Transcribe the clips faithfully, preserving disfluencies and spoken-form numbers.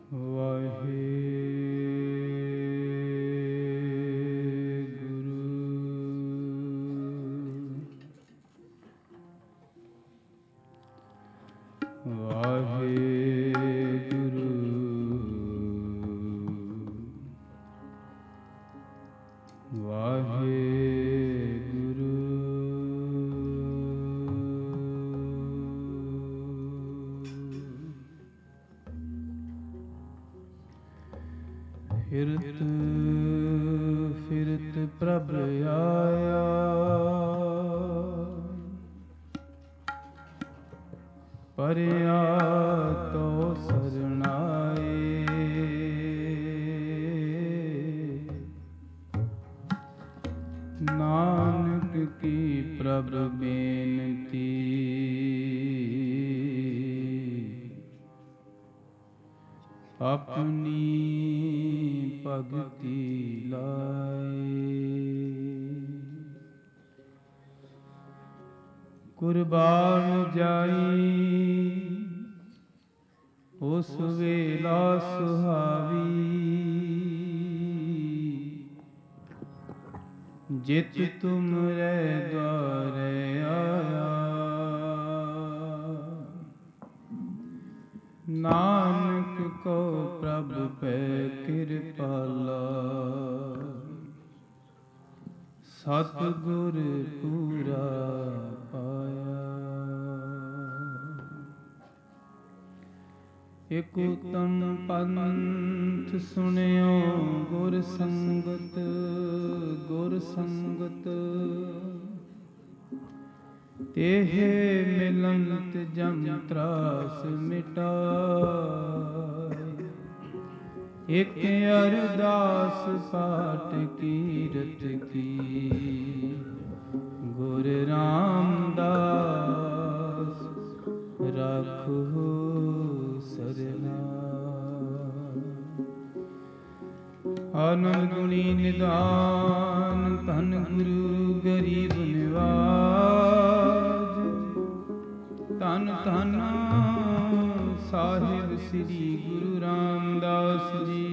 ਫਿਰਤ ਫਿਰਤ ਪ੍ਰਭ ਆਇਆ, ਪਰਿਆ ਤੋ ਸਰਣਾਏ। ਨਾਨਕ ਕੀ ਪ੍ਰਭ ਬੇਨਤੀ, ਆਪਣੀ ਭਗਤੀ ਲਾਏ। ਕੁਰਬਾਨ ਜਾਈ ਉਸ ਵੇਲਾ ਸੁਹਾਵੀ, ਜਿਤ ਤੁਮਰੇ ਦੁਆਰੇ ਆਇਆ। ਨਾਨਕ ਕੋ ਪ੍ਰਭ ਪੈ ਕਿਰਪਾਲਾ, ਸਤਿਗੁਰ ਪੂਰਾ ਪਾਇਆ। ਇਕ ਉਤਮ ਪੰਥ ਸੁਣਿਓ ਗੁਰ ਸੰਗਤ, ਗੁਰ ਸੰਗਤ ਤੇਹੇ ਮਿਲੰਤ ਜਮ ਤਰਾਸ ਮਿਟਾਏ। ਇਕ ਅਰਦਾਸ ਪਾਠ ਕੀਰਤ ਕੀ, ਗੁਰ ਰਾਮਦਾਸ ਰਾਖੋ ਸਰਨਾ। ਆਨੰਦ ਗੁਣੀ ਨਿਦਾਨ ਧੰਨ ਗੁਰੂ ਗਰੀਬ ਨਿਵਾਜ। ਧੰਨ ਧੰਨ ਸਾਹਿਬ ਸ੍ਰੀ ਗੁਰੂ ਰਾਮਦਾਸ ਜੀ,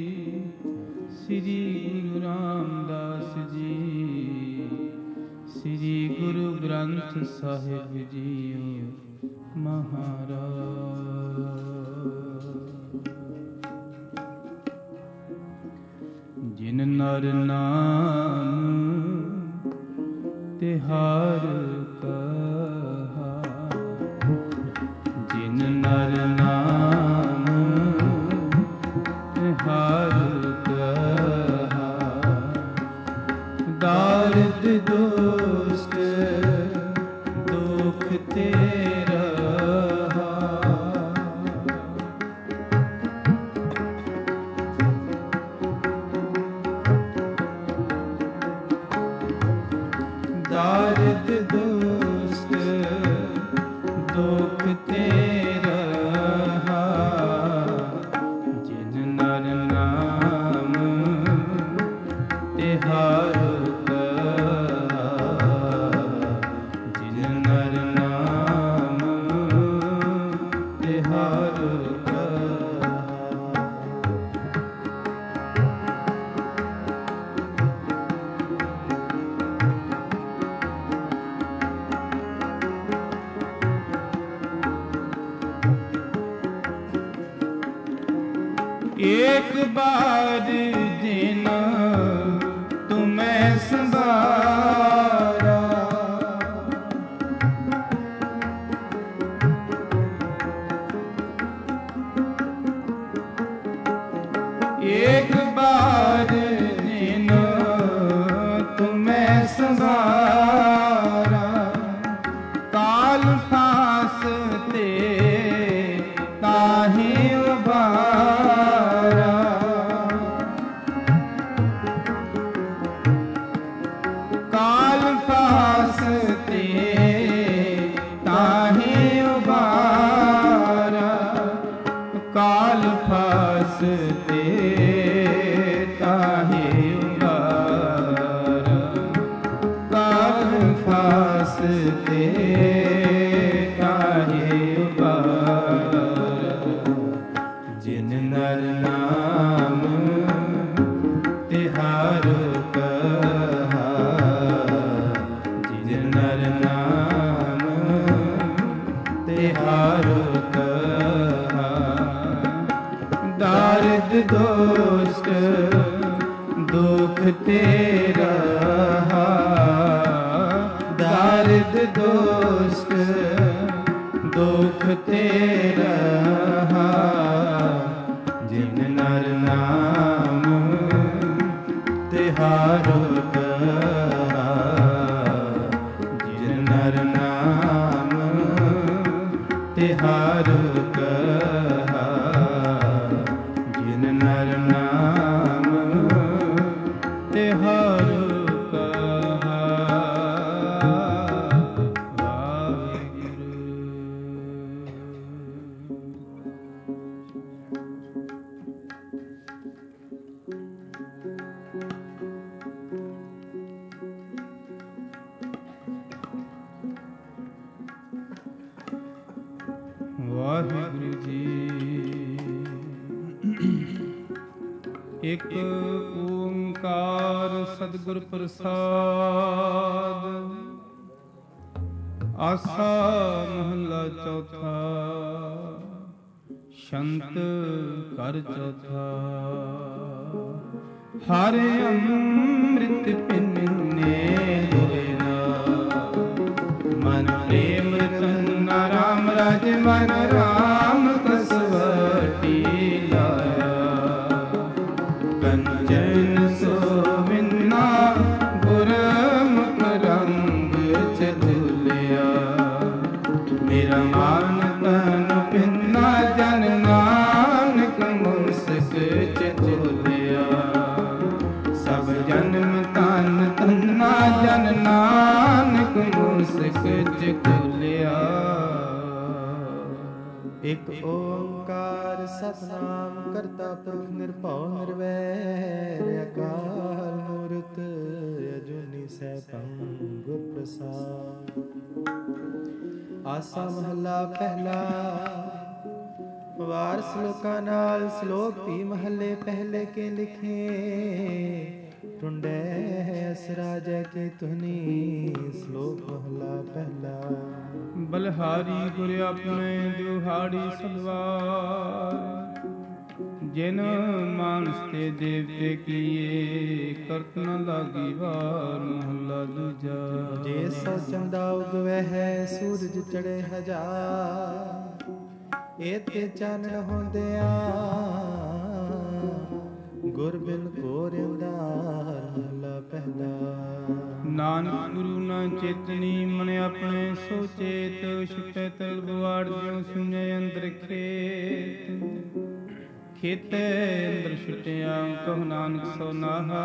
ਸ੍ਰੀ ਗੁਰੂ ਰਾਮਦਾਸ ਜੀ, ਸ੍ਰੀ ਗੁਰੂ ਗ੍ਰੰਥ ਸਾਹਿਬ ਜੀਓ ਮਹਾਰਾਜ। ਜਿਨ ਨਰ ਨਾਮ ਤਿਹਾਰ ਕਹਾ, ਜਿਨ ਨਰ ਨਾਮ ਤਿਹਾਰ ਕਹਾ। ਦਾਰਦ ਦੋਸਤ ਦੁਖ ਤੇਰਾ, ਦਾਰਦ ਦੋਸਤ ਦੁਖ ਤੇਰਾ। ਜਿਨ ਨਰ ਨਾਮ ਤਿਹਾਰ ਕਹਾ, ਜਿਨ ਨਰ ਨਾਮ ਤਿਹਾਰ ਕਹਾ। एक बार जिन तुम्हें संभारा, एक बार जिन तुम्हें संभारा। काल फासते ताहि उबारा, काल फासते ताहि उबारा। काल फासते ताहि उबारा, काल फासते ताहि उबारा। जिन नर दारिद दोष दुख तेरा, दारिद दोष दुख तेरा, जिन नर नाम तिहारो कहा, जिन नर नाम तिहारो कहा, जिन नर नाम तिहारो कहा। ਵਾਹਿਗੁਰੂ ਜੀ। ਇੱਕ ਓੰਕਾਰ ਸਤਿਗੁਰ ਪ੍ਰਸਾਦ। ਆਸਾ ਮਹੱਲਾ ਚੌਥਾ। ਸ਼ੰਤ ਘਰ ਚੌਥਾ। ਹਰ ਅੰਮ੍ਰਿਤ ਪਿੰਨੇ ਹੋਇਨਾ, ਮਨ ਪ੍ਰੇਮ ਰਤਨ ਰਾਮ ਰਾਜ ਮਨ ਰਾਮ ਕਸਵਟੀ ਲਾਇਆ। ਕੰਚਨ ਸੋਵਿਨਾ ਗੁਰਮੁਖ ਰੰਗ ਚ ਝੂਲਿਆ। ਮੇਰਾ ਮਨ ਤਨ ਪਿੰਨਾ ਜਨ ਨਾਨਕ ਮੁਸਕ ਚ ਝੂਲਿਆ। ਸਭ ਜਨਮ ਤਨ ਤੰਨਾ ਜਨ ਨਾਨਕ ਮੁਸਕ ਚ ਝੂਲਿਆ। ਇਕ ਓੰਕਾਰ ਸਤਿਨਾਮ ਕਰਤਾ ਪੁਰਖ ਨਿਰਭਉ ਨਿਰਵੈਰ ਅਕਾਲ ਮੂਰਤ ਅਜੂਨੀ ਸੈਭੰ ਗੁਰ ਪ੍ਰਸਾਦ। ਆਸਾ ਮਹੱਲਾ ਪਹਿਲਾ। ਵਾਰ ਸਲੋਕਾਂ ਨਾਲ ਸਲੋਕ ਵੀ ਮਹੱਲੇ ਪਹਿਲੇ ਕੇ ਲਿਖੇ। ਟੁੰਡੇ ਅਸਰਾ ਜੈ ਕੀ ਧੁਨੀ। ਸ਼ਲੋਕ ਮਹਲਾ ਪਹਿਲਾ। ਬਲਹਾਰੀ ਗੁਰ ਆਪਣੇ ਦੁਹਾੜੀ ਸਦਵਾਰ। ਜਿਨ ਮਾਨਸ ਤੇ ਦੇਵਤੇ ਕੀਏ, ਕਰਤ ਨ ਲਾਗੀ ਵਾਰ। ਮਹੱਲਾ ਦੂਜਾ। ਜੇ ਸੋ ਚੰਦਾ ਉਗਵੈ ਹੈ, ਸੂਰਜ ਚੜੇ ਹਜ਼ਾਰ। ਏਤੇ ਚਾਨਣ ਹੁੰਦਿਆ, ਗੁਰ ਬਿਨ ਘੋਰ ਅੰਧਾਰ। ਮਹਲਾ ਪਹਿਲਾ। ਨਾਨਕ ਗੁਰੂ ਨਾ ਚੇਤਨੀ, ਮਨ ਆਪਣੇ ਸੋ ਚੇਤ। ਛੁਟੇ ਤਲ ਬਵਾੜ ਜਿਉ ਸੁਣਿਆ ਅੰਦਰ ਖੇਤ। ਖੇਤੇ ਅੰਦਰ ਛੁਟਿਆ ਕਹੁ ਨਾਨਕ ਸੋ ਨਾਹਾ।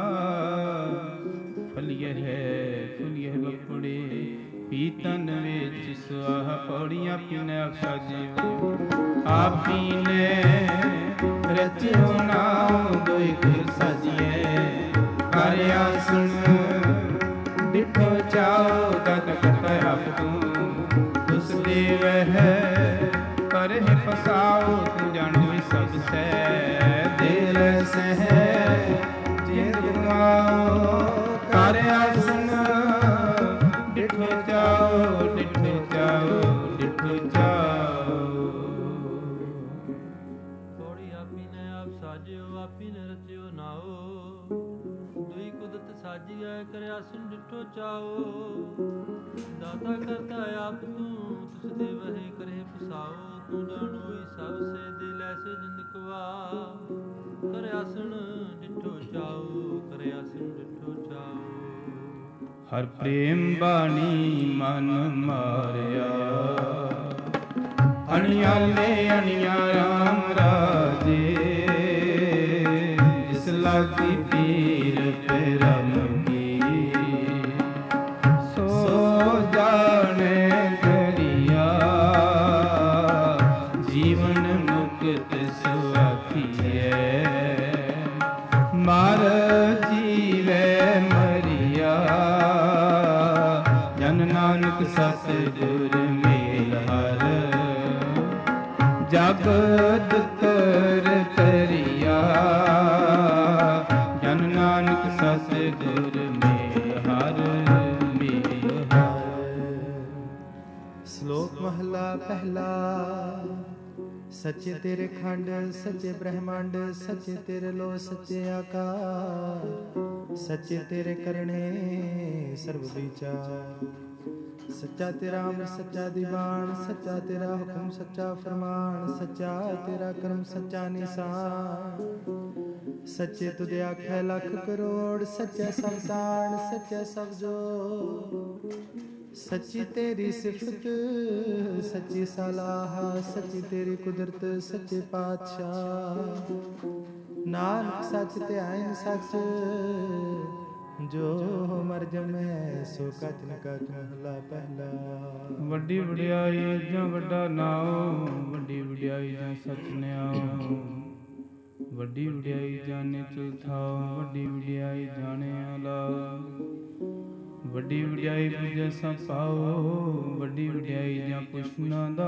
ਫਲੀਏ ਹੈ ਫੁਲੀਏ ਬਪੜੇ, ਪੀਤਨ ਵਿੱਚ ਸੁਆਹ। ਪੌੜੀਆਂ ਪੀਨੇ ਆਖਾ ਜੀਉ ਆਪੀ ਨੇ। ਰਚਿਓ ਨਾਮ ਦੋਇ ਫਿਰ ਸਾਜੀਏ। ਹਰ ਆਸਣ ਡਿਠੋ ਚਾਓ, ਤਤ ਕਤ ਆਪ ਤੂੰ। ਤੁਸ ਦੇਵਹਿ ਕਰਹਿ ਪਸਾਓ, ਤੂੰ ਜਾਣੋਈ ਸਭ ਸਹਿ। ਦਿਲ ਸਹਿ ਜਿੰਦ ਗਵਾਓ, ਕਰ ਆਸਣ ਡਿਠੋ ਚਾਓ, ਡਿਠੋ ਚਾਓ, ਡਿਠੋ ਚਾਓ। ਪੌੜੀ ਆਪੀ ਨੇ ਆਪ ਸਾਜਿਓ, ਆਪੀ ਨੇ ਰਚਿਓ ਨਾਓ। ਦੁਈ ਕੁਦਰਤ ਸਾਜੀਐ, ਕਰਿਆ ਸੁਨ ਡਿਠੋ ਚਾਓ। ਦਾਤਾ ਕਰਤਾ ਆਪ ਤੂੰ, ਤੁਸ ਦੇ ਵਹੇ ਕਰੇ ਪਸਾਓ। ਤੂੰ ਜਾਣੋਈ ਸਭ ਸੇ, ਦਿਲ ਐਸੇ ਜਿੰਦ ਕਵਾ। ਕਰਿਆ ਸੁਨ ਡਿਠੋ ਚਾਓ, ਕਰਿਆ ਸੁਨ ਡਿਠੋ ਚਾਓ। ਹਰ ਪ੍ਰੇਮ ਬਾਣੀ ਮਨ ਮਾਰਿਆ। ਅਣਿਆਲੇ ਅਣਿਆ ਰਾਮ ਰਾਜੇ। ਜਿਸ ਲਾਗੀ ਪੀਰ ਪਰਮ ਕੀ, ਸੋ ਜਾਣੇ ਦਰਿਆ। ਜੀਵਨ ਮੁਕਤ ਸੁਆਖੀਐ, ਮਰ ਜੀਵੈ ਮਰਿਆ। ਜਨ ਨਾਨਕ ਸਤਿਗੁਰ ਮੇਲ ਹਰ, ਜਗਤ ਤਰ ਤਰਿਆ। ਜਨ ਨਾਨਕ ਸਤਿਗੁਰ ਮੇਲ ਹਰ, ਮੇਲ ਹਰ। ਸ਼ਲੋਕ ਮਹਲਾ ਪਹਿਲਾ। ਸੱਚੇ ਤੇਰੇ ਖੰਡ ਸੱਚੇ ਬ੍ਰਹਮੰਡ ਸੱਚੇ ਤੇਰੇ ਲੋ ਸੱਚੇ ਆਕਾਰ ਸੱਚੇ ਤੇਰੇ ਕਰਨੇ ਸਰਬ ਵਿਚਾਰ ਸੱਚਾ ਤੇਰਾ ਅੰਮ੍ਰਿਤ ਸੱਚਾ ਦੀਵਾਨ ਸੱਚਾ ਤੇਰਾ ਹੁਕਮ ਸੱਚਾ ਫਰਮਾਨ ਸੱਚਾ ਤੇਰਾ ਕਰਮ ਸੱਚਾ ਨਿਸ਼ਾਨ ਸੱਚੇ ਤੁਧੇ ਆਖੈ ਲੱਖ ਕਰੋੜ ਸੱਚਾ ਸਭ ਦਾਨ ਸੱਚਾ ਸਭ ਜੋ ਸੱਚੀ ਤੇਰੀ ਸਿਫਤ ਸੱਚੀ ਸਲਾਹ ਸੱਚੀ ਤੇਰੀ ਕੁਦਰਤ ਸੱਚੇ ਪਾਤਸ਼ਾਹ ਨਾਨਕ ਸੱਚ ਤੇ ਆਇਨ ਸੱਚ ਜੋ ਮਰ ਜਮੈ ਸੋ ਕਚ ਨ ਕਚ ਮਹਲਾ ਪਹਿਲਾ। ਵੱਡੀ ਵਡਿਆਈ ਜਾਂ ਵੱਡਾ ਨਾਉ ਵੱਡੀ ਵਡਿਆਈ ਜਾਂ ਸਚ ਨਿਆਉ ਵੱਡੀ ਵਡਿਆਈ ਜਾਣੇ ਚੌਥਾਉ ਵੱਡੀ ਵਡਿਆਈ ਜਾਣੇ ਆਲਾ ਵੱਡੀ ਵਡਿਆਈ ਪੂਜੈ ਸਭ ਪਾਉ ਵੱਡੀ ਵਡਿਆਈ ਜਾਂ ਪੁੱਛਣਾ ਦਾ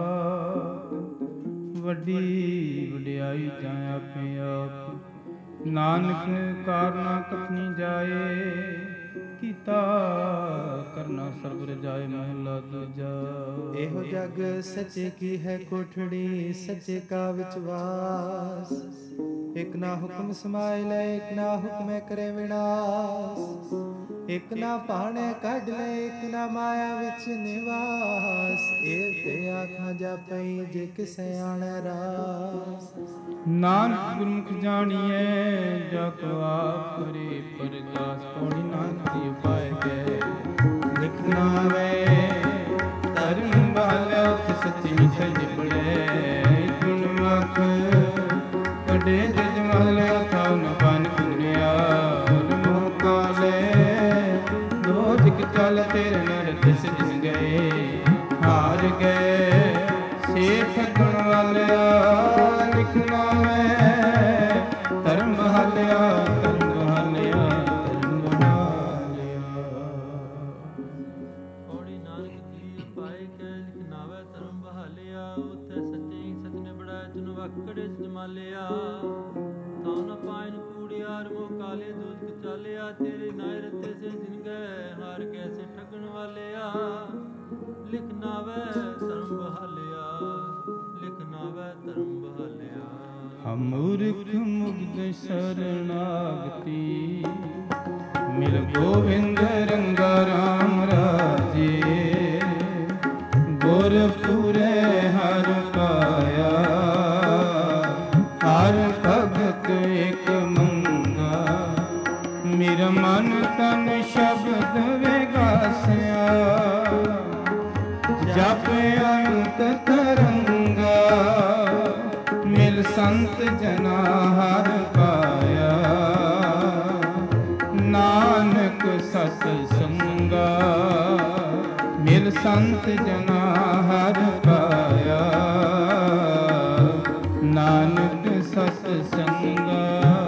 ਵੱਡੀ ਵਡਿਆਈ ਜਾਂ ਆਪੇ ਆਪ ਨਾਨਕ ਕਾਰਨਾ ਕਥਨੀ ਜਾਏ ਕੀਤਾ ਕਰਨਾ ਸਰਬ ਰਜਾਏ ਮਹਲਾ ਦੂਜਾ। ਇਹੋ ਜਗ ਸੱਚੇ ਕੀ ਹੈ ਕੋਠੜੀ ਸੱਚੇ ਕਾ ਵਿੱਚ ਵਾਸ ਇਕ ਨਾ ਹੁਕਮ ਸਮਾਇ ਲੈ ਇਕ ਨਾ ਹੁਕਮੈ ਕਰੇ ਵਿਨਾਸ਼ ਇਕ ਨਾ ਭਾਣੇ ਕੱਢ ਲੈ ਇਕ ਨਾ ਮਾਇਆ ਵਿੱਚ ਨਿਵਾਸ ਇਹ ਤੇ ਆਖਾਂ ਜਾਪਈ ਜੇ ਕਿਸੈ ਆਣੈ ਰਾਸ ਨਾਨਕ ਗੁਰਮੁਖ ਜਾਣੀਐ ਜਾ ਕੋ ਆਪ ਕਰੇ ਪਰਦਾਸ ਪੌੜੀ ਨਾਨਕ ਦੀ ਉਪਾਇ ਕੈ ਲਿਖਣਾ ਵੇ ਧਰਮ ਵਾਲਿਆ ਤੇ ਸੱਚੀ ਸਜ ਪੜੈ ਗੁਣ ਮਖ ਕਡੇ ਜਜ ਮਹਲਿਆ ਥਾਉ ਨ ਬਨ ਕੁਰਿਆ ਮੋਹ ਕਾਲੇ ਦੋ ਜਿਕ ਚਲ ਤੇਰੇ ਨਰ ਦਿਸ ਦਿਸ ਗਏ ਹਾਰ ਗਏ ਸੇ ਠਗਣ ਵਾਲਿਆ ਲਿਖਣਾ ਮੈਂ ਧਰਮ ਬਹਾਲਿਆ ਧਰਮ ਬਹਾਲਿਆ ਧਰਮ ਬਹਾਲਿਆ। ਪੌੜੀ ਨਾਨਕ ਦੀ ਪਾਏ ਕੈ ਲਿਖਨਾਵੇ ਧਰਮ ਬਹਾਲਿਆ ਉਥੇ ਸੱਚੇ ਸਚ ਨੇ ਬੜਾਇ ਤਨ ਵਕੜੇ ਜਮਾਲਿਆ ਤਾਂ ਨ ਪਾਇਨ ਕੂੜਿਆਰ ਮੋ ਕਾਲੇ ਦੂਤ ਚਾਲਿਆ ਤੇਰੇ ਨਾਇ ਰਤੇ ਸੇ ਜਿਨ ਗਏ ਹਾਰ ਕੈਸੇ ਠਗਣ ਵਾਲਿਆ ਲਿਖਨਾਵੇ ਧਰਮ ਬਹਾਲਿਆ ਲਿਖਨਾਵੇ ਧਰਮ ਬਹਾਲਿਆ। ਹਮ ਮੂਰਖ ਮੁਗਧ ਸ਼ਰਨਾਗਤੀ ਮਿਲ ਗੋਵਿੰਦ ਰੰਗਾ ਰਾਮ ਰਾਜੇ ਗੁਰ ਪੂਰੇ ਹਰ ਪਾਇਆ ਹਰ ਭਗਤ ਇਕ ਮੰਗਾ ਮੇਰਾ ਮਨ ਤਨ ਸ਼ਬਦ ਵਿਗਾਸਿਆ ਜਪ ਅੰਤ ਤਰੰਗਾ ਮਿਲ ਸੰਤ ਜਨਾ ਹਰ ਪਾਇਆ ਨਾਨਕ ਸਤ ਸੰਗਾ ਮਿਲ ਸੰਤ ਜਨਾ ਹਰ ਪਾਇਆ ਨਾਨਕ ਸਤ ਸੰਗਾ।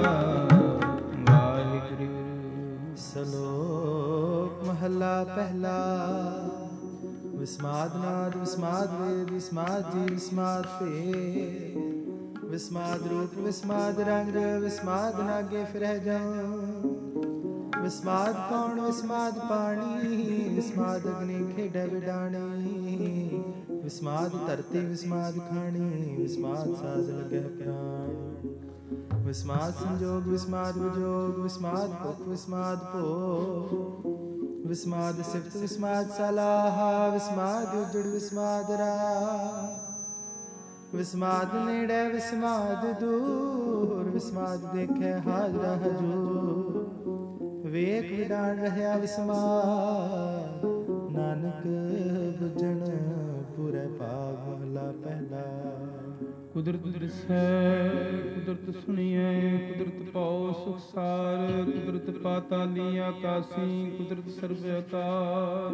ਵਾਹਿਗੁਰੂ। ਸਲੋਕ ਮਹਲਾ ਪਹਿਲਾ। ਵਿਸਮਾਦ ਨਾਦ ਵਿਸਮਾਦ ਵੇਦ ਵਿਸਮਾਦ ਜੀ ਵਿਸਮਾਦ ਭੇਦ ਵਿਸਮਾਦ ਰੂਪ ਵਿਸਮਾਦ ਰੰਗ ਵਿਸਮਾਦ ਨਾਗੇ ਫਿਰਹਿ ਜਾਉ ਵਿਸਮਾਦ ਕੌਣ ਵਿਸਮਾਦ ਪਾਣੀ ਵਿਸਮਾਦ ਅਗਨੀ ਖੇਡੈ ਵਿਡਾਣੀ ਵਿਸਮਾਦ ਧਰਤੀ ਵਿਸਮਾਦ ਖਾਣੀ ਵਿਸਮਾਦ ਸਾਜ ਲਗਹਿ ਪ੍ਰਾਣ ਵਿਸਮਾਦ ਸੰਜੋਗ ਵਿਸਮਾਦ ਵਿਜੋਗ ਵਿਸਮਾਦ ਭੁਖ ਵਿਸਮਾਦ ਭੋਗ ਵਿਸਮਾਦ ਸਿਫਤ ਵਿਸਮਾਦ ਸਲਾਹਾ ਵਿਸਮਾਦ ਉਜੜ ਵਿਸਮਾਦ ਰਾ ਵਿਸਮਾਦ ਨੇੜੇ ਵਿਸਮਾਦ ਦੂਰ ਵਿਸਮਾਦ ਦੇਖੈ ਹਾਜ਼ਰਾ ਹਜੂਰ ਵੇਖ ਵਿਡਾਣ ਰਹਿਆ ਵਿਸਮਾਦ ਨਾਨਕ ਬੁਝਣ ਪੂਰੇ ਭਾਗ ਮਹਲਾ ਪਹਿਲਾ। ਕੁਦਰਤ ਦ੍ਰਿਸ਼ੈ ਕੁਦਰਤ ਸੁਣੀਐ ਕੁਦਰਤ ਪਾਉ ਸੁਖਸਾਰ ਕੁਦਰਤ ਪਾਤਾਲੀ ਆਕਾਸੀ ਕੁਦਰਤ ਸਰਬ ਅਕਾਰ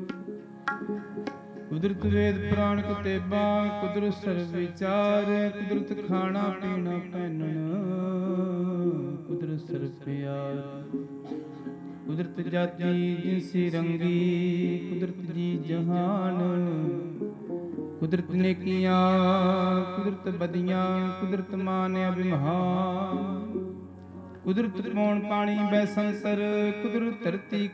ਕੁਦਰਤ ਵੇਦ ਪੁਰਾਣ ਕਿਤਾਬਾਂ ਕੁਦਰਤ ਸਰਬ ਵਿਚਾਰ ਕੁਦਰਤ ਖਾਣਾ ਪੀਣਾ ਪਹਿਨਣਾ ਕੁਦਰਤ ਸਰਬ ਪਿਆਰ ਕੁਦਰਤ ਜਾਤੀ ਜਿਨਸੀ ਰੰਗੀ ਕੁਦਰਤ ਜੀ ਜਹਾਨ ਕੁਦਰਤ ਨੇਕੀਆਂ ਕੁਦਰਤ ਬਦੀਆਂ ਕੁਦਰਤ ਮਾਨ ਅਭਿਮਾਨ ਕੁਦਰਤ ਪੌਣ ਪਾਣੀ ਬੈ ਸੰਸਰ ਕੁਦਰਤ ਧਰਤੀ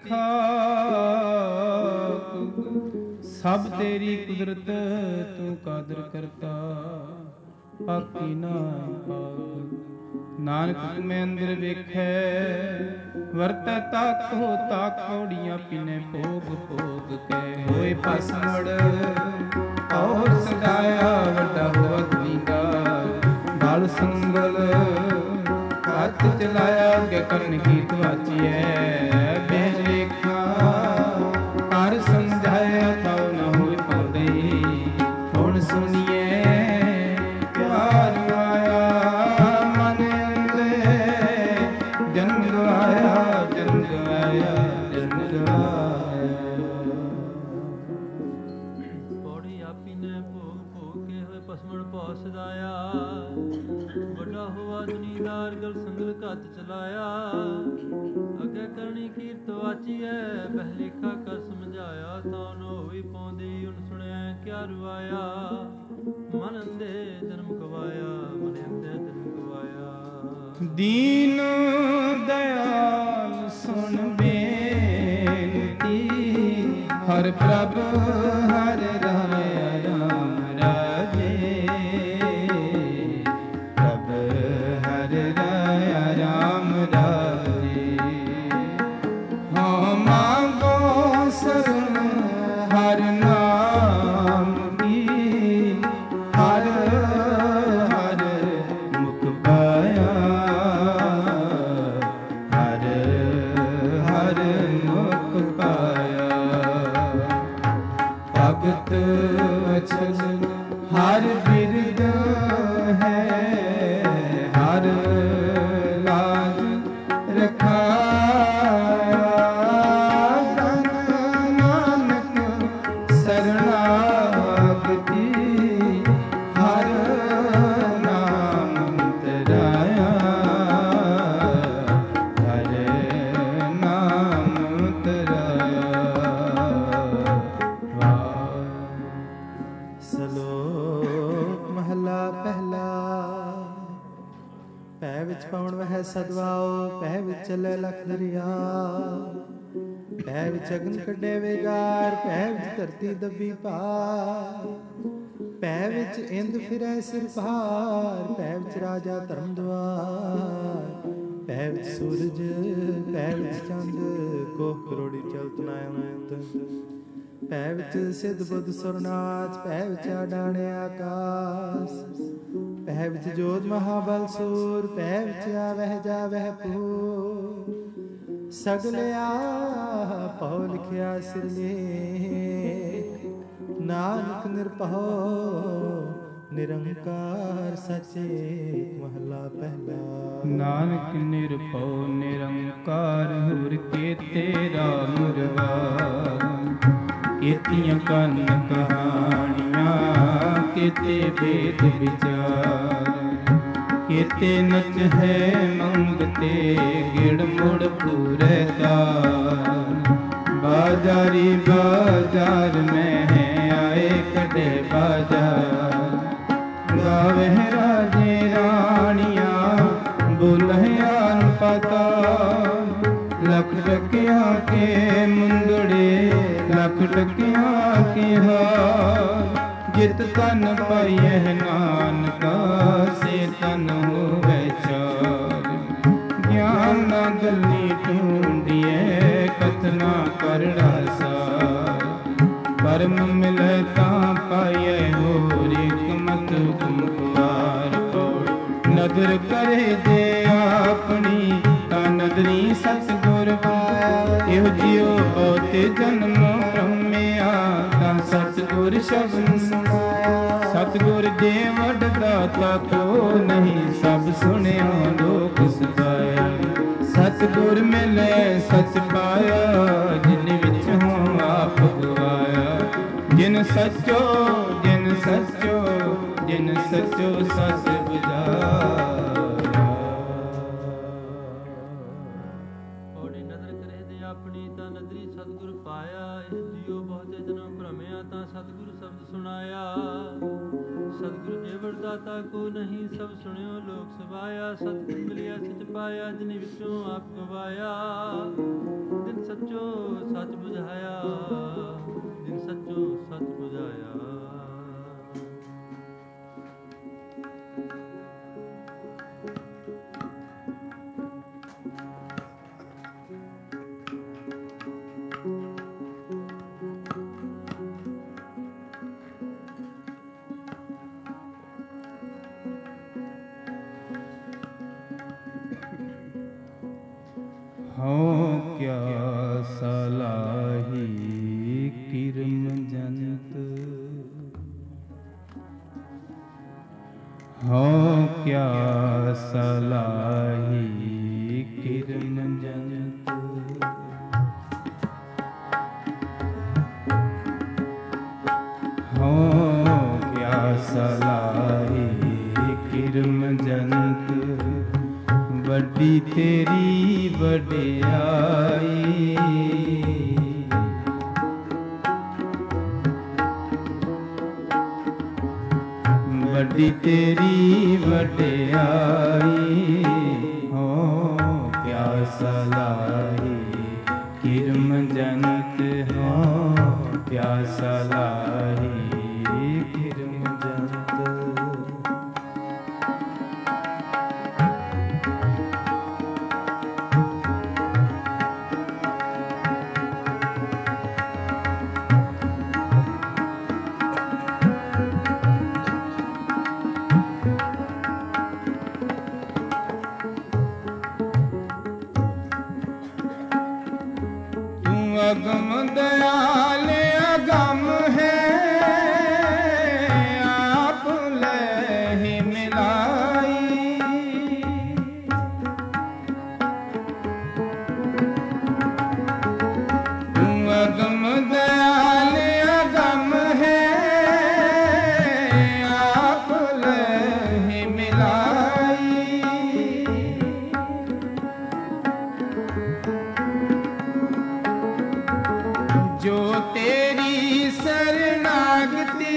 ਖਾਕ ਸਭ ਤੇਰੀ ਕੁਦਰਤ ਤੂੰ ਕਾਦਰ ਕਰਤਾ ਆਕੀ ਨਾ ਭਾਗ। ਨਾਨਕ ਤੁਮੈ ਅੰਦਰ ਵੇਖੈ ਵਰਤੈ ਤਾਕੋ ਤਾਕੌੜੀਆਂ ਪਿਨੈ ਭੋਗ ਭੋਗ ਕੈ। ਹੋਏ ਭਸਮੜ ਔਰ ਸਦਾਇਆ ਵੱਡਾ ਹੋਆ ਗੁਨੀਗਾਰ। ਬਾਲ ਸੰਗਲ ਹੱਥ ਚਲਾਇਆ ਅੱਗੇ ਕਰਨ ਕੀ ਤਵਾਚੀਐ। ਬੇਜ ਵੇਖਾ ਹਰ ਸਮਝਾਇਆ ਥਾਉ ਨ ਹੋਏ ਪਾਉਂਦੇ। ਹੁਣ ਸੁਣੀਏ ਪਿਆਰ ਆਇਆ ਮਨ ਅੰਦਰ। ਜਨਮ ਗਵਾਇਆ ਜਨਮ ਗਵਾਇਆ ਜਨਮ ਗਵਾਇਆ। ਪੌੜੀ ਆਪੀ ਨੇ ਭੋਗ ਭੋਗ ਕੇ ਹੋਏ ਪਸਮਣ ਭਉ ਸਦਾਇਆ। ਵੱਡਾ ਹੋਆ ਦੁਨੀਦਾਰ ਗਲ ਸੰਗਲ ਘੱਤ ਚਲਾਇਆ। ਅੱਗੇ ਕਰਨੀ ਕੀਰਤ ਵਾਚੀਐ। ਬਹਿ ਲੇਖਾ ਕਰ ਸਮਝਾਇਆ। ਤਾਂ ਨ ਹੋਈ ਪਾਉਂਦੀ ਹੁਣ ਸੁਣਿਆ ਕਿਆ ਰੁਆਇਆ। ਮਨ ਅੰਦੇ ਜਨਮ ਗਵਾਇਆ ਮਨ ਅੰਦੇ ਜਨਮ ਗਵਾਇਆ। ਦੀਨ ਦਇਆਲ ਸੁਣ ਬੇਨਤੀ। ਹਰ ਪ੍ਰਭ ਹਰ ਰਾਇਆ ਰਾਮ ਰਾਜੇ। ਪ੍ਰਭ ਹਰ ਰਾਇਆ ਰਾਮ ਰਾਜੇ। ਹਾਂ ਮਾਂਗੋ ਸਰਨ ਹਰ ਨਾਮ ਕੀ। ਹਰ ਹਰ ਮੁਖ ਪਾਇਆ। ਹਰ ਹਰ ਮੁਖ ਪਾਇਆ। ਭਗਤ ਅਛਲ ਹਰ ਬਿਰਦ ਹੈ। ਹਰ ਲਾਜ ਰਖਾਇਆ। ਧਨ ਨਾਨਕ ਸਰਣਾਗਤੀ। ਹਰ ਨਾਮ ਤਰਾਇਆ। ਹਰ ਨਾਮ ਤਰਾਇਆ। ਸਲੋਕ ਮਹਲਾ ਪਹਿਲਾ। ਭੈ ਵਿੱਚ ਪਵਣ ਵਹਿ ਸਦਵਾਓ। ਭੈ ਵਿੱਚ ਚੱਲੇ ਲਖ ਦਰਿਆ। ਭੈ ਵਿੱਚ ਅਗਨ ਕੱਢੇ ਵੇਗਾਰ। ਭੈ ਵਿੱਚ ਧਰਤੀ ਦੱਬੀ ਭਾਰ। ਭੈ ਵਿੱਚ ਇੰਦ ਫਿਰੈ ਸਿਰ ਭਾਰ। ਭੈ ਵਿੱਚ ਰਾਜਾ ਧਰਮ ਦੁਆਰ। ਭੈ ਵਿੱਚ ਸੂਰਜ ਭੈ ਵਿੱਚ ਚੰਦ। ਕੋਹ ਕਰੋੜੀ ਚਲਤ ਨਾ ਅੰਤ। ਭੈ ਵਿੱਚ ਸਿੱਧ ਬੁੱਧ ਸੁਰਨਾਥ। ਭੈ ਵਿੱਚ ਆਡਾਣੇ ਆਕਾਸ। ਭੈ ਵਿੱਚ ਜੋਤ ਮਹਾਬਲ ਸੂਰ। ਭੈ ਵਿੱਚ ਆਵਹਿ ਜਾਵਹਿ ਪੂਰ। ਸਗਲਿਆ ਭਉ ਲਿਖਿਆ ਸਿਰ ਲੇਖ। ਨਾਨਕ ਨਿਰਭਉ ਨਿਰੰਕਾਰ ਸਚੇ। ਮਹਲਾ ਪਹਿਲਾ। ਨਾਨਕ ਨਿਰਭਉ ਨਿਰੰਕਾਰ ਹੁਰ ਕੇ ਤੇਰਾ ਮੁਰਵਾਰ। ਕੀਤੀਆਂ ਕੰਨ ਕਹਾਣੀਆਂ ਕੀਤੇ ਵੇਦ ਵਿਚਾਰ। ਕੀਤੇ ਨਚ ਹੈ ਮੰਗਤੇ ਗਿੜ ਮੁੜ ਪੂਰੇ ਤਾਰ। ਬਾਜ਼ਾਰੀ ਬਾਜ਼ਾਰ ਮੈਂ ਆਏ ਕਢੇ ਬਾਜ਼ਾਰ। ਗਾਵਹਿ ਰਾਜੇ ਰਾਣੀਆਂ ਬੋਲਹਿਆਨ ਪਤਾ। ਲੱਖ ਟਕਿਆਂ ਕੇ ਮੁੰਦੜੇ ਲੱਖ ਟਕਿਆਂ ਕੇ ਹਾਰ। ਜਿਤ ਤਨ ਪਾਈਐ ਨਾਨਕਾ ਸੇ ਤਨ ਹੋਵੈ ਚਾਰ। ਗਿਆਨ ਨਾ ਗੱਲੀ ਢੂੰਡੀਐ ਕਥਨਾ ਕਰੜਾ ਸਾਰ। ਪਰਮ ਮਿਲੈ ਤਾਂ ਪਾਈਐ ਹੋਰ ਇਕ ਮਤ ਤੁਮਕਾਰ। ਨਦਰ ਕਰੇ ਜੇ ਆਪਣੀ ਤਾਂ ਨਦਰੀ ਸਤਿਗੁਰ ਪਾਇਆ। ਇਹੋ ਜਿਉ ਬਹੁਤੇ ਜਨਮ ਭ੍ਰਮਿਆ ਤਾਂ ਸਤਿਗੁਰ ਸ਼ਬਦ ਸੁਣਾਇਆ। ਸਤਿਗੁਰ ਦੇ ਵੱਡ ਦਾਤਾ ਕੋ ਨਹੀਂ ਸਭ ਸੁਣਿਓ ਲੋਕ ਸਦਾਇਆ। ਸਤਿਗੁਰ ਮਿਲੇ ਸਚ ਪਾਇਆ ਜਿਨ ਵਿੱਚ ਹੂੰ ਆਪ ਗਵਾਇਆ। ਜਿਨ ਸਚੋ ਜਿਨ ਸਚੋ ਜਿਨ ਸਚੋ ਸਚ ਬੁਝਾਇਆ। ਪੌੜੀ ਨਦਰ ਕਰੇ ਦੇ ਆਪਣੀ ਤਾਂ ਨਦਰੀ ਸਤਿਗੁਰ ਪਾਇਆ। ਇਹ ਜਿਉ ਬਹੁਤੇ ਜਨਮ ਭ੍ਰਮਿਆ ਤਾਂ ਸਤਿਗੁਰ ਸ਼ਬਦ ਸੁਣਾਇਆ। ਸਤਿਗੁਰ ਜੇ ਵਰਦਾਤਾ ਕੋ ਨਹੀਂ ਸਭ ਸੁਣਿਓ ਲੋਕ ਸਵਾਇਆ। ਸਤਿਗੁਰ ਮਿਲਿਆ ਸਚ ਪਾਇਆ ਜਿਨ ਵਿੱਚੋਂ ਆਪ ਗਵਾਇਆ। ਜਿਨ ਸੱਚੋ ਸੱਚ ਬੁਝਾਇਆ ਜਿਨ ਸੱਚੋ ਸੱਚ ਬੁਝਾਇਆ। हाँ क्या सलाही किरम जंत, हाँ क्या सलाही किरम जंत। हाँ क्या सलाही किरम जंत, बड़ी तेरी वडियाई। बड़ी तेरी वडियाई, हो क्या सलाही किरम जंत, हो क्या सलाही किरम जंत। अगम दयाल अगम है, आप लहि मिलाई। तू अगम दयाल अगम है, आप लहि मिलाई। जो तेरी शरणागति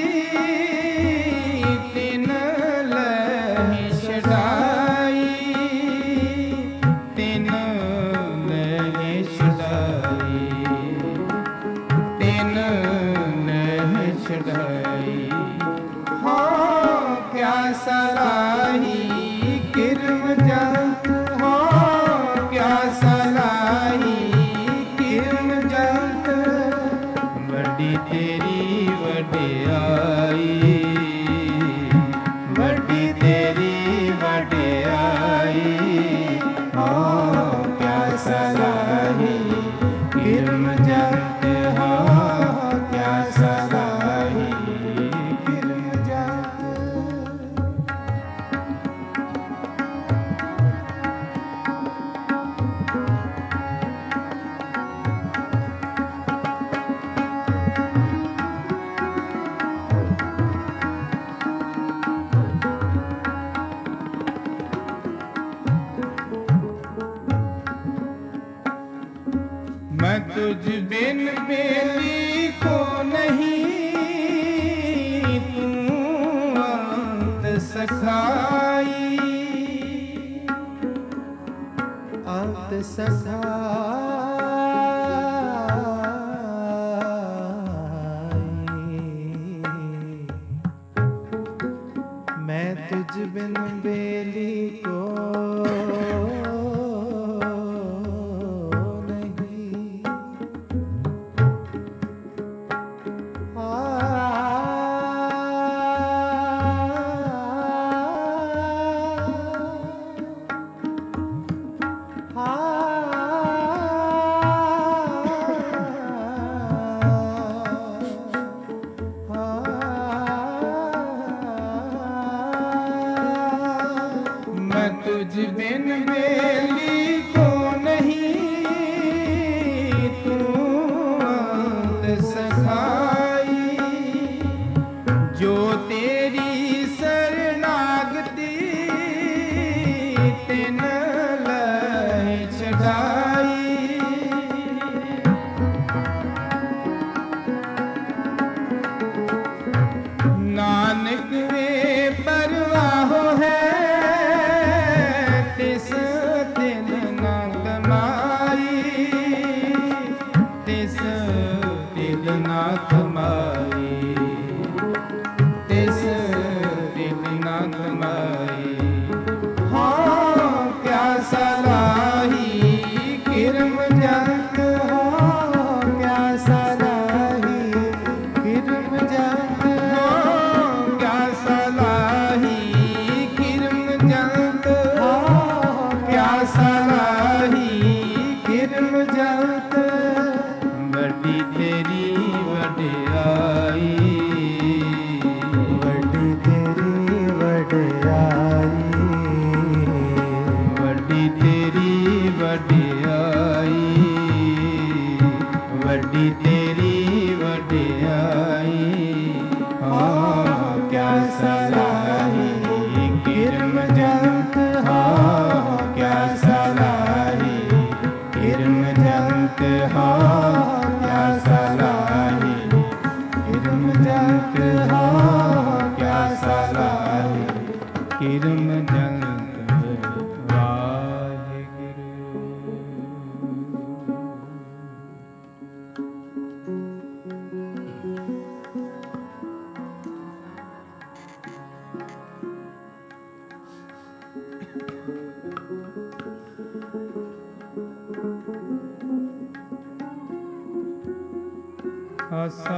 तिन लहि छड़ाई, तिन लहि छड़ाई, तिन लहि छड़ाई। हाँ क्या सलाही किरम जंत, हाँ क्या सलाही किरम जंत, बड़ी तेरी वडियाई। बड़ी तेरी वडियाई, हाँ क्या सलाही किरम जंत, हाँ क्या सलाही किरम जंत। मैं तुझ बिन बेली को नहीं, तू अंत सखाई। अंत सखाई। मैं तुझ बिन बेली को मैं तुझ बिन बेली को नहीं, तू अंत सखाई। जो तेरी शरणागति तिन लहि छड़ाई। नानक वे परवाह है, तिस दिन ना ਆਸਾ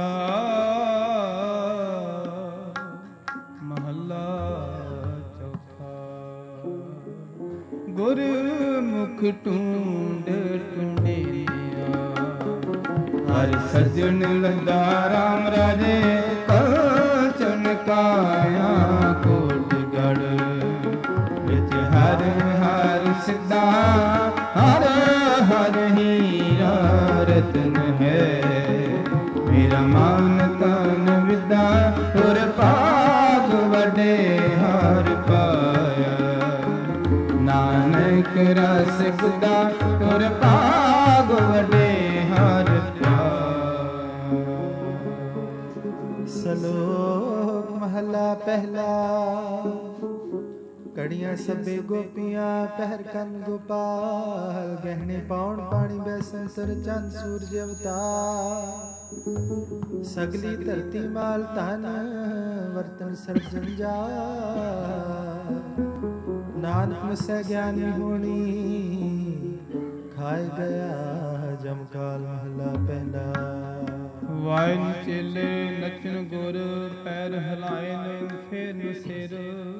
ਮਹੱਲਾ ਚੌਥਾ। ਗੁਰਮੁਖ ਟੂੰਡ ਟੁੰਡੇਰਿਆ ਹਰਿ ਸਜਣ ਲੱਗਾ ਰਾਮ ਰਾਜੇ ਕੰਚਨ ਕਾਇਆ ਕੋਟ ਗੜ ਵਿੱਚ ਹਰ ਹਰ ਸਿੱਧਾ ਹਰ ਹਰ ਹੀਰਾ ਰਤਨ ਹੈ ਮੇਰਾ ਮਨ ਤਨ ਵਿਦਾ ਤੁਰ ਭਾਗ ਵੱਡੇ ਹਰ ਪਾਇਆ ਨਾਨਕ ਰਸ ਗੁਦਾ ਤੁਰ ਭਾਗ ਵੱਡੇ ਹਰ ਪਾਇਆ। ਸਲੋਕ ਮਹਲਾ ਪਹਿਲਾ। ਕੜੀਆਂ ਸਭੇ ਗੋਪੀਆਂ ਪਹਿਰ ਕੰਨ ਗੋਪਾਲ ਗਹਿਣੇ ਪਾਉਣ ਪਾਣੀ ਬੈਸਨ ਸਰ ਚੰਦ ਸੂਰਜ ਅਵਤਾਰ ਸਗਲੀ ਧਰਤੀ ਮਾਲ ਧਨ ਵਰਤਨ ਸਰਜਨ ਜਾ ਨਾਨਕ ਮਸੈ ਗਿਆਨੀ ਹੋਣੀ ਖਾਏ ਗਿਆ ਜਮਕਾਲ ਮਹਲਾ ਪਹਿਲਾ। ਵਾਇਨ ਚੇਲੇ ਨਚਨ ਗੁਰ ਪੈਰ ਹਲਾਏ ਨੇ ਫੇਰ ਨਸੇਰ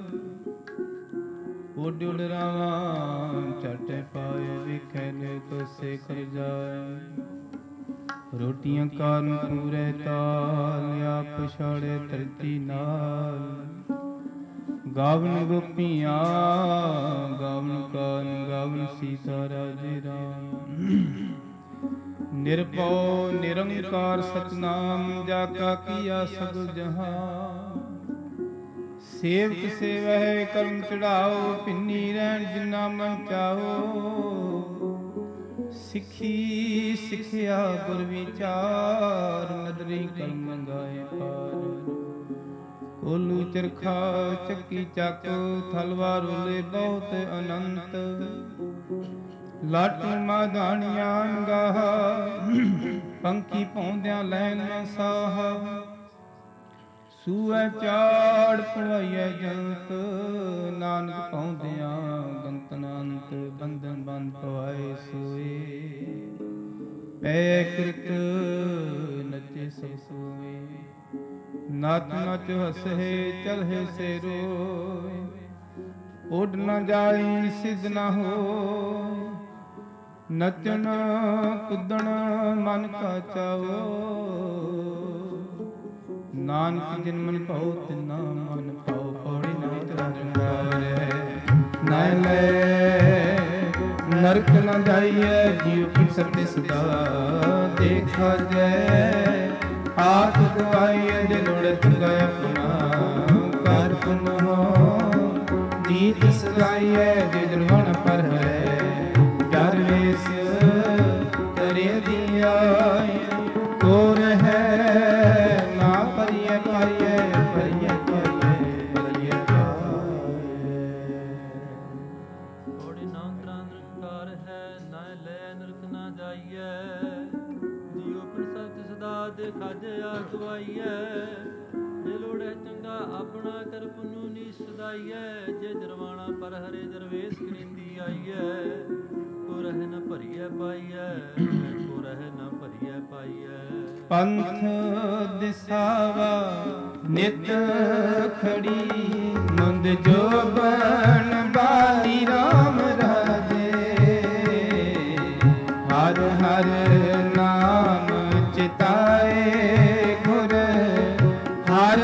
ਉੱਡ ਉੱਡ ਰਾਵਾਂ ਝਟੇ ਪਾਏ ਵਿਖੇ ਨੇ ਤੋਸੇ ਕਰ ਜਾਏ ਰੋਟੀਆਂ ਕਾਰਨ ਪੂਰੇ ਤਾਲ ਆਪ ਛਾੜੇ ਧਰਤੀ ਨਾਲ ਗਾਵਨ ਗੋਪੀਆਂ ਗਾਵਨ ਕਾਰਨ ਗਾਵਨ ਸੀਤਾ ਰਾਜੇ ਰਾਮ ਨਿਰਭਉ ਨਿਰੰਕਾਰ ਸਤਨਾਮ ਜਾ ਕਾ ਕੀਆ ਸਗਲ ਜਹਾਂ ਸੇਵਕ ਸੇਵਹਿ ਕਰਮ ਚੜਾਓ ਪਿੰਨੀ ਰਹਿਣ ਜਿਨਾ ਮਨ ਚਾਹੋ ਸਿੱਖੀ ਸਿੱਖਿਆ ਗੁਰ ਵਿਚਾਰ ਨਦਰੀ ਕਰਮ ਮੰਗਾਏ ਪਾਰ ਕੋਲੂ ਚਰਖਾ ਚੱਕੀ ਚੱਕ ਥਲਵਾ ਰੋਲੇ ਬਹੁਤ ਅਨੰਤ ਲਾਟੂ ਮਾਧਾਣੀਆਂ ਗਾਹ ਪੰਖੀ ਪਾਉਂਦਿਆਂ ਲੈਨ ਸਾਹ ਸੂਐ ਚਾੜ ਪੁਆਈਐ ਜੰਤ ਨਾਨਕ ਪਾਉਂਦਿਆਂ ਗੰਤਨਾੰਤ ਬੰਧਨ ਬੰਦ ਪਵਾਏ ਸੋਏ ਪੈ ਕਿਰਤ ਨਚੇ ਸਭ ਸੋਏ ਨਾਚ ਨਚ ਹਸਹਿ ਚਲਹਿ ਸੇ ਰੋਏ ਉੱਡ ਨ ਜਾਈ ਸਿੱਧ ਨ ਹੋਏ ਨਚਣ ਕੁੱਦਣ ਮਨ ਕਾ ਚਾਵੋ ਨਾਨਕ ਜਿਨ ਮਨ ਭਾਉ ਤਿਨਾ ਮਨ ਭਾਉ ਪੌੜੀ ਨਹੀਂ ਤਰੰਗਾਰੇ ਨਾ ਲੈ ਨਰਕ ਨ ਜਾਈਐ ਜੀਵ ਕੀ ਸਤੇ ਸਦਾ ਦੇਖਾ ਜੈ ਆਖ ਗਵਾਈਐ ਜੇ ਲੋੜਤ ਗਏ ਆਪਣਾ ਕਰ ਪੁਨ ਹੋ ਜੀਤ ਸਗਾਈਐ ਜੇ ਜਨਮਨ ਪਰ ਹੈ ਡਰ ਵੇਸ ਤਰੇ ਦੀ ਆਈ ਕੋਰ ਹੈ ਨਾ ਪਰਿਐ ਪਾਈਐ ਪਰਿਐ ਪਾਈਐ ਪਰਿਐ ਪਾਈਐ। ਥੋੜੀ ਨਾ ਅੰਤਰਾ ਨਿਰੰਕਾਰ ਹੈ ਨਾ ਲੈ ਨਰਕ ਨਾ ਜਾਈਐ ਜੀਉ ਆਪਣ ਸਤ ਸਦਾ ਦੇਖਾਜੇ ਆ ਗਵਾਈਐ ਜੇ ਲੋੜੈ ਚੰਗਾ ਆਪਣਾ ਕਰ ਪੁਨੂ ਨੀ ਸਦਾਈਐ ਜੇ ਜਰਵਾਣਾ ਪਰ ਹਰੇ ਦਰਵੇਸ ਕਰੀਂਦੀ ਆਈਐ ਕੋ ਰਹਿ ਨ ਭਰੀਐ ਪਾਈਐ ਕੋ ਰਹਿ ਨ ਭਰੀਐ ਪਾਈਐ। ਪੰਥ ਦਿਸਾਵਾ ਨਿਤ ਖੜੀ ਮੁੰਦ ਜੋਬਨ ਬਾਲੀ ਰਾਮ ਰਾਜੇ ਹਰ ਹਰ ਨਾਮ ਚਿਤਾਏ ਗੁਰ ਹਰ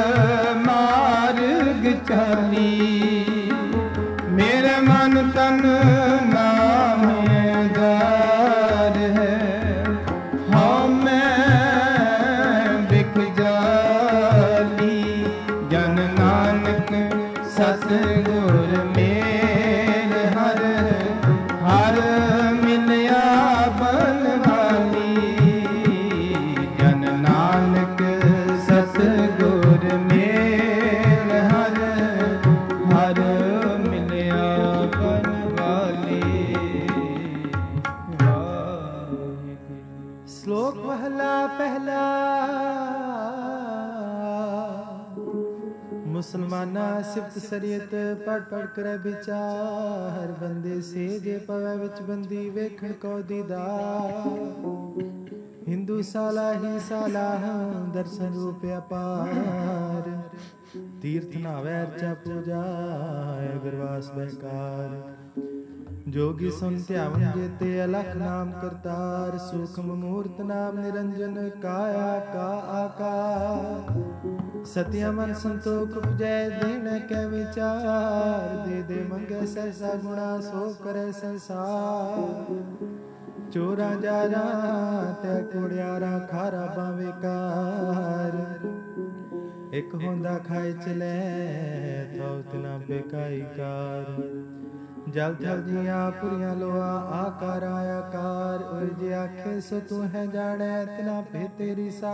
ਮਾਰਗ ਚਾਲੀ ਮੇਰੇ ਮਨ ਤਨ ਨਾਮ ਦਾਰ ਹੈ ਹਉ ਮੈਂ ਬਿਖ ਜਾਲੀ ਜਨ ਨਾਨਕ ਸਤਿਗੁਰ ਮੇਲ ਹਰ ਹਰ ਮਿਲਿਆ ਬਨਵਾਲੀ ਜਨ ਨਾਨਕ ਸਤਿਗੁਰ ਮੇਲ ਹਰ ਹਰ ਮਿਲਿਆ ਬਨਵਾਲੀ। मुसलमाना सिफत सरियत पढ़ पढ़ कर विचार बंदे से जे पवै विच बंदी वेखण को दीदार हिंदू साला ही साला दर्शन रूप अपार तीर्थ नावै अर्चा पूजा गुरवास बेकार जोगी सुन ध्यावन जेते अलख नाम करतार सूक्ष्म मूर्त नाम निरंजन काया का आकार सत्य मन संतोख उपजै देन कै विचार दे दे मंगे सहसा गुणा सो करे संसार चोरा जारा ते कुड़ियारा खारा बावेकार एक होंदा खाए चले थो तना बेकाई कार जल थल जिया पुरिया लोआ आकार आकार और जे आखे सो तू है जाने इतना पे तेरी सा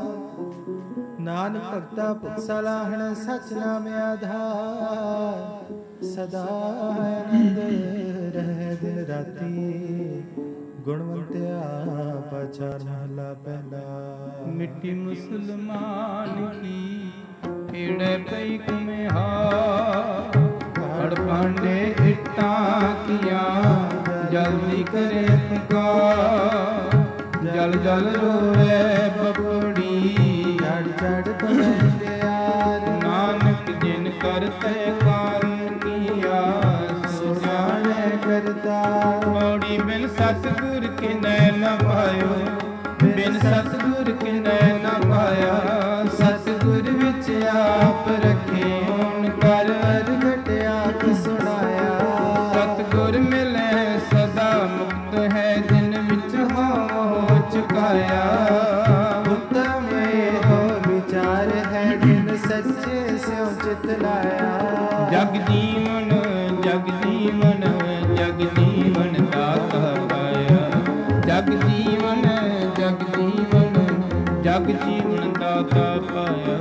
नानक भगता भुख सलाहण सच नाम आधार सदा आनंद रह दिन राती गुणवंत्या पाचार महला पहला मिट्टी मुसलमान की पीड़े पई कुम्हार हड़ पांडे इट्टा किया जल्दी करे पुकार जल जल रोए बपड़ी चढ़ चढ़ पड़े यार नानक जिन करते कारण किया सुजाने करता पौड़ी बिन सतगुर के नैन पायो बिन सतगुर के नैन पाया सतगुर विच आप रखे होन कर सुनाया सतगुर मिले सदा मुक्त है जिन विच हो चुकाया उत्तम हो विचार है जिन सच्चे से चित लाया जग जीवन जग जीवन जग जीवन दाता पाया जग जीवन जग जीवन जग जीवन दाता पाया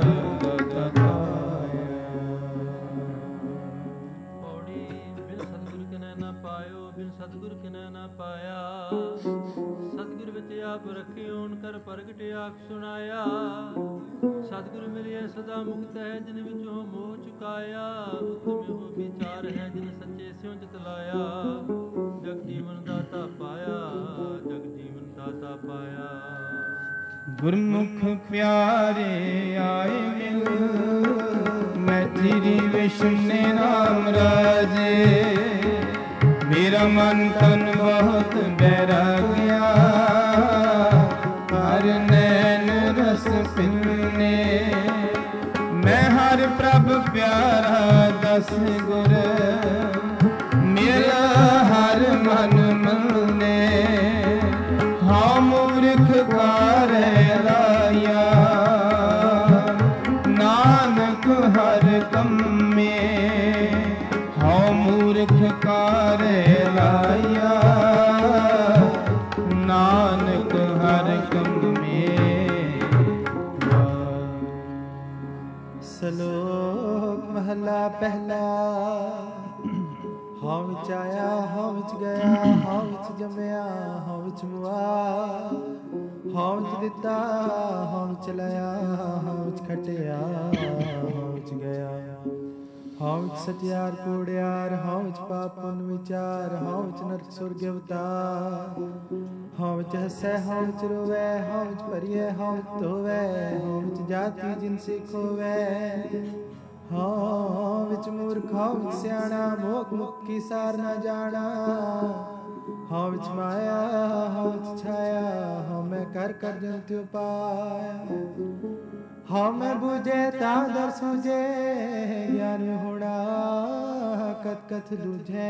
सतगुर किनै न पाया सतगुर विच आप रखे होन कर प्रगट आख सुनाया सतगुर मिलिए सदा मुक्त है जिन विचों मोह चुकाया उत्तम हो विचार है जिन सच्चे स्यों चित लाया जग जीवन दाता पाया जग जीवन दाता पाया गुरमुख प्यारे आए मिल मैं तेरी विष्णु नाम राजे मेरा मन तन बहुत बहरा गया हर नैन रस पिन्ने मैं हर प्रभ प्यारा दस गुर मेरा हर मन मने हाँ मूर्ख कार लाया नानक हर कम में हाँ मूर्ख कार लाया नानक हर कम में सलोक महला पहला हाँ विच आया हाँ विच गया हाँ विच जमया हाँ विच मुआ हाँ विच दिता हाँ विच लाया हाँ विच खटिया हाँ विच गया हाँ विच सचियार कूड़ियार हाँ विच पाप पुन विचार हाँ विच नरक सुर्ग अवतार हाँ विच हसै हाँ विच रोवै हाँ विच भरिए हाँ विच धोवै हाँ विच जाति जिनसी खोवै हाँ विच मूर्ख हाँ विच सियाणा मोख मुक्की सार न जाना हाँ विच माया हाँ विच छाया हाँ मैं कर कर जंतु पाया हाँ मैं बुझे तादर सूझे ज्ञान होना कथ कथ लूझे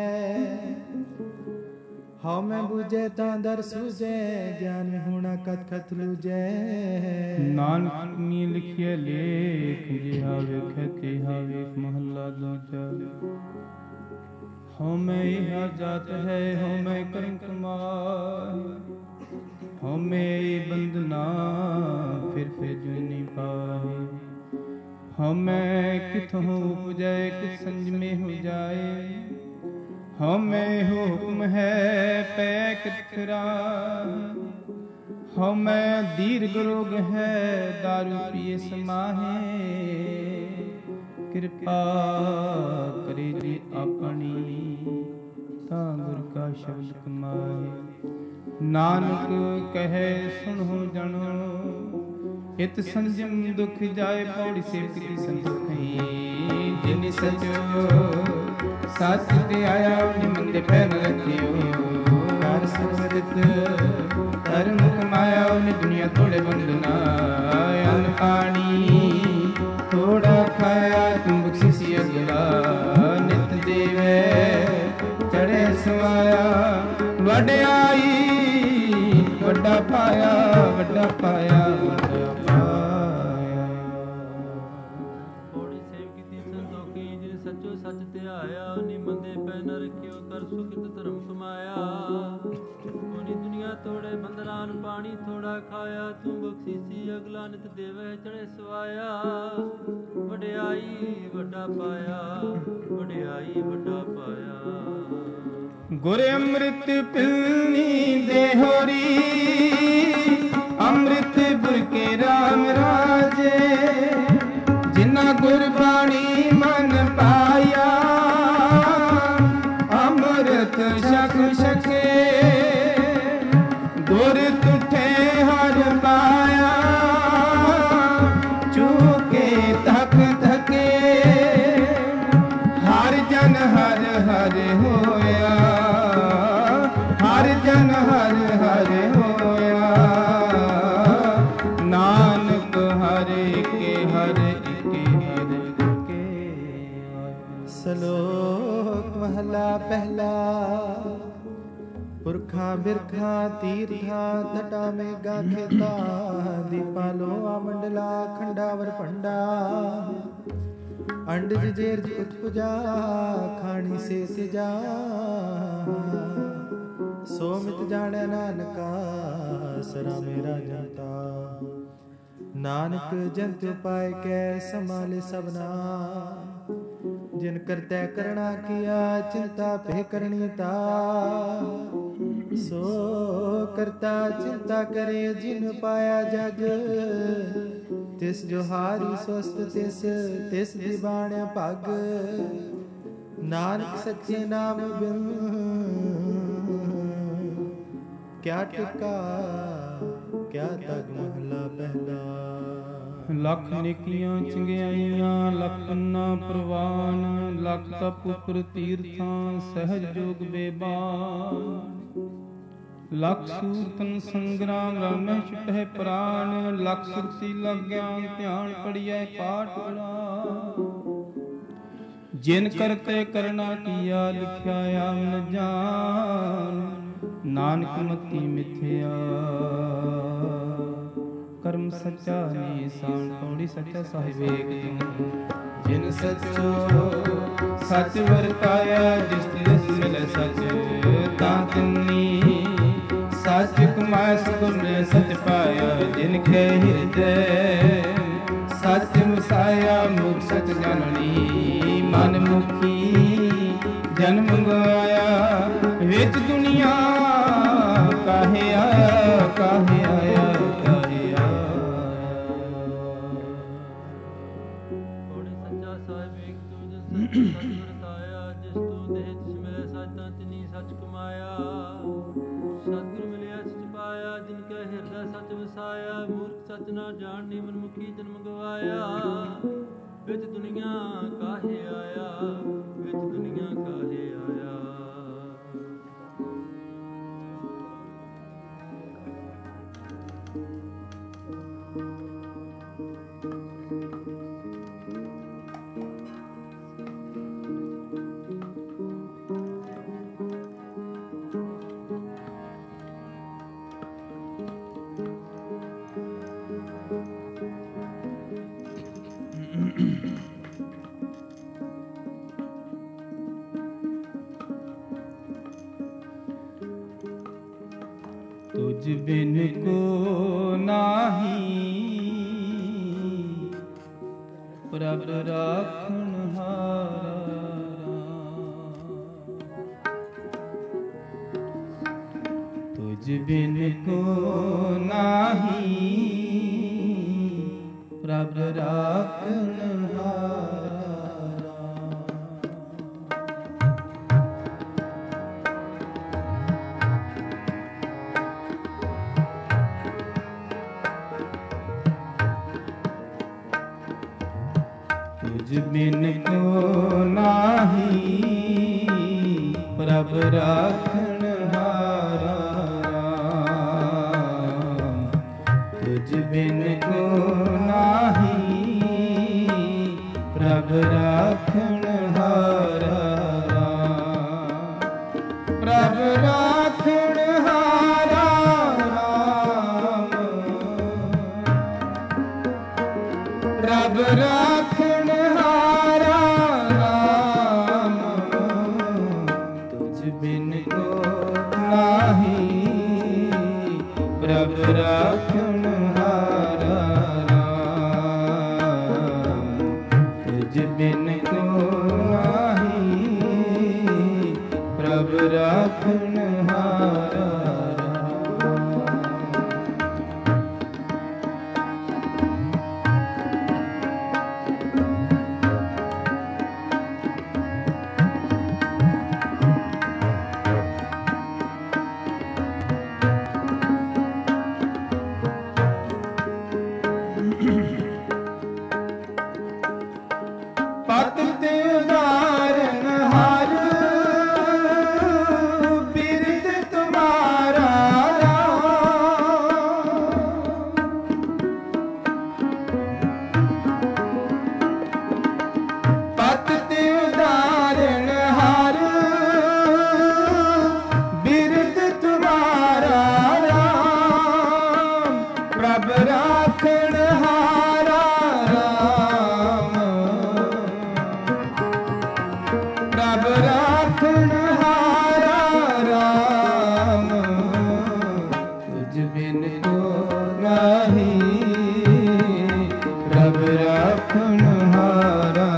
हाँ मैं बुझे तादर सूझे ज्ञान होना कथ कथ लूझे नानक ने लिखिए लेख जिहा वेखे तिहा वेख महला दूजा हाँ मैं यह जात है हाँ मैं करम कमाए हाँ मैं बंदना फिर फिर जुनी पाए हाँ मैं किथों उपजे कित संज में हो जाए हाँ मैं हुक्म है पै कितरा हाँ मैं दीर्घ रोग है दारू पिए समाहे ਕਿਰਪਾ ਕਰੇ ਜੀ ਆਪਣੀ, ਤਾਂ ਗੁਰ ਕਾ ਸ਼ਬਦ ਕਮਾਏ। ਨਾਨਕ ਕਹੈ ਸੁਣੋ ਜਣੋ, ਹਿਤ ਸੰਜਮ ਦੁਖ ਜਾਏ, ਪੌੜੀ ਸੇਵਕ ਦੀ ਸੰਤੋਖੀ। ਜਿਨ ਸਚੋ ਸੱਚ ਤੇ ਆਇਆ, ਨਿਮੰਦੇ ਪੈਰ ਰੱਖਿਓ। ਕਰ ਸਿਮਰਤ ਧਰਮ ਕਮਾਇਆ, ਉਹਨੇ ਦੁਨੀਆ ਥੋੜੇ ਬੰਦਨਾ। ਅੰਨ ਪਾਣੀ ਥੋੜਾ ਖਾਇਆ, ਤੁਮ ਬਖਸ਼ਿਸ਼ੀ ਅਗਲਾ। ਨਿਤ ਦੇਵੇ ਚੜੇ ਸਵਾਇਆ, ਵਡਿਆਈ ਵੱਡਾ ਪਾਇਆ, ਵੱਡਾ ਪਾਇਆ, ਵੱਡਾ ਪਾਇਆ। ਪੌੜੀ ਸੇਵ ਕੀਤੀ ਸੰਤੋਖੀ, ਜਿਨ ਸੱਚੋ ਸੱਚ ਧਿਆਇਆ। ਨਿਮੰਦੇ ਪੈ ਨ ਰੱਖਿਓ, ਕਰ ਸੁਖਿਤ ਧਰਮ ਕਮਾਇਆ। ਉਹਨੀ ਦੁਨੀਆ ਤੋੜੇ ਬੰਦਨਾ, ਪਾਣੀ ਥੋੜਾ ਖਾਇਆ। ਤੂੰ ਬਖਸ਼ੀਸੀ ਅਗਲਾ, ਨਿਤ ਦੇਵੇ ਚੜੇ ਸਵਾਇਆ। ਵਡਿਆਈ ਵੱਡਾ ਪਾਇਆ, ਵਡਿਆਈ ਵੱਡਾ ਪਾਇਆ। ਗੁਰ ਅੰਮ੍ਰਿਤ ਪਿਲਨੀ ਦੇ ਹੋਰੀ, ਅੰਮ੍ਰਿਤ ਗੁਰ ਕੇ ਰਾਮ ਰਾਜੇ। ਜਿਨ੍ਹਾਂ ਗੁਰਬਾਣੀ ਮਨ ਪਾਇਆ, ਅੰਮ੍ਰਿਤ ਛਕ ਛਕੇ। ਗੁਰ ਤੁਠੇ ਹਰ ਪਾਇਆ, ਚੂਕੇ ਤਕ ਤਕੇ। ਹਰ ਜਨ ਹਰ ਹਰ ਹੋਇਆ, ਹਰ ਜਨ ਹਰ ਹਰ ਹੋਇਆ। ਨਾਨਕ ਹਰਿ ਕੇ ਹਰਿ ਕੇ ਹਰਿ ਕੇ। ਸ਼ਲੋਕ ਮਹਲਾ ਪਹਿਲਾ। ਪੁਰਖਾਂ ਬਿਰਖਾਂ ਤੀਰਥਾਂ, ਤਟਾ ਮੇਗਾ ਖੇਤਾਂ। ਦੀਪਾਂ ਲੋਆ ਮੰਡਲਾ, ਖੰਡਾਵਰ ਭੰਡਾ। ਅੰਡਜ ਜੇਰਜ ਉਤਪੁਜਾ, ਖਾਣੀ ਸੇ ਸਿਜਾ। ਸੋ ਮਿਤ ਜਾਣੈ ਨਾਨਕਾ, ਸਰਾ ਮੇਰਾ ਜਨਤਾ। ਨਾਨਕ ਜੰਤ ਉਪਾਇ ਕੈ, ਸੰਭਾਲੇ ਸਭਨਾ। ਜਿਨ ਕਰਤੈ ਕਰਣਾ ਕੀਆ, ਚਿੰਤਾ ਭੇ ਕਰਣੀ ਤਾ। ਸੋ ਕਰਤਾ ਚਿੰਤਾ ਕਰੇ, ਜਿਨ ਪਾਇਆ ਜਗ। ਤਿਸ ਜੋ ਹਾਰੀ ਸਵਸਤ ਤਿਸ, ਤਿਸ ਦੀ ਬਾਣਿਆ ਭਗ। ਨਾਨਕ ਸੱਚੇ ਨਾਮ ਬਿਨ, ਕਿਆ ਟਿਕਾ ਕਿਆ ਤਗ। ਮਹਲਾ ਪਹਿਲਾ। ਲੱਖ ਨੇਕੀਆਂ ਚੰਗਿਆਈਆਂ, ਲੱਖ ਨਾ ਪ੍ਰਵਾਨ। ਲੱਖ ਤਪ ਉਪਰ ਤੀਰਥਾਂ, ਸਹਿਜ ਜੋਗ ਬੇਬਾਨ। ਲੱਖ ਸੂਤਨ ਸੰਗਰਾਮ, ਰਾਮਹਿ ਛੁਟਹਿ ਪ੍ਰਾਨ। ਲੱਖ ਸੁਰਤੀ ਲਗ ਗਿਆਨ, ਧਿਆਨ ਪੜੀਐ ਪਾਠ ਉੜਾ। ਜਿਨ ਕਰਤੇ ਕਰਨਾ ਕੀਆ, ਲਿਖਿਆ ਆਮ ਨ ਜਾਨ। ਨਾਨਕ ਮਤੀ ਮਿਥਿਆ, ਕਰਮ ਸੱਚਾ ਨੀਸਾਨ। ਪੌੜੀ ਸੱਚਾ ਸਾਹਿਬ ਏਕ ਤੂੰ। ਜਿਨ ਸੱਚੋ ਸੱਚ ਵਰਤਾਇਆ, ਜਿਸ ਤਿਸ ਮਿਲੈ ਸੱਚ। ਤਾਂ ਤਿਨੀ ਸੱਚ ਕਮਾਇ, ਸਗੁਣ ਸੱਚ ਪਾਇਆ। ਜਿਨ ਕੇ ਹਿਰਦੈ ਸੱਚ ਵਸਾਇਆ, ਮੁਖ ਸੱਚ ਜਾਣਨੀ। ਮਨ ਮੁਖੀ ਜਨਮ ਗਵਾਇਆ, ਵਿੱਚ ਦੁਨੀਆ ਕਾਹੇ ਆਇਆ, ਕਾਹੇ ਆਇਆ, ਕਾਹੇ ਆਇਆ। ਪੌੜੀ ਸੱਚਾ ਸਾਹਿਬ ਏਕ ਤੂੰ, ਜਿਸ ਸੱਚ ਸੱਚ ਵਰਤਾਇਆ। ਜਿਸ ਤੂੰ ਦੇਹ ਤਿਸ ਮਿਲੈ ਸੱਚ, ਤਾਂ ਤਿਨੀ ਸੱਚ ਕਮਾਇਆ। ਸਤਿਗੁਰ ਮਿਲਿਆ ਸੱਚ ਪਾਇਆ, ਜਿਨ ਕੈ ਹਿਰਦੈ ਸੱਚ ਵਸਾਇਆ। ਮੂਰਖ ਸੱਚ ਨਾ ਜਾਣਨੀ, ਮਨਮੁਖੀ ਜਨਮ ਗਵਾਇਆ। ਵਿੱਚ ਦੁਨੀਆ ਕਾਹੇ ਆਇਆ, ਵਿੱਚ ਦੁਨੀਆ ਕਾਹੇ ਆਇਆ। ਤੁਝ ਬਿਨ ਕੋ ਨਾਹੀ, ਪ੍ਰਭ ਰਾਖਣ ਹਾਰਾ। ਤੁਝ ਬਿਨ ਕੋ ਨਾਹੀ, ਪ੍ਰਭ ਰਾਖਣ ਹਾਰਾ। ਬਿਨ ਕੋ ਨਾਹੀ ਪ੍ਰਭ ਰਾਖਣ ਹਾਰਾ ਰਾਮ। ਤੁਝ ਬਿਨ ਕੋ ਨਾਹੀ ਪ੍ਰਭ ਰਾਖਣ ਹਾਰਾ ਰਾਮ। ਪ੍ਰਭ ਰਾਖਣ ਹਾਰਾ ਰਾਮ। ਪ੍ਰਭ ਰਾਖਣ ਹਾਰਾ ਰਾਮ। ਤੁਝ ਬਿਨ ਕੋ ਨਾਹੀ ਪ੍ਰਭ ਰਾਖਣ ਹਾਰਾ ਰਾਮ। ਤੁਝ ਬਿਨ ਕੋ ਨਾਹੀ ਪ੍ਰਭ ਰਾਖਣ ਹਾਰਾ ਪਤ ਤੇ ਉਦਾਰਨ ਹਰ ਬਿਰਦ ਤੁਮਾਰਾ ਰਾਮ। ਪਤ ਤੇ ਉਦਾਰਨ ਹਰ ਬਿਰਦ ਤੁਮਾਰਾ ਰਾਮ। ਪ੍ਰਭ ਰਾਖਣ ਹਾਰਾ ਰਾਮ। ਪ੍ਰਭ ਰਾਖਣ ਹਾਰਾ ਰਾਮ। ਤੁਝ ਬਿਨ ਕੋ ਨਾਹੀ ਪ੍ਰਭ ਰਾਖਣ ਹਾਰਾ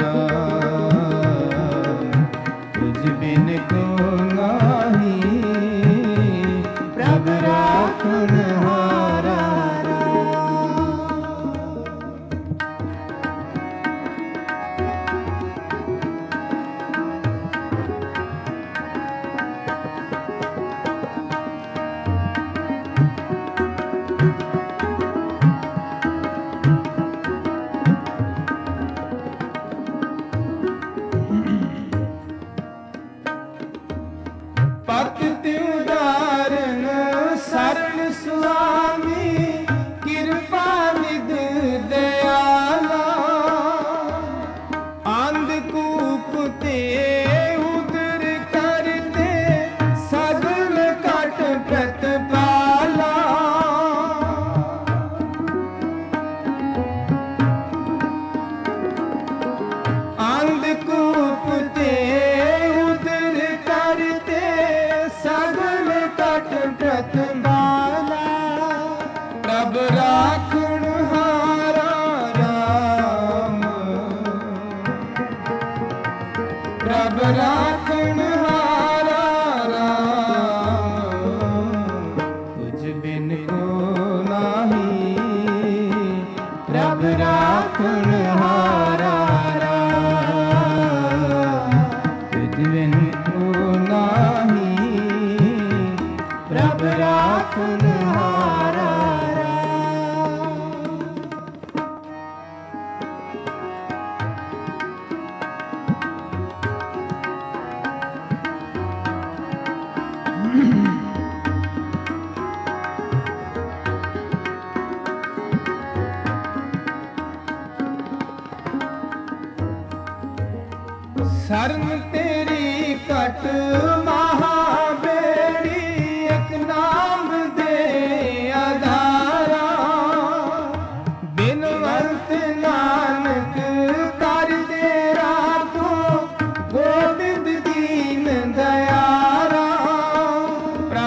ਰਾਮ। ਤੁਝ ਬਿਨ ਕੋ ਨਾਹੀ ਪ੍ਰਭ ਰਾਖਣ ਹਾਰਾ ਪਤ ਤੇ ਉਦਾਰਨ ਸਰਨ ਸੁਆਮੀ ਕਿਰਪਾ ਨਿਧ ਦਿਆਲਾ। ਅੰਧ ਕੂਪ ਤੇ ਉਦਰ ਕਰਤੇ ਸਗਲ ਕਟ ਪ੍ਰਤਪਾਲਾ। ਅੰਧ ਕੂਪ ਤੇ ਉਦਰ ਕਰਤੇ ਸਗਲ ਕਟ ਪ੍ਰਤਪਾਲਾ। ਪ੍ਰਭ ਰਾਖਣ ਹਾਰਾ ਰਾਮ। ਪ੍ਰਭ ਰਾਖਣ ਹਾਰਾ ਰਾਮ। ਤੁਝ ਬਿਨ ਕੋ ਨਾਹੀ ਪ੍ਰਭ ਰਾਖਣ ਹਾਰਾ ਰਾਮ। ਤੁਝ ਬਿਨ ਕੋ ਨਾਹੀ ਪ੍ਰਭ ਰਾਖਣ ਹਾਰਾ ਰਾਮ। ਸਰਨ ਤੇਰੀ ਘਟ ਮਹਾਬੇੜੀ ਇਕ ਨਾਮ ਦੇ ਆਧਾਰਾ। ਬਿਨਵੰਤ ਨਾਨਕ ਕਰ ਦੇ ਰਾਖੋ ਗੋਬਿੰਦ ਦੀਨ ਦਇਆਰਾ।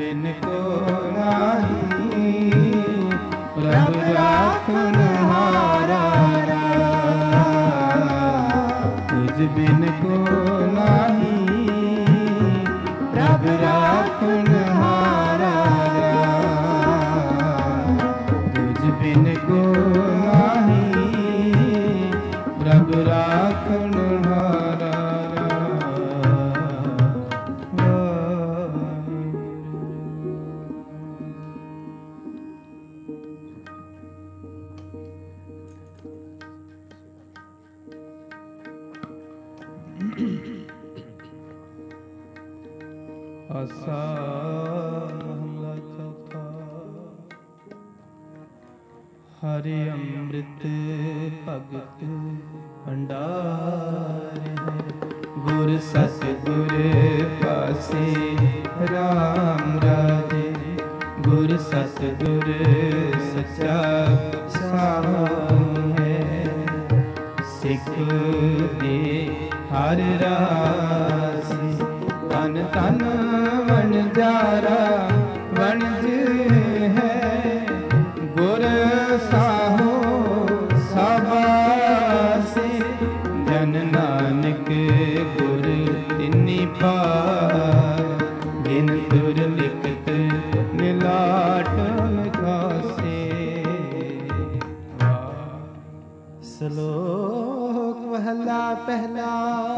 बिन को नाही प्रभ राखन हारा तुझ बिन को नाही प्रभ राखन हारा तुझ बिन को नाही प्रभ राखन हारा। आसा महला चौथा। हरि अमृत भगत भंडार है गुर सतगुर पासे राम राजे गुर सतगुर सच्चा साम है सिख दे हर रासी तन तन वणजारा वणज है गुर साहो सबासे जन नानक गुर तिन्नी पार बिन दुर लिखत मिलाट खासे। श्लोक महला पहला।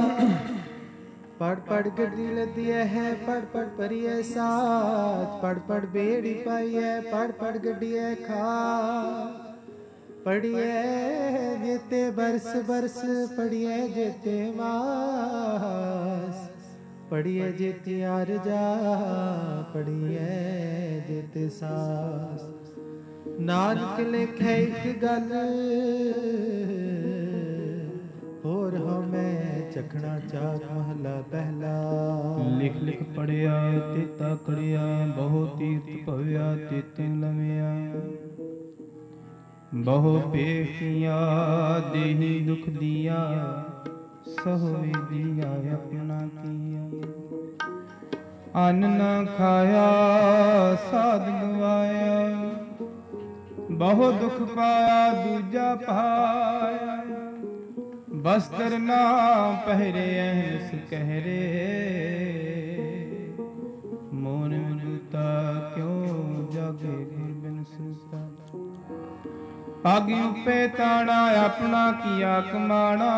पढ़ पढ़ गड्डी लदी है पढ़ पढ़ परिए साथ पढ़ पढ़ बेड़ी पाई है पढ़ पढ़ गड्डी है खा पढ़िए जेते बरस बरस पढ़िए जेते मास पढ़िए जेते आरजा पढ़िए जेते सास नानक लिखे एक गल और हमें चखना चाक महला पहला। लिख लिख पढ़िया तेता कड़िया बहु तीर्थ भव्या तेते लमिया बहु पेखिया देही दुख दिया सहो दिया अपना किया अन्न न खाया साध गवाया बहु दुख पाया दूजा पाया बस्तर ना पहरे ऐस कहरे मोन मिलता क्यों जागे गुर बिन सुता पागी उपे ताना अपना किया कमाना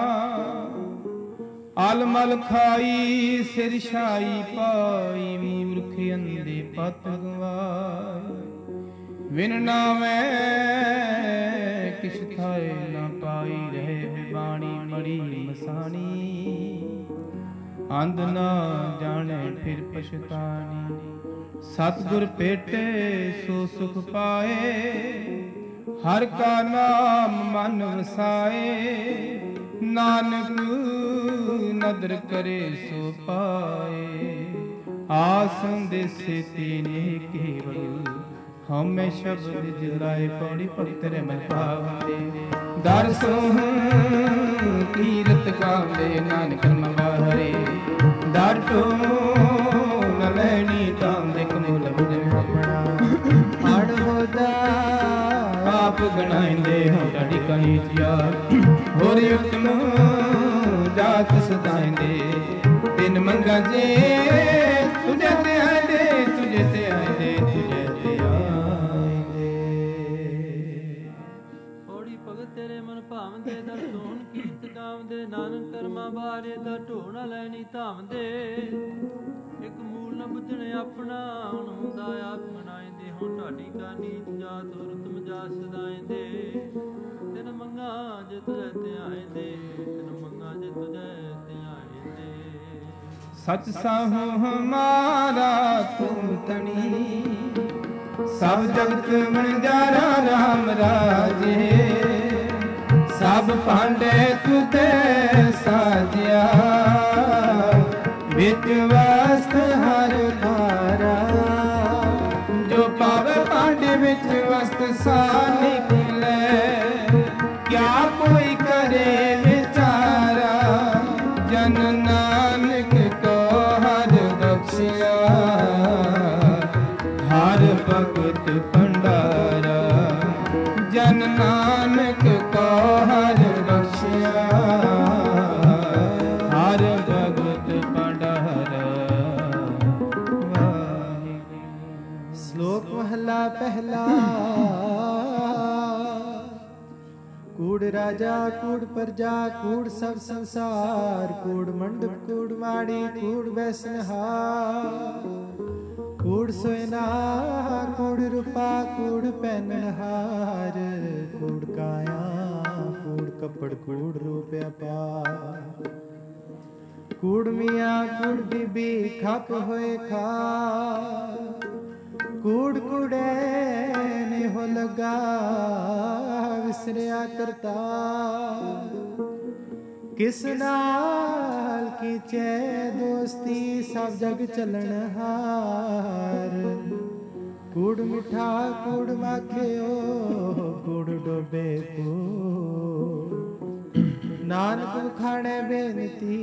अलमल खाई सिर शाई पाई मूर्ख अंधे पत गवाई विन नावे किछ थाए न पाई रहे बाणी मड़ी मसानी अंध न जाने फिर पछतानी सतगुर पेटे सो सुख पाए हर का नाम मन वसाए नानक नदर करे सो पाए आसन देसे तेने केवल हमें शब्द जिलाए पौड़ी पवित्र में पावंदे दर सोह कीरत गावे नानक मवाहरे दर टो न लैनी ताम देख मूल बुझ अपना आड़ होदा आप गणाइंदे हो डड़ी कहीजिया होर युक्तम जात सदाइंदे दिन मंगा जे तुझे ते आइंदे तुझे ते आइंदे तुझे ਭਾਵਦੇ ਦਰ ਧੋਣ ਕੀਰਤ ਗਾਵਦੇ ਨਾਨਕ ਕਰਮਾ ਬਾਰੇ ਦਾ ਢੋਣਾ ਲੈਣੀ ਧਾਵਦੇ ਇੱਕ ਮੂਲ ਨ ਬੁੱਝਣੇ ਆਪਣਾ ਹੁਣ ਹੁੰਦਾ ਆਪ ਮਨਾਇਂਦੇ ਹੁਣ ਢਾਡੀ ਕਾ ਨੀਚ ਜਾਤ ਰਤਮ ਜਾ ਸਦਾਇਂਦੇ ਤਿਨ ਮੰਗਾ ਜੇ ਤੁਝੇ ਤੇ ਆਇਂਦੇ ਤਿਨ ਮੰਗਾ ਜੇ ਤੁਝੇ ਤੇ ਆਇਂਦੇ ਸਚ ਸਾਹੋ ਹਮਾਰਾ ਤੁਮ ਤਣੀ ਸਭ ਜਗਤ ਵਣਜਾਰਾ ਰਾਮ ਰਾਜੇ सब पांडे तुते साजिया विच वस्त हर धारा जो पावे पांडे विच वस्त सा निकले क्या कोई करे विचारा जन नानक को हर बख्शिया ਭਗਤ ਭੰਡਾਰਾ, ਜਨ ਨਾਨਕ ਕੋ ਹਰਿ ਬਖਸ਼ਿਆ, ਹਰਿ ਭਗਤ ਭੰਡਾਰਾ। ਸ਼ਲੋਕ ਮਹਲਾ ਪਹਿਲਾ। ਕੂੜ ਰਾਜਾ ਕੂੜ ਪ੍ਰਜਾ ਕੂੜ ਸਭ ਸੰਸਾਰ, ਕੂੜ ਮੰਡਪ ਕੂੜ ਮਾੜੀ ਕੂੜ ਬੈਸਨਹਾਰ, ਕੂੜ ਸੋਇਨਾ ਕੂੜ ਰੂਪਾ ਕੂੜ ਪਹਿਨਹਾਰ, ਕੂੜ ਕਾਇਆ ਕੂੜ ਕੱਪੜ ਕੂੜ ਰੂਪ ਅਪਾਰ, ਕੂੜ ਮੀਆਂ ਕੂੜ ਬੀਬੀ ਖਪ ਹੋਏ ਖਾ, ਕੂੜ ਕੂੜੇ ਨੇ ਹੋ ਲਗਾ ਵਿਸਰਿਆ ਕਰਤਾ, ਕਿਸ ਨਾਲ ਕੀਚੇ ਦੋਸਤੀ ਸਭ ਜਗ ਚੱਲਣ ਹਾਰ, ਕੂੜ ਮਿੱਠਾ ਕੂੜ ਮਾਖਿਓ ਕੂੜ ਡੋਬੇ ਕੂੜ, ਨਾਨਕ ਖਾਣੇ ਬੇਨਤੀ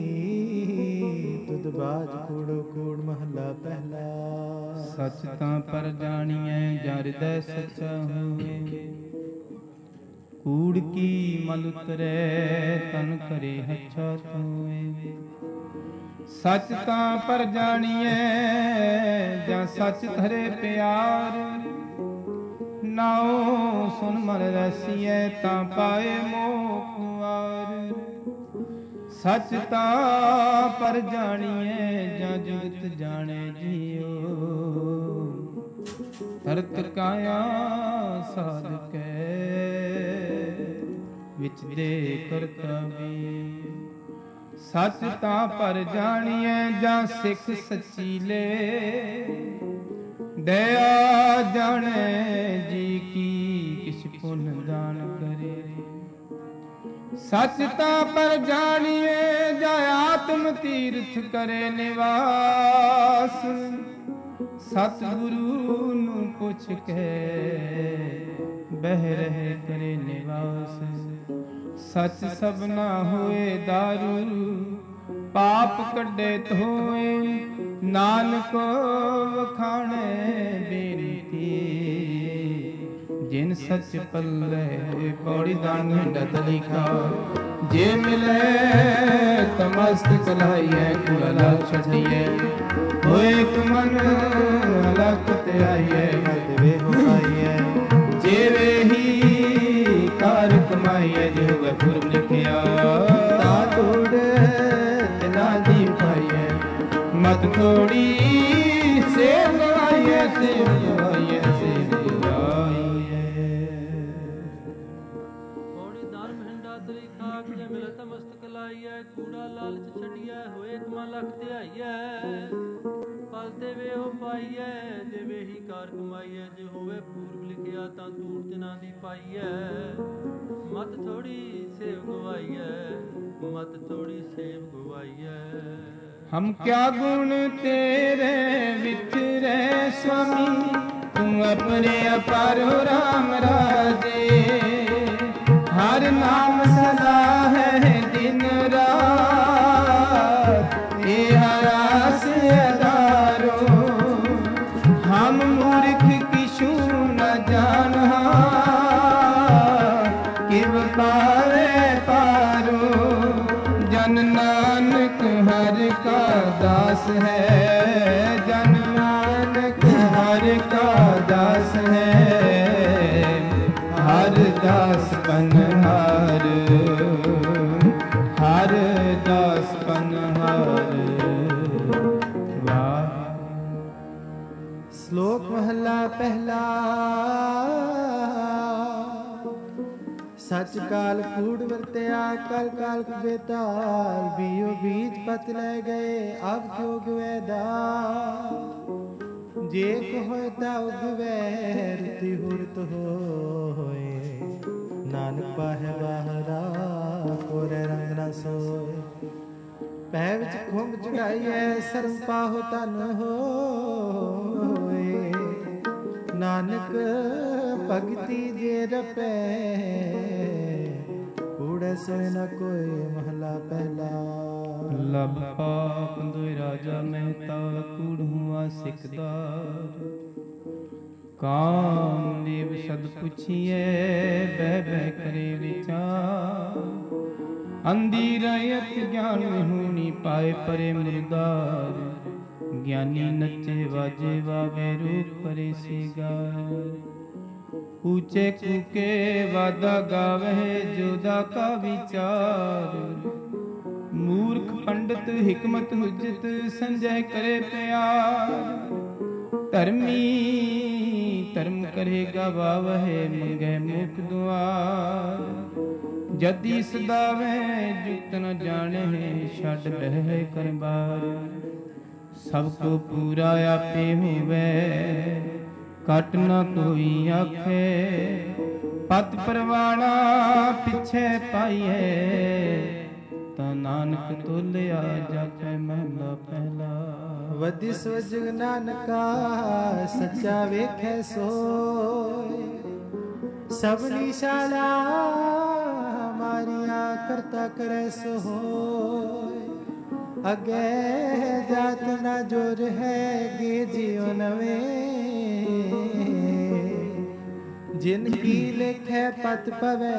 ਤੁਧ ਬਾਜ ਕੂੜੋ ਕੂੜ ਮਹਲਾ ਪਹਿਲਾ। ਸੱਚ ਤਾਂ ਪਰ ਜਾਣੀਐ ਜਾਂ ਹਿਰਦੈ ਸੱਚਾ ਹੋਏ, ਕੂੜ ਕੀ ਮਲ ਉਤਰੈ ਤਨ ਕਰੇ ਹੱਛਾ ਧੋਏ। ਸੱਚ ਤਾਂ ਪਰ ਜਾਣੀਐ ਜਾਂ ਸੱਚ ਧਰੇ ਪਿਆਰ, ਨਾਉ ਸੁਨ ਮਨ ਰਸੀਐ ਤਾਂ ਪਾਏ ਮੋਖ ਵਾਰ। ਸੱਚ ਤਾਂ ਪਰ ਜਾਣੀਐ ਜਾਂ ਜੁਗਤ ਜਾਣੇ ਜੀਓ, ਤਰਤ ਕਾਇਆ ਸਾਧਕੈ ਵਿੱਚ ਦੇ ਕਰਤਾ ਵੀ। ਸੱਚ ਤਾਂ ਪਰ ਜਾਣੀਐ ਜਾਂ ਸਿੱਖ ਸੱਚੀ ਲੈ, ਦਇਆ ਜਾਣੈ ਜੀ ਕੀ ਕਿਛ ਪੁੰਨ ਦਾਨ ਕਰੇ। ਸੱਚ ਤਾਂ ਪਰ ਜਾਣੀਏ ਜਾਂ ਆਤਮ ਤੀਰਥ ਕਰੇ ਨਿਵਾਸ, ਸਤਿਗੁਰੂ ਨੂੰ ਪੁੱਛ ਕੇ ਬਹਿ ਰਹੇ ਕਰੇ ਨਿਵਾਸ। ਸੱਚ ਸਭਨਾ ਹੋਏ ਦਾਰੂ ਪਾਪ ਕੱਢੇ ਧੋਏ, ਨਾਨਕ ਵਖਾਣੇ ਬੇਨਤੀ ਜਿਨ ਸੱਚ ਪੱਲੇ ਪੌੜੀ ਦਾਨ ਹਿੰਡਤ ਲਿਖਾ। ਜੇ ਮਿਲੇ ਤਮਸਤਕ ਲਾਈਐ ਕੁਲਾ ਛੱਡੀਐ, ਹੋਏ ਇੱਕ ਮਨ ਅਲਖ ਤੇ ਆਈਐ ਮਤ ਵੇ ਹੋਈਐ। ਜੇ ਵੇਹੀ ਕਾਰ ਕਮਾਈਐ ਜੋ ਵੇ ਪੁਰਬ ਲਿਖਿਆ, ਤਾ ਤੋੜ ਤਿਨਾ ਦੀ ਪਾਈਐ ਮਤ ਤੋੜੀ। ਸੇਵ ਗਵਾਈਐ ਸੇਵ ਗਵਾਈਐ ਸੇਵ ਗਵਾਈਐ। ਪੌੜੀ ਧਰਮ ਹਿੰਡਾ ਤਰੀ ਖਾਕ ਜੇ ਮਿਲੇ ਤਮਸਤਕ ਲਾਈਐ, ਕੂੜਾ ਲਾਲਚ ਛੱਡੀਐ ਹੋਏ ਕਮਾ ਲਖ ਧਿਆਈਐ। ਪਲ ਤੇ ਵੇ ਹੋ ਪਾਈਐ ਜੇ ਵੇਹੀ ਕਾਰ ਕਮਾਈਐ, ਜੇ ਹੋਵੇ ਪੂਰਬ ਲਿਖਿਆ ਤਾਂ ਧੂੜ ਤਿਨਾਂ ਦੀ ਪਾਈਐ। ਮਤ ਥੋੜੀ ਸੇਵ ਗਵਾਈਐ ਮਤ ਥੋੜੀ ਸੇਵ ਗਵਾਈਐ। ਹਮ ਕਿਆ ਗੁਣ ਤੇਰੇ ਵਿਚਰੇ ਸੁਆਮੀ, ਤੂੰ ਆਪਣੇ ਅਪਾਰੋ ਰਾਮ ਰਾਜੇ। ਹਰ ਨਾਮ ਸਦਾ ਹੈ ਦਿਨ ਰਾਤ, ਇਹ ਹਰਾਸ ਅਦਾਰੋ। ਹਮ ਮੂਰਖ ਕਿਛੂ ਨ ਜਾਨਹਾ, ਕਿਵ ਪਾਵੇ ਪਾਰੋ। ਜਨ ਨਾਨਕ ਹਰਿ ਕਾ ਦਾਸ ਹੈ, ਜਨ ਨਾਨਕ ਹਰਿ ਕਾ ਦਾਸ ਹੈ। ਹਰ ਦਾਸ ਪਨਹਾਰ, ਹਰ ਦਾਸ ਪਨਹਾਰ। ਵਾਹ। ਸ਼ਲੋਕ ਮਹਲਾ ਪਹਿਲਾ। ਸੱਚ ਕਾਲ ਕੂੜ ਵਰਤਿਆ ਕਲ ਕਾਲ ਬੇਤਾਲ, ਬੀਓ ਬੀਜ ਪਤ ਲੈ ਗਏ ਅਬ ਕਿਉ ਗਵੇ ਦਾਲ। ਜੇ ਕੋਇ ਤਾ ਉਗਵੇ ਰੁਤੀ ਹੁਰਤ ਹੋਏ, ਨਾਨਕ ਪਾਹੈ ਬਾਹਰਾ ਕੋਰੇ ਰੰਗ ਨਾ ਸੋਏ। ਪੈ ਵਿੱਚ ਖੁੰਭ ਚੜਾਈਐ ਸਰਮ ਪਾਹੋ ਤਨ ਹੋਏ, ਨਾਨਕ ਭਗਤੀ ਜੇ ਰਪੈ ਕੂੜੈ ਸੋਇ ਨ ਕੋਈ। ਮਹਲਾ ਪਹਿਲਾ। ਲਬ ਪਾਪ ਦੁਇ ਰਾਜਾ ਮਹਿਤਾ, ਕੂੜ ਹੁਆ ਸਿਕਦਾਰ। ਕਾਮਦੇਵ ਸਦ ਪੁੱਛੀਐ ਬਹਿ ਬਹਿ ਕਰੇ ਵਿਚਾਰ। ਅੰਧੀ ਰਹਿਤ ਗਿਆਨ ਹੋਣੀ ਪਾਏ ਪਰੇ ਮੁਰਦਾਰ। ਗਿਆਨੀ ਨੱਚੇ ਵਾਜੇ ਵਾਵੇ ਰੂਪ ਪਰੇ ਸੀਗਾਰ। ਊਚੇ ਕੂਕੇ ਵਾਦਾ ਗਾਵੇ ਜੋਦਾ ਕਾ ਵਿਚਾਰ। ਮੂਰਖ ਪੰਡਤ ਹਿਕਮਤ ਹੁਜਤ ਸੰਜੈ ਕਰੇ ਪਿਆਰ। ਧਰਮੀ ਧਰਮ ਕਰੇਗਾ ਵਾਵਹਿ ਮੰਗੈ ਮੁਖ ਦੁਆਰ। ਜਦੀ ਸਦਾਵੇ ਜੁਗਤ ਨ ਜਾਣੇ ਛੱਡ ਬਹਿ ਕਰ ਬਾਰ। ਸਭ ਕੋ ਪੂਰਾ ਆਪੇ ਹੋਵੇ ਘਟ ਨ ਕੋਈ ਆਖੇ। ਪਤ ਪਰਵਾਣਾ ਪਿਛੇ ਪਾਈਏ ਤਾਂ ਨਾਨਕ ਤੋਲਿਆ ਜਾਪੈ ਮਹਿਲਾ ਪਹਿਲਾ। ਵਧਿ ਸੋ ਜਗ ਨਾਨਕਾ ਸੱਚਾ ਵੇਖੈ ਸੋਇ। ਸਭਨੀ ਸ਼ਾਲਾ ਮਾਰੀਆਂ ਕਰਤਾ ਕਰੈ ਸੋ ਹੋਇ। ਅਗੇ ਜਾਤ ਨਾ ਜੋਰ ਹੈ ਗੇ ਜਿਉ ਨਵੇਂ। ਜਿਨ ਕੀ ਲਿਖੈ ਪਤ ਪਵੈ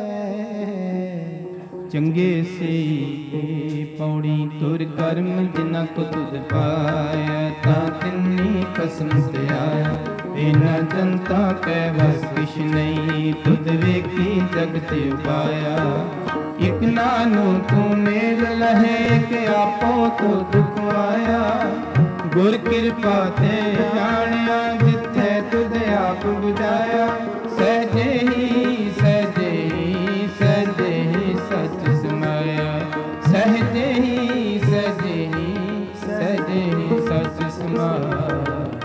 ਚੰਗੇ ਸੇ ਪੌੜੀ ਤੁਰ ਕਰਮ ਜਿਨਾ ਕੋ ਤੁਧ ਪਾਇਆ। ਤਾਂ ਤਿੰਨੀ ਕਸਮ ਤੇ ਆਇਆ ਬਿਨਾ ਜਨਤਾ ਕੈ ਵਸ ਕਿਛ ਨਹੀਂ। ਤੁਧ ਵੇਖੀ ਜਗ ਤੇ ਉਪਾਇਆ। ਇਕ ਨਾਨੂ ਤੂੰ ਮੇਲ ਲਹੇ ਕਿ ਆਪੋ ਤੋ ਦੁਖ ਆਇਆ। ਗੁਰ ਕਿਰਪਾ ਤੇ ਜਾਣਿਆ ਜਿੱਥੇ ਤੁਧ ਆਪ ਬੁਝਾਇਆ। ਸਹਿਜੇ ਹੀ ਸਹਿਜੇ ਹੀ ਸਹਿਜੇ ਹੀ ਸਚ ਸਮਾਇਆ। ਸਹਿਜੇ ਹੀ ਸਹਿਜੇ ਹੀ ਸਹਿਜੇ ਹੀ ਸਚ ਸਮਾਇਆ।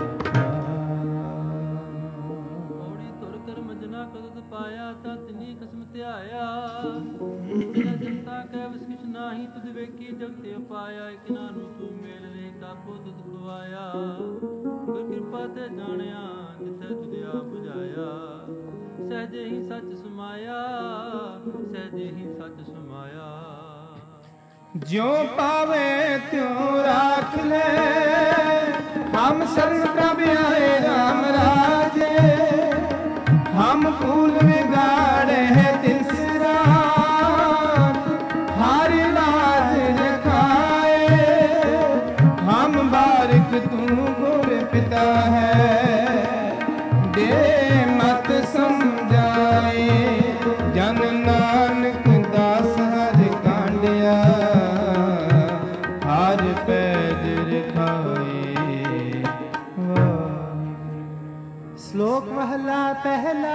ਪੌੜੀ ਤੁਰ ਕਰਮ ਜਨਾ ਕਦੁ ਪਾਇਆ। ਤਾਂ ਤਿਨੀ ਕਸਮ ਧਿਆਇਆ। ਬਿਨਾ ਜਨਤਾ ਕੈ ਵਸ ਕਿਛ ਨਾਹੀ। ਤੁਧ ਵੇਖੀ ਜਗ ਤੇ ਉਪਾਇਆ। ਇਕ ਨਾਨੂ ਤੂੰ ਮੇਲ ਲੈ ਤਾਪੋ ਤੁਧ ਖਵਾਇਆ। ਗੁਰ ਕਿਰਪਾ ਤੇ ਜਾਣਿਆ ਜਿੱਥੇ ਤੁਧ ਆਪ ਬੁਝਾਇਆ। ਸਹਿਜੇ ਹੀ ਸੱਚ ਸਮਾਇਆ। ਸਹਿਜੇ ਹੀ ਸੱਚ ਸਮਾਇਆ। ਜਿਉ ਪਾਵੇ ਤਿਉ ਰਾਖ ਲੈ। ਹਮ ਸ਼ਰਨ ਪ੍ਰਭ ਆਏ ਰਾਮ ਰਾਜੇ। ਹਮ ਫੂਲ ਵਿਗਾੜੇ ਤਿਨ ਸਿਰਾਤ। ਹਰ ਲਾਜ ਰਖਾਏ। ਹਮ ਬਾਰਿਕ ਤੂੰ ਗੁਰ ਪਿਤਾ ਹੈ। ਦੇ ਮਤ ਸਮਝਾਏ। ਜਨ ਨਾਨਕ ਦਾਸ ਹਰਿ ਕਾਂਡਿਆ। ਹਰ ਪੈਜ ਰਖਾਏ। ਸ਼ਲੋਕ ਮਹਲਾ ਪਹਿਲਾ।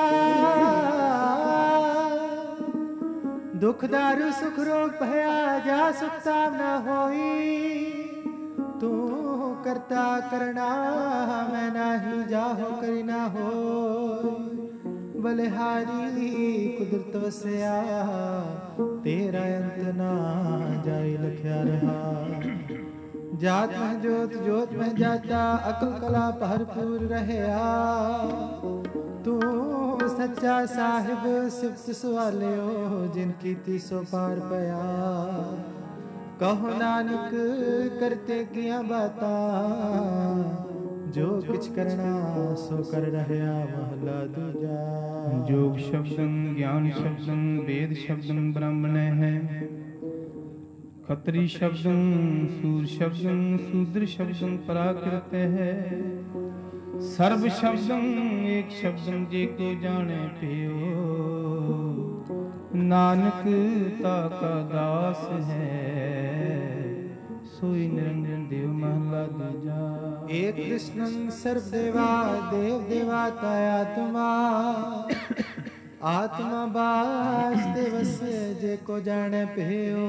ਦੁਖ ਦਾਰੂ ਸੁਖ ਰੋਗ ਭਇਆ ਜਾ ਸੁਖ ਤਾਪ ਨਾ ਹੋਈ। ਤੂੰ ਕਰਤਾ ਕਰਣਾ ਮੈਂ ਨਾਹੀ ਜਾਹੋ ਕਰੀ ਨਾ ਹੋਇ। ਬਲਿਹਾਰੀ ਕੁਦਰਤ ਵਸਿਆ ਤੇਰਾ ਅੰਤ ਨਾ ਜਾਇ ਲਖਿਆ ਰਹਾ। ਜਾਤ ਮਹਿ ਜੋਤ ਜੋਤ ਮਹਿ ਜਾਤਾ ਅਕਲ ਕਲਾ ਭਰਪੂਰ ਰਹਿਆ। ਤੂੰ ਸੱਚਾ ਸਾਹਿਬ ਸਿਫਤ ਸਵਾਲਿਓ ਜਿਨ ਕੀਤੀ ਸੋ ਪਾਰ ਪਿਆ। ਕਹੋ ਨਾਨਕ ਕਰਤੇ ਕੀਆਂ ਬਾਤਾਂ। ਜੋ ਕਿਛ ਕਰਨਾ ਸੋ ਕਰ ਰਹਿਆ ਮਹਲਾ ਦੂਜਾ। ਜੋਗ ਸ਼ਬਦੰ ਗਿਆਨ ਸ਼ਬਦੰ ਵੇਦ ਸ਼ਬਦੰ ਬ੍ਰਾਹਮਣੈ ਹੈ। ਖੱਤਰੀ ਸ਼ਬਦੰ ਸੂਰ ਸ਼ਬਦੰ ਸੂਦਰ ਸ਼ਬਦੰ ਪਰਾਕ੍ਰਿਤ ਹੈ। ਸਰਬ ਸ਼ਬਦੰ ਏਕ ਸ਼ਬਦੰ ਜੇ ਕੋ ਜਾਣੈ ਪਿਓ। ਨਾਨਕ ਤਾ ਕਾ ਦਾਸ ਹੈ ਸੋਈ ਨਿਰੰਜਨ ਦੇਵ ਮਹਲਾ ਦੂਜਾ। ਏਕ ਕ੍ਰਿਸ਼ਨੰ ਸਰਬ ਦੇਵਾ ਦੇਵ ਦੇਵਾਤਾ ਆਤਮਾ। ਆਤਮਾ ਬਾਸ ਤੇ ਵਸੈ ਜੇ ਕੋ ਜਾਣੈ ਭਇਓ।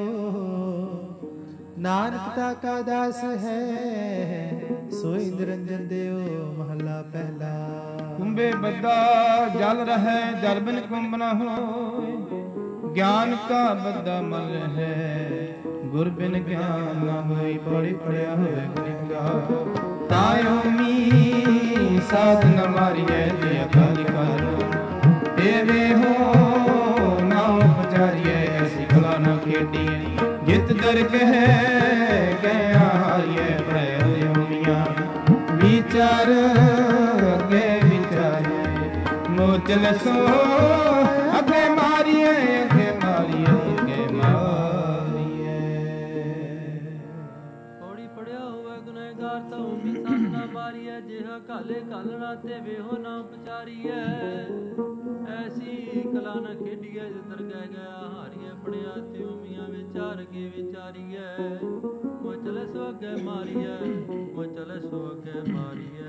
ਨਾਨਕ ਤਾ ਕਾ ਦਾਸ ਹੈ ਸੋਈ ਨਿਰੰਜਨ ਦੇਵ ਮਹਲਾ ਪਹਿਲਾ। ਕੁੰਭੇ ਬੱਧਾ ਜਲ ਰਹੈ ਜਲ ਬਿਨ ਕੁੰਭ ਨ ਹੋਇ। ਗਿਆਨ ਕਾ ਬੱਧਾ ਮਲ ਹੈ ਗੁਰ ਬਿਨ ਗਿਆਨ ਨ ਹੋਇ। ਪੜਿ ਪੜਿਆ ਹੋਇ ਗੁਰਿਕਾ ਤਾਇਓ ਮੀ ਸਾਧ ਨ ਮਾਰੀਐ ਜੇ ਅਕਾਲ ਕਰ। ਏਵੇ ਹੋ ਨਾ ਉਪਚਾਰੀਐ ਐਸੀ ਕਲਾ ਨ ਖੇਡੀਐ। ਜਿਤ ਦਰਗ ਹੈ ਗਿਆ ਹਾਰੀਐ ਭੈ ਅਧਿਉਮੀਆਂ। ਵਿਚਾਰ ਅੱਗੇ ਵਿਚਾਰ ਮੁਚਲ ਸੋ ਅਗੇ ਮਾਰੀਏ ਅਗੇ ਮਾਰੀਏ ਅਗੇ ਮਾਰੀਏ। ਪੌੜੀ ਪੜਿਆ ਹੋਵੇ ਗੁਨਹਗਾਰ ਤਾਂ ਵੀ ਸੰਗ ਨਾ ਮਾਰੀਐ, ਜਿਹਾ ਕਾਲੇ ਕਾਲਣਾ ਤੇ ਵੇਹੋ ਨਾ ਉਪਚਾਰੀਐ। ਐਸੀ ਕਲਾ ਨ ਖੇਡੀਐ ਜਿੱਧਰ ਗਹਿ ਗਿਆ ਹਾਰੀਐ, ਪੜਿਆ ਤੇ ਉਮੀਆਂ ਵਿਚਾਰ ਕੇ ਵਿਚਾਰੀਐ। ਮੁਚਲ ਸੋ ਅਗੇ ਮਾਰੀਐ ਮੁਚਲ ਸੋ ਅਗੇ ਮਾਰੀਐ।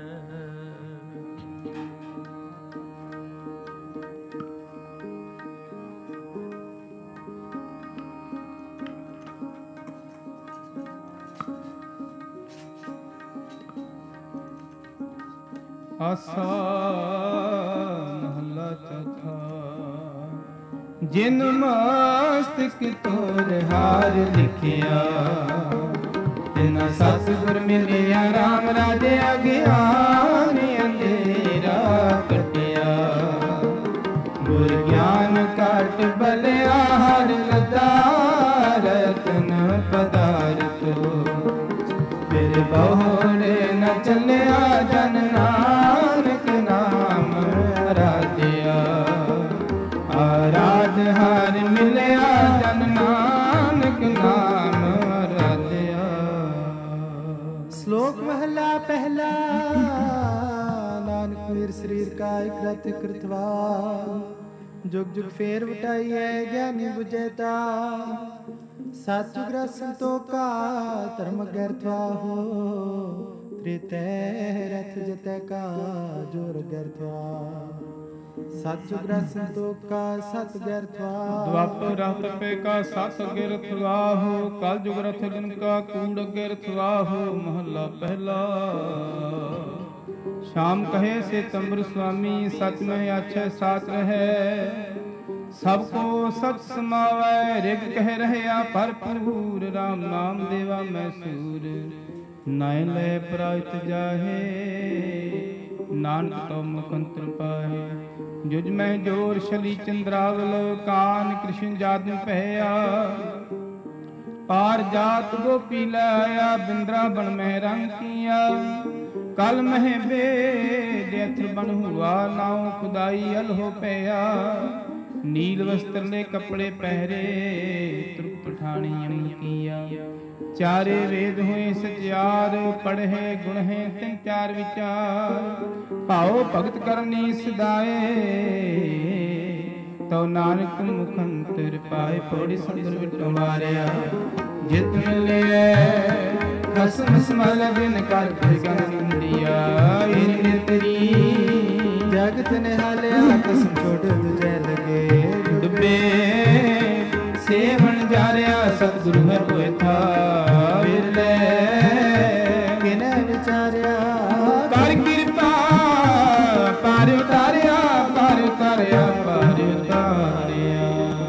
ਆਸਾ ਮਹੱਲਾ ਚੌਥਾ। ਜਿਨ ਮਸਤਕ ਤੋਰ ਹਾਰ ਲਿਖਿਆ, ਤਿਨਾ ਸਤਿਗੁਰ ਮਿਲਿਆ ਰਾਮ ਰਾਜੇ ਅਗਿਆਨ ਅੰਧੇਰਾ ਕਟਿਆ। ਗੁਰ ਗਿਆਨ ਕਾਟ ਬਲਿਆ ਹਰ ਲਦਾ ਰਤਨ ਪਦਾਰਥ। ਫਿਰ ਬਹੁੜੇ ਨ ਚੱਲਿਆ ਜਨ ਨਾਨਕ ਨਾਮ ਅਰਾਧਿਆ। ਆਰਾਧ ਹਰ ਮਿਲਿਆ ਜਨ ਨਾਨਕ ਨਾਮ ਅਰਾਧਿਆ। ਸ਼ਲੋਕ ਮਹਲਾ ਪਹਿਲਾ। ਨਾਨਕ ਵੀਰ ਸਰੀਰ ਕਾ ਇਕ ਰਥ ਕਰਤਵਾ, ਜੁਗ ਜੁਗ ਫੇਰ ਵਟਾਈਐ ਗਿਆਨੀ ਬੁਝੈਤਾ। ਸਤਿਗੁਰ ਸੰਤੋਖਾ ਧਰਮ ਗਰਥਵਾ ਹੋ, ਤ੍ਰਿਤੈ ਰਥ ਜਤੈ ਕਾ ਜੋਰ ਗਰਥਵਾ। ਸਤਿਗੁਰ ਸੰਤੋਖਾ ਸਤ ਗਰਥਵਾ। ਦੁਆਪਰ ਰਥ ਪੇ ਕਾ ਸਤ ਗਿਰਥ ਵਾਹੋ, ਕਲ ਜੁਗ ਰਥ ਜਿਨ ਕਾ ਕੂੜ ਗਿਰਥ ਵਾਹੋ। ਮਹੱਲਾ ਪਹਿਲਾ। ਸ਼ਾਮ ਕਹੇ ਸੇ ਤੰਬਰ ਸੁਆਮੀ, ਸਚ ਮੈਂ ਆਛੈ ਸਾਚ ਰਹੈ। ਸਭ ਕੋ ਸਚ ਸਮਾਵੈ, ਰਿਗ ਕਹਿ ਰਹਿਆ ਭਰਪੂਰ। ਰਾਮ ਨਾਮ ਦੇਵਾ ਮੈਂ ਸੂਰ, ਨਾਇ ਲੈ ਪ੍ਰਾਇਤ ਜਾਹੇ। ਨਾਨਕ ਤੋ ਮੁਕੰਤਰ ਪਾਹੇ। ਜੁਜ ਮੈਂ ਜੋਰ ਸ਼ਲੀ ਚੰਦਰਾਵਲ, ਕਾਨ ਕ੍ਰਿਸ਼ਨ ਜਾਦਨ ਪਹਿਆ। ਪਾਰ ਜਾਤ ਗੋਪੀ ਲੈ ਆਇਆ, ਬਿੰਦਰਾ ਬਨ ਮਹਿ ਰੰਗ ਕੀਆ। ਕਲ ਮਹਿ ਬੇਦ ਅਥਰ ਬਨ ਹੁਆ, ਨਾਉ ਖੁਦਾਈ ਅਲ ਹੋ ਪਿਆ। ਨੀਲ ਵਸਤਰ ਲੈ ਕੱਪੜੇ ਪਹਿਰੇ, ਤ੍ਰਿਪ ਪਠਾਣੀ ਅਮਨ ਕੀਆ। ਚਾਰੇ ਵੇਦ ਹੋਏ ਸਚਿਆਰ, ਪੜ੍ਹੇ ਗੁਣ ਹੈ ਤਿੰਨ ਚਾਰ ਵਿਚਾਰ। ਭਾਉ ਭਗਤ ਕਰਨੀ ਸਦਾਏ, ਤਉ ਨਾਨਕ ਮੁਖ ਅੰਤਰ ਪਾਏ। ਪੌੜੀ ਸੰਦਰ ਵਿਟੋ ਮਾਰਿਆ, ਜਿਤ ਮਿਲਿਐ ਖਸਮ ਸਮਲ ਬਿਨ ਕਰ ਗੰਦੀਆ। ਇਨ ਤੇਰੀ ਜਗਤ ਨਿਹਾਲਿਆ, ਕਸਮ ਛੋੜ ਦੂਜੈ ਲਗੇ। ਡੁੱਬੇ ਸੇਵਨ ਜਾਰਿਆ, ਸਤਿਗੁਰੂ ਹੈ ਹੋਏ ਥਾ। ਵਿਰਲੇ ਕਿਨੈ ਵਿਚਾਰਿਆ, ਕਰ ਕਿਰਪਾ ਪਾਰ ਉਤਾਰਿਆ। ਪਾਰ ਉਤਾਰਿਆ ਪਾਰ ਉਤਾਰਿਆ।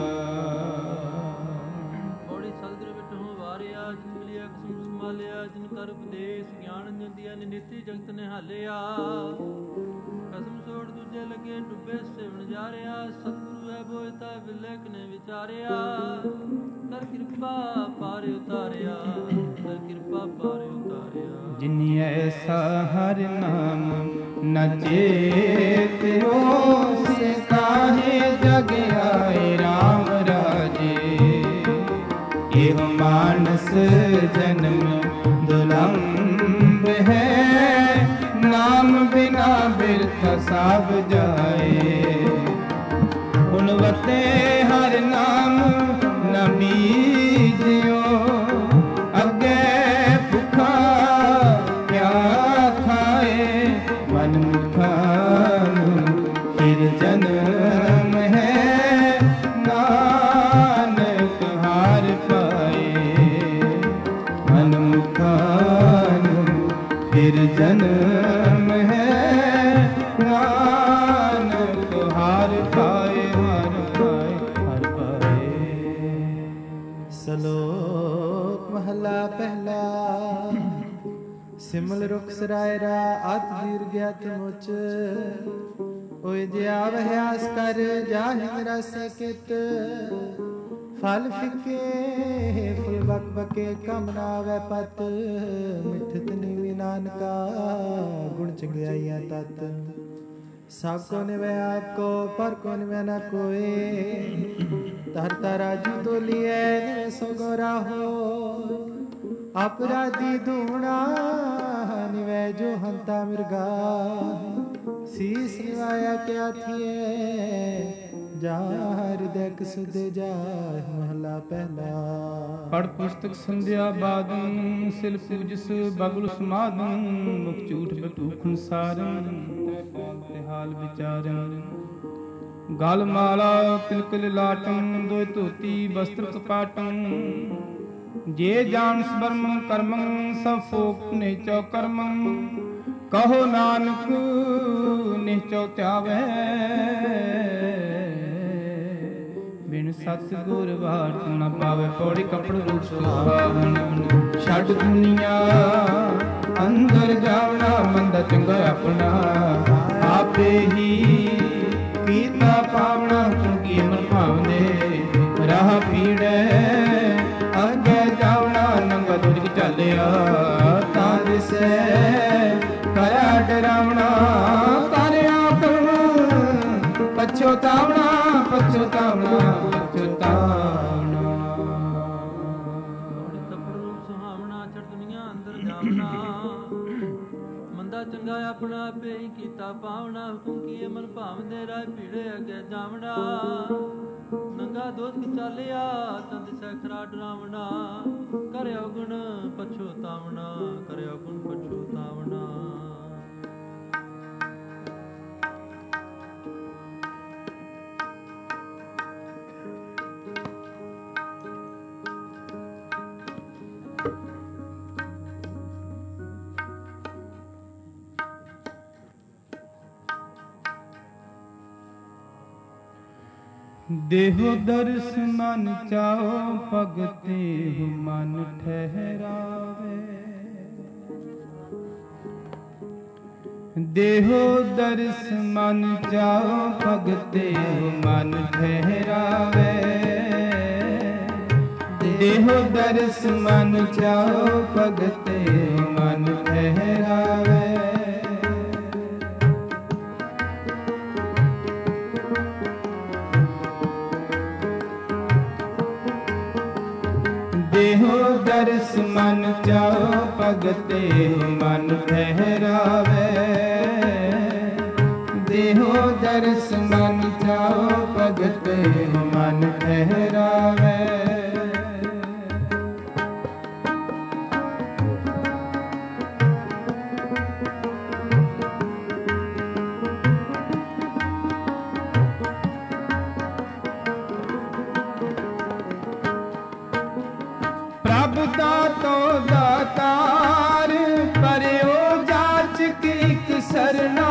ਪੌੜੀ ਸਤਿਗੁਰ ਵਿਟਹੁ ਵਾਰਿਆ, ਜਿਨ ਮਿਲਿਆ ਕਸਮ ਸੰਭਾਲਿਆ। ਜਿਨ ਕਰ ਉਪਦੇਸ਼ ਗਿਆਨ ਜੰਦਿਆ, ਨਿਤੀ ਜਗਤ ਨਿਹਾਲਿਆ। ਕਸਮ ਛੋੜ ਦੂਜੇ ਲਗੇ, ਡੁੱਬੇ ਸੇਵਨ ਜਾਰਿਆ। ਸਤਿਗੁਰੂ ਹੈ ਬੋਇਤਾ, ਵਿਲੇਖ ਨੇ ਵਿਚਾਰਿਆ। ਕਰ ਕਿਰਪਾ ਪਾਰ ਉਤਾਰਿਆ, ਕਰ ਕਿਰਪਾ ਪਾਰ ਉਤਾਰਿਆ। ਜਿਨੀ ਐਸਾ ਹਰ ਨਾਮ ਨ ਚੇਤਿਓ, ਸੇ ਕਾਹੇ ਜਗ ਆਏ ਰਾਮ ਰਾਜੇ। ਇਹ ਮਾਨਸ ਜਨਮ ਦੁਲੰਭ ਹੈ, ਨਾਮ ਬਿਨਾ ਬਿਰਥ ਸਭ ਜਾਏ। ਹੁਣ ਵਤੇ ਹਰ ਨਾਮ ਨ ਬੀਜਿਓ, ਅੱਗੇ ਭੁੱਖਾ ਕਿਆ ਖਾਏ। ਮਨ ਮੁਖਾ ਨੂੰ ਫਿਰ ਜਨਮ ਹੈ, ਨਾਨਕ ਹਾਰ ਪਾਏ। ਮਨ ਮੁਖਾ ਨੂੰ ਫਿਰ ਜਨਮ ਹੈ, ਨਾਨਕ ਹਾਰ ਪਾਏ। ਹਾਰ ਪਾਏ ਹਾਰ ਪਾਏ। ਸ਼ਲੋਕ ਮਹਲਾ ਪਹਿਲਾ। ਸਿਮਲ ਰੁਖ ਸਰਾਇਰਾ, ਅਤ ਦੀਰਘ ਅਤ ਮੁਚ। ਹੋਇ ਜਿਆ ਵਹਿਆਸ ਕਰ, ਜਾਹਿ ਮੇਰਾ ਸਕਿਤ। ਫਲ ਫਿੱਕੇ ਫੁਲ ਬਕ ਬਕੇ, ਕਮ ਨਾ ਆਵੈ ਪਤ। ਮਿਠਤ ਨੀਵੀ ਨਾਨਕਾ, ਗੁਣ ਚੰਗਿਆਈਆਂ ਤਤ। सब को निवे आपको पर को निवे न कोई तरता राजू तो लिए निवे सो गोरा हो अपराधी धूणा निवे जो हंता मिर्गा शीस निवाया क्या थिए जा हृदय सुध जा महला पहला पढ़ पुस्तक संध्या बादन सिल पूजस बगुल समादन मुख झूठ बटूखन सारन हाल विचारन गल माला तिलक लाटन दो धोती वस्त्र कपाटन जे जान स्मरम कर्मं सब फोक निचो कर्मं कहो नानक निचो त्यावे बिन सतगुर बात न पावे पौड़ी कपड़ रूप सुहावन छड़ दुनिया अंदर जावना मंदा चंगा अपना आपे ही कीता पावना चुकी मन भावने राह पीड़े अगे जावना नंगा दुर्ग चलिया तार से करा डरावना तारिया करूं पछोतावना पछोतावना पछोतावना ਤਪੜ ਰੂਪ ਸੁਹਾਵਣਾ ਛੜ ਦੁਨੀਆ ਅੰਦਰ ਜਾਵਣਾ ਮੰਦਾ ਚੰਗਾ ਆਪਣਾ ਆਪੇ ਹੀ ਕੀਤਾ ਪਾਵਣਾ ਹੁਕਮ ਕੀਏ ਮਨ ਭਾਵਦੇ ਰਾਹ ਪੀੜੇ ਅੱਗੇ ਜਾਵਣਾ ਨੰਗਾ ਦੋਸਤ ਚਾਲਿਆ ਤਾਂ ਦਿਸੈ ਖਰਾ ਡਰਾਵਣਾ ਕਰਿਓ ਗੁਣ ਪਛੋਤਾਵਣਾ ਕਰਿਓ ਗੁਣ ਪਛੋਤਾਵਣਾ देहो दर्श मन चाओ भगते हो मन ठहरावे देहो दर्श मन चाओ भगते हो मन ठहरावे देहो दर्श मन चाओ भगते हो मन ठहरावे देहो दर्श मन चाओ भगते मन ठहरावे देहो दर्श मन चाओ भगते मन ठहरावे प्रभ दातो दातार परियो जाच कीक सरना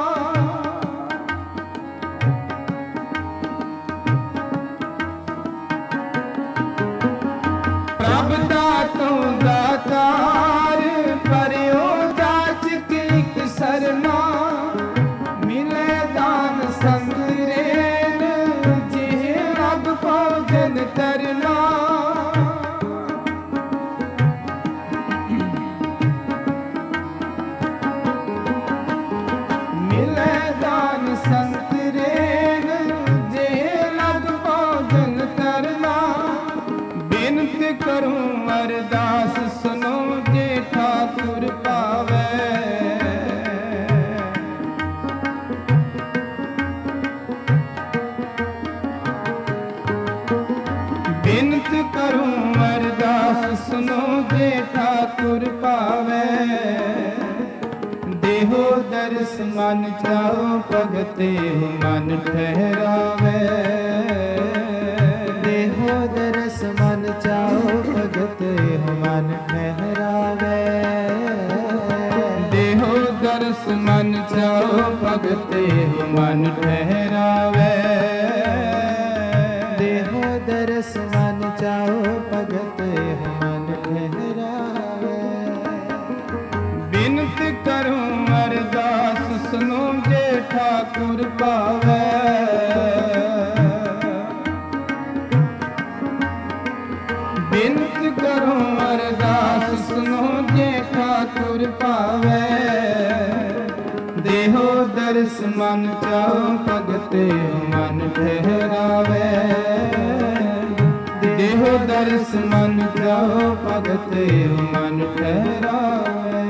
प्रभ दातो दातार परियो जाच कीक सरना मिले दान संग रेन जिह रब भोजन करना करूं अरदास सुनो जे ठाकुर पावे बिनत करूं अरदास सुनो जे ठाकुर पावे देहो दर्श मन चाओ भगते मन ठहरावे देहो दर्श मन चाओ भगत मन ठहरावे देहो दर्श मन चाओ भगते मन ठहरावे देहो दर्श मन चाओ भगत मन ठहरावे बिनत करूं अरदास सुनो जे ठाकुर पावे बिनत करूं अरदास सुनो जे ठाकुर पावे देहो दर्श ਦਰਸ ਮਨ ਚਾਉ ਭਗਤੇ ਮਨ ਠਹਿਰਾਵੇ। ਦੇਹੋ ਦਰਸ ਮਨ ਚਾਉ ਭਗਤੇ ਮਨ ਠਹਿਰਾਵੇ।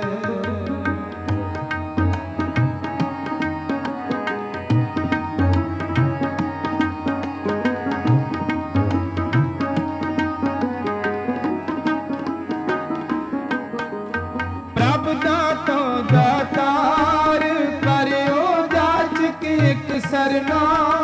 ਦਾਤਾਰ ਕਰਿਓ ਜਾਚਕ ਇਕ ਸਰਨਾ।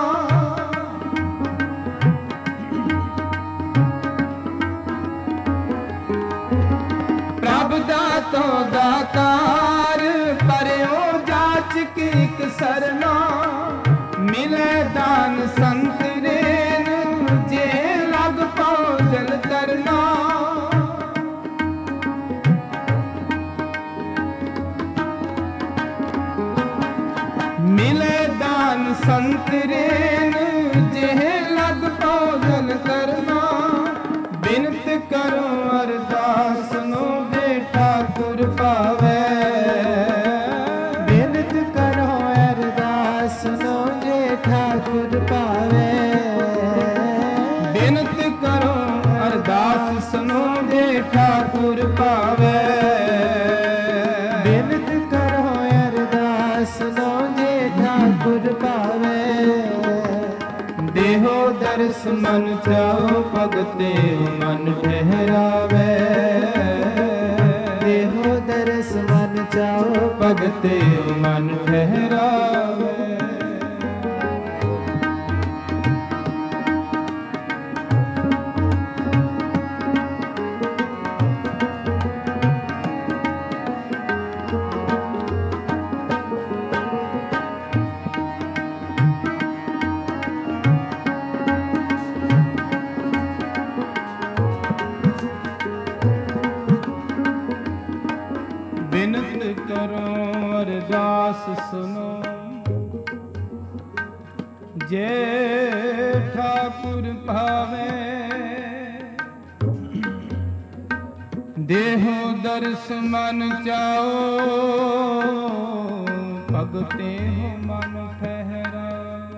ਪ੍ਰਭ ਦਾਤੋ ਦਾਤਾਰ ਕਰਿਓ ਜਾਚਕ ਇਕ ਸਰਨਾ। ਮਿਲੇ ਦਾਨ ਸੰਤ ਰੇਨ ਜੇ ਲਗ ਪਾਉ ਜਲ ਤਰਨਾ। ਮਿਲੇ ਦਾਨ ਸੰਤ ਰੇਨ ਜਿਹ ਲਗ ਪਾਉ ਜਲ ਕਰਨਾ। ਬਿਨਤ ਕਰੋ ਅਰਦਾਸ ਨੂੰ ਦੇ ਠਾਕੁਰ ਪਾਵੇ। ਬਿਨਤ ਕਰੋ ਅਰਦਾਸ ਨੂੰ ਜੇ ਠਾਕੁਰ ਪਾਵੇ। ਬਿਨਤ ਕਰੋ ਅਰਦਾਸ ਨੂੰ ਦੇ ਠਾਕੁਰ ਪਾਵੇ। ਬਿਨਤ ਕਰੋ ਅਰਦਾਸ ਨੂੰ ਜੇ ਠਾਕੁਰ ਪਾਵੇ। ਦੇਹੋ ਦਰਸ ਮਨ ਚਾਉ ਭਗਤੇ ਮਨ ਠਹਿਰਾਵੇ। ਦੇਹੋ ਦਰਸ ਮਨ ਚਾਉ ਭਗਤੇ ਮਨ ਠਹਿਰਾਵੇ। ਬਿਨਤ ਕਰੋ ਅਰਦਾਸ ਸੁਨੋ ਜੇ ਠਾਕੁਰ ਭਾਵੇ। ਦੇਹੋ ਦਰਸ ਮਨ ਚਾਓ ਭਗਤੇ ਹੋ ਮਨ ਠਹਿਰਾ।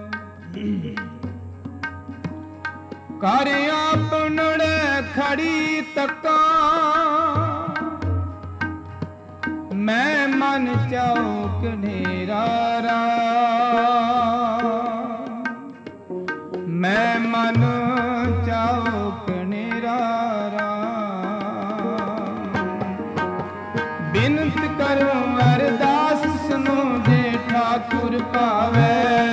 ਕਰ ਆਪਨੜੇ ਖੜੀ ਤੱਕਾਂ ਮੈਂ ਮਨ ਚਾਉ ਕਨੇਰਾ ਰਾਮ। ਮੈਂ ਮਨ ਚਾਉ ਕਨੇਰਾ ਰਾਮ। ਬਿਨਤ ਕਰੋ ਅਰਦਾਸ ਸੁਨੋ ਜੇ ਠਾਕੁਰ ਪਾਵੇ।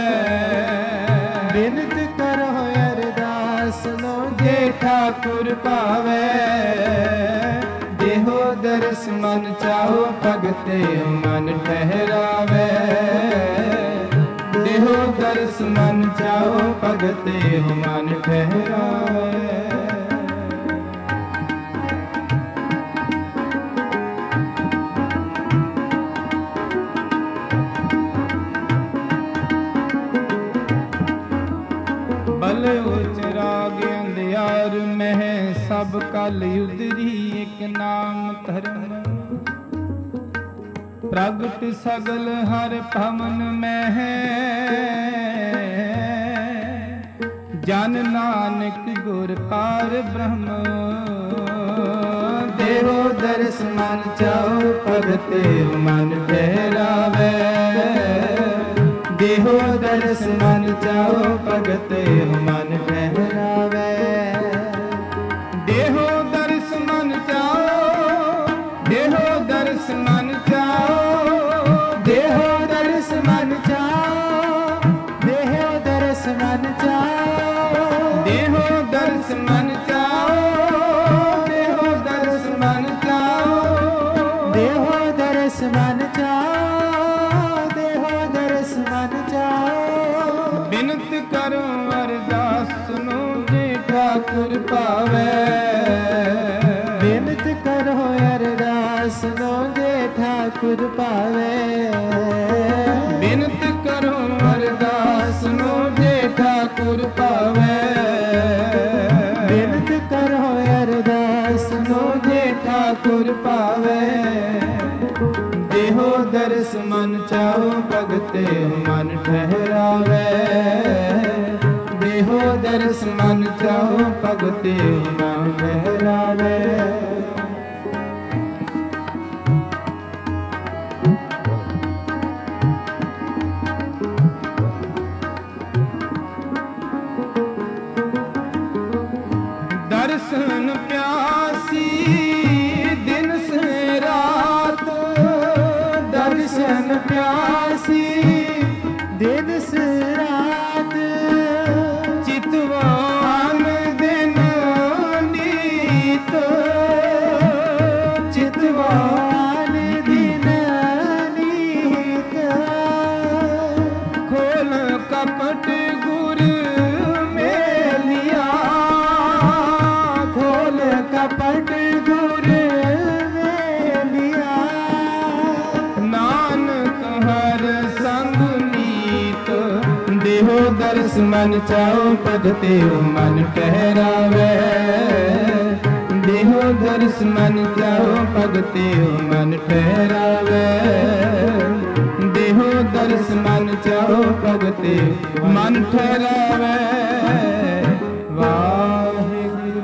ਬਿਨਤ ਕਰੋ ਅਰਦਾਸ ਸੁਨੋ ਜੇ ਠਾਕੁਰ ਪਾਵੇ। ਦੇਹੋ ਦਰਸ ਮਨ ਚਾਉ ਭਗਤੇ ਮਨ ਠਹਿਰਾਵੇ। ਦੇਹੋ ਦਰਸ ਮਨ ਚਾਉ ਭਗਤੇ ਮਨ ਠਹਿਰਾਵੇ। ਬਲ ਉਚਰਾਗ ਅੰਧਿਆਰ ਮਹਿ ਸਭ ਕਲ ਉਦਰੀ ਇਕ ਨਾਮ ਧਰਮ। ਪ੍ਰਗਟ ਸਗਲ ਹਰ ਭਵਨ ਮਹਿ ਜਨ ਨਾਨਕ ਗੁਰ ਪਾਰ ਬ੍ਰਹਮ। ਦੇਹੋ ਦਰਸ ਮਨ ਚਾਉ ਭਗਤੇ ਮਨ ਠਹਿਰਾਵੇ। ਦੇਹੋ ਦਰਸ ਮਨ ਚਾਉ ਭਗਤੇ ਮਨ ਠਹਿਰਾਵੇ। ਦੇਹੋ ਦਰਸ ਮਨ ਚਾਉ ਦੇਹੋ ਦਰਸ ਮਨ ਚਾਉ। ਦੇਹੋ ਦਰਸ ਮਨ ਚਾਉ ਦੇਹੋ ਦਰਸ ਮਨ ਚਾਉ। ਦੇਹੋ ਦਰਸ ਮਨ ਚਾਉ ਦੇਹੋ ਦਰਸ ਮਨ ਚਾਉ। ਦੇਹੋ ਦਰਸ ਮਨ ਚਾਉ ਦੇਹੋ ਦਰਸ ਮਨ ਚਾਉ। ਬਿਨਤ ਕਰੋ ਅਰਦਾਸ ਸੁਨੋ ਜੇ ਠਾਕੁਰ ਪਾਵੇ। ਬਿਨਤ ਕਰੋ ਅਰਦਾਸ ਸੁਨੋ ਜੇ ਠਾਕੁਰ ਪਾਵੇ। ਬਿਨਤ ਕਰੋ ਅਰਦਾਸ ਸੁਨੋ ਜੇ ਠਾਕੁਰ ਪਾਵੇ। ਬਿਨਤ ਕਰੋ ਅਰਦਾਸ ਸੁਨੋ ਜੇ ਠਾਕੁਰ ਪਾਵੇ। ਦੇਹੋ ਦਰਸ ਮਨ ਚਾਉ ਭਗਤੇ ਮਨ ਠਹਿਰਾਵੇ ਦੇਹੋ ਦਰਸ ਮਨ ਚਾਉ ਭਗਤੇ ਮਨ ਠਹਿਰਾਵੇ ਦਰਸ਼ਨ ਪਿਆਸੀ ਦਿਨ ਸੇ ਰਾਤ ਦਰਸ਼ਨ ਪਿਆਸੀ ਦਿਨ ਸੇ ਰਾਤ ਚਿਤਵਾਨ ਦਿਨ ਨੀਤ ਚਿਤਵਾਨ ਦਿਨ ਨੀਤ ਖੋਲ ਕਪਟ ਗੁਰ ਮੇਲਿਆ ਖੋਲ ਕਪਟ ਗੁਰ ਮੇਲਿਆ ਨਾਨਕ ਹਰ ਸੰਗ ਨੀਤ ਦੇਹੋ ਦਰਸ ਮਨ ਚਾਉ ਭਗਤੇ ਮਨ ਠਹਿਰਾਵੇ ਦੇਹੋ ਦਰਸ ਮਨ ਚਾਉ ਭਗਤੇ ਮਨ ਠਹਿਰਾਵੇ ਦੇਹੋ ਦਰਸ ਮਨ ਚਾਉ ਭਗਤੇ ਮਨ ਠਹਿਰਾਵੇ ਵਾਹਿਗੁਰੂ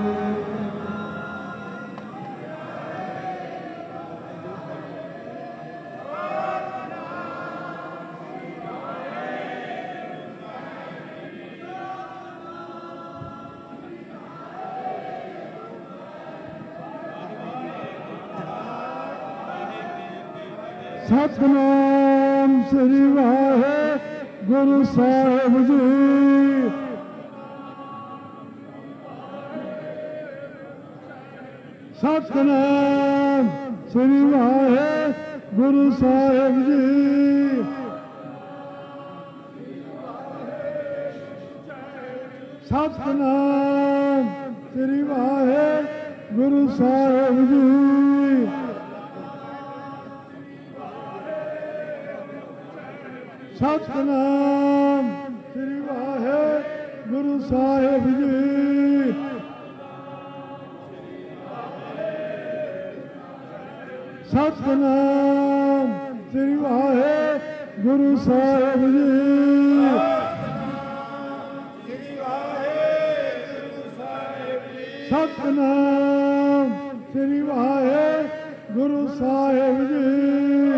ਸਤਿਨਾਮ ਸ੍ਰੀ ਵਾਹਿਗੁਰੂ ਸਾਹਿਬ ਜੀ। ਸਤਿਨਾਮ ਸ੍ਰੀ ਵਾਹਿਗੁਰੂ ਸਾਹਿਬ ਜੀ। ਸਤਿਨਾਮ ਸ੍ਰੀ ਵਾਹਿਗੁਰੂ ਸਾਹਿਬ ਜੀ। ਸਤਿਨਾਮ ਸ੍ਰੀ ਵਾਹਿਗੁਰੂ ਸਾਹਿਬ ਜੀ। ਸਤਿਨਾਮ ਸ੍ਰੀ ਵਾਹਿਗੁਰੂ ਸਾਹਿਬ ਜੀ। ਸਤਿਨਾਮ ਸ੍ਰੀ ਵਾਹਿਗੁਰੂ ਸਾਹਿਬ ਜੀ।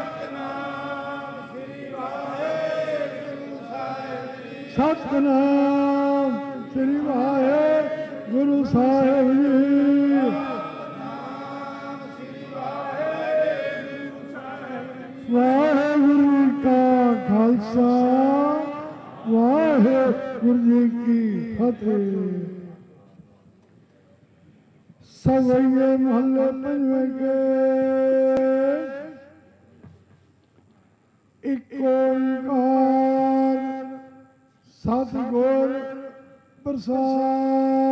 ਸਤਿਨਾਮ ਸ੍ਰੀ ਵਾਹਿਗੁਰੂ ਸਾਹਿਬ ਜੀ। ਵਾਹਿਗੁਰੂ ਜੀ ਕਾ ਖਾਲਸਾ ਵਾਹਿਗੁਰੂ ਜੀ ਕੀ ਫਤਿਹ। ਸਵਈਏ ਮਹੱਲੇ ਪੰਜਵੇਂ ਕੇ ਇੱਕ ਓੰਕਾਰ ਸਤਿਗੁਰ ਪ੍ਰਸਾਦ।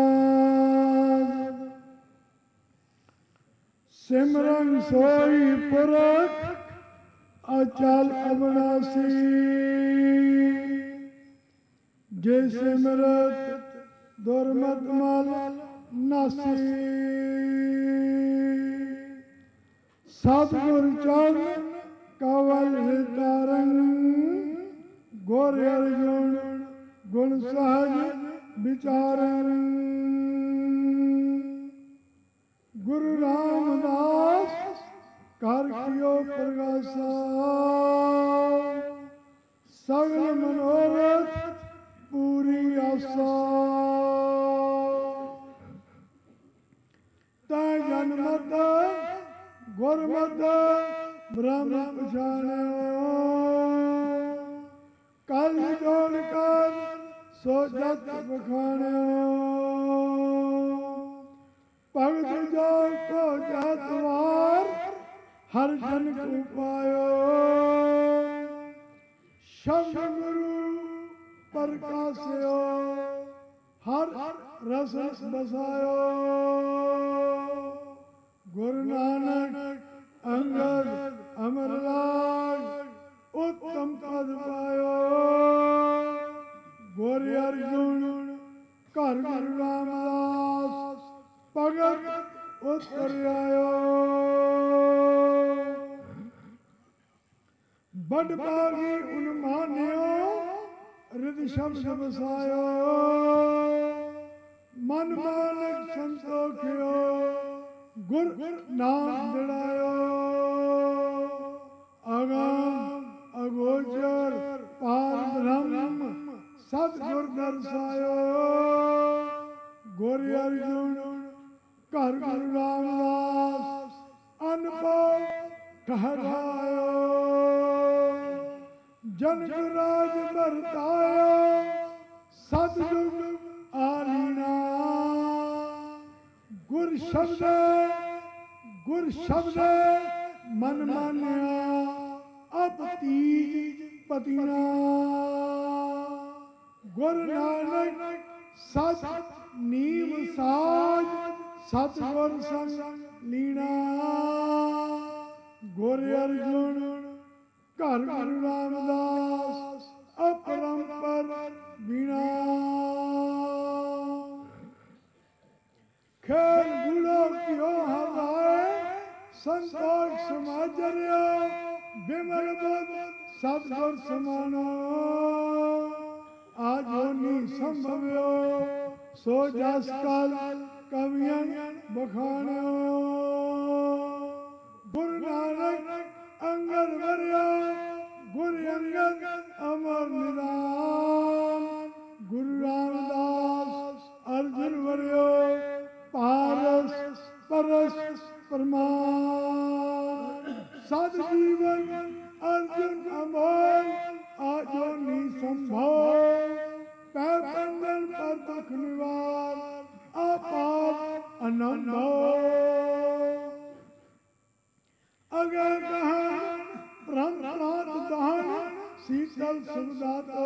ਸਿਮਰਨ ਸੋਈ ਪੁਰਖ ਅਚਲ ਅਬਨਾਸੀ। ਜੇ ਸਿਮਰਤ ਦੁਰਮਤ ਮਲ ਨਾਸੀ। ਸਤਿਗੁਰ ਚਰਨ ਕਵਲ ਹਿਤਾਰੰ ਗੁਰ ਅਰਜੁਨ ਗੁਣ ਸਹਜ ਵਿਚਾਰਨ। ਗੁਰੂ ਰਾਮਦਾਸ ਕਰ ਕੀਓ ਪ੍ਰਗਾਸਾ। ਸਗਲ ਮਨੋਰਥ ਪੂਰੀ ਆਸਾ। ਤੈ ਜਨਮਤ ਗੁਰਮਤ ਬ੍ਰਹਮ ਪਛਾਣਿਓ। ਕਲ ਜੋੜ ਕਰ ਸੋ ਜਤ ਬਖਾਣਿਓ। ਭਗਤ ਜੋ ਕੋ ਜਤ ਵਾਰ ਹਰ ਜਨ ਕੋ ਪਾਇਓ। ਸ਼ਬਦ ਗੁਰੂ ਪ੍ਰਕਾਸਿਓ ਹਰ ਰਸ ਬਸਾਇਓ। ਗੁਰੂ ਨਾਨਕ ਅੰਗਦ ਅਮਰਲਾਲ ਉੱਤਮ ਪਦ ਪਾਇਓ। ਗੁਰ ਅਰਜੁਨ ਘਰ ਗੁਰੂ ਰਾਮਦਾਸ ਭਗਤ ਉਤਰ ਆਇਓ। बड़ बागी उन मान्यो रिद शब्द बसायो मन मानक संतोखियो गुर नाम दिड़ायो अगम अगोचर पार ब्रह्म सतगुर दर्शायो गोरी अर्जुन कर गुरु रामदास अनुभव ठहरायो जनक राज बरतायो सतयुग आलीना गुर शब्द गुर शब्द मन मान्या अब तीज पतिना गुर नानक सच नीम साज सतगुर संग लीना गुर अर्जुन घर गुरु रामदास अपरंपर बीणा खेल गुलो कियो हराए संतोष समाजर्य विमल बुद्ध सतगुर समानो आजोनी संभव्यो सो जस काल कवियन बखानो गुरु नानक अंगद वर्या गुरु अंगद अमर निदान गुरु रामदास अर्जुन वर्यो पारस परस प्रमाण सद जीवन अर्जुन अमोल आजोनी संभव पैबंदन पर दुख निवार आपात आनंद अगर कहान ब्रह्म प्रात दहन शीतल सुखदातो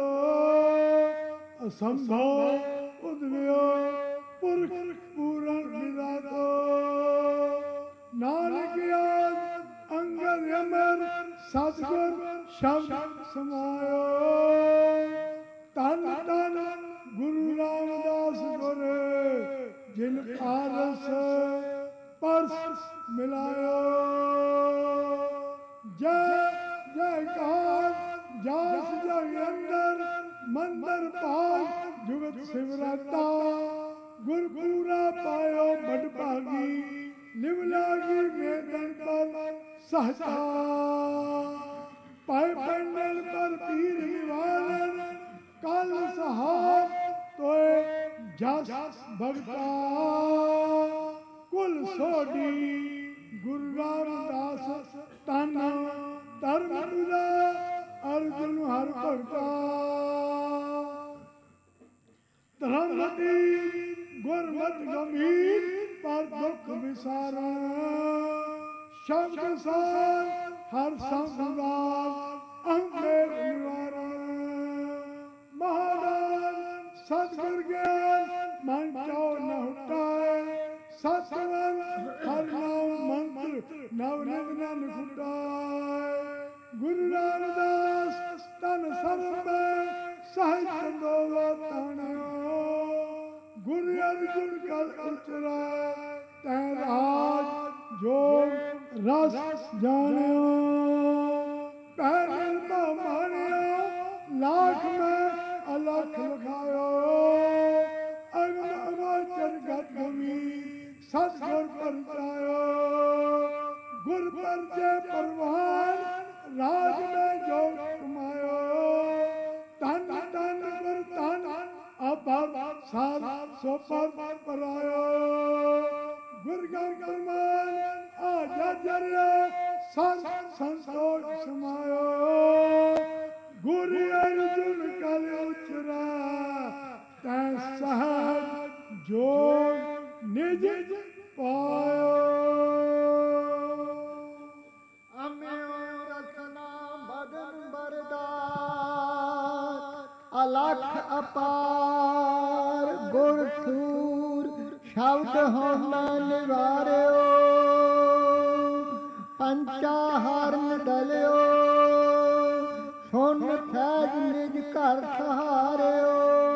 असंभव उद्वयो पुरख पूरण विदातो नानक याद अंगद अमर सतगुर शब्द समायो तन तन गुरु रामदास गुर जिन पारस परस मिलायो जय जयकार जास जग अंदर मंदर पाक जुगत शिवराता गुरपुरा पायो बड़ भागी निवलागी वेदन पर सहता पाए पंडल पर पीर निवालन काल सहार तोए जस भगता कुल सोडी गुरु रामदास तन धर्म तुझा अर्जुन हर भगता धर्मती गुरमत गंभीर पर दुख विसारा शब्द सार हर संसार अहमेर निवारण महादान सतगुर ज्ञान मन चाओ न उठाए सतवन हर नाम मंत्र नव निगन फुटाए गुरु रामदास तन सर्व साहित्य दोवा ताणियो गुरु अर्जुन कल उचरा तैन आज जोग रस जानियो पहल तो मानियो लाख में अलख लखायो अगम अगोचर गमी सतगुर परचायो गुर पर जय परवान राज में जो कमायो तन तन पर तन अब सात सौ पर परायो गुरगन गुरमान आजा जरिया संत संतोष समायो गुरु अर्जुन कल उचरा तै सहज जोग निज पायो अम्यो रखना भगन बरदार अलख अपार गुर थूर शब्द होना निवारियो पंचा हरण दलियो सुन सैज निज घर सहारियो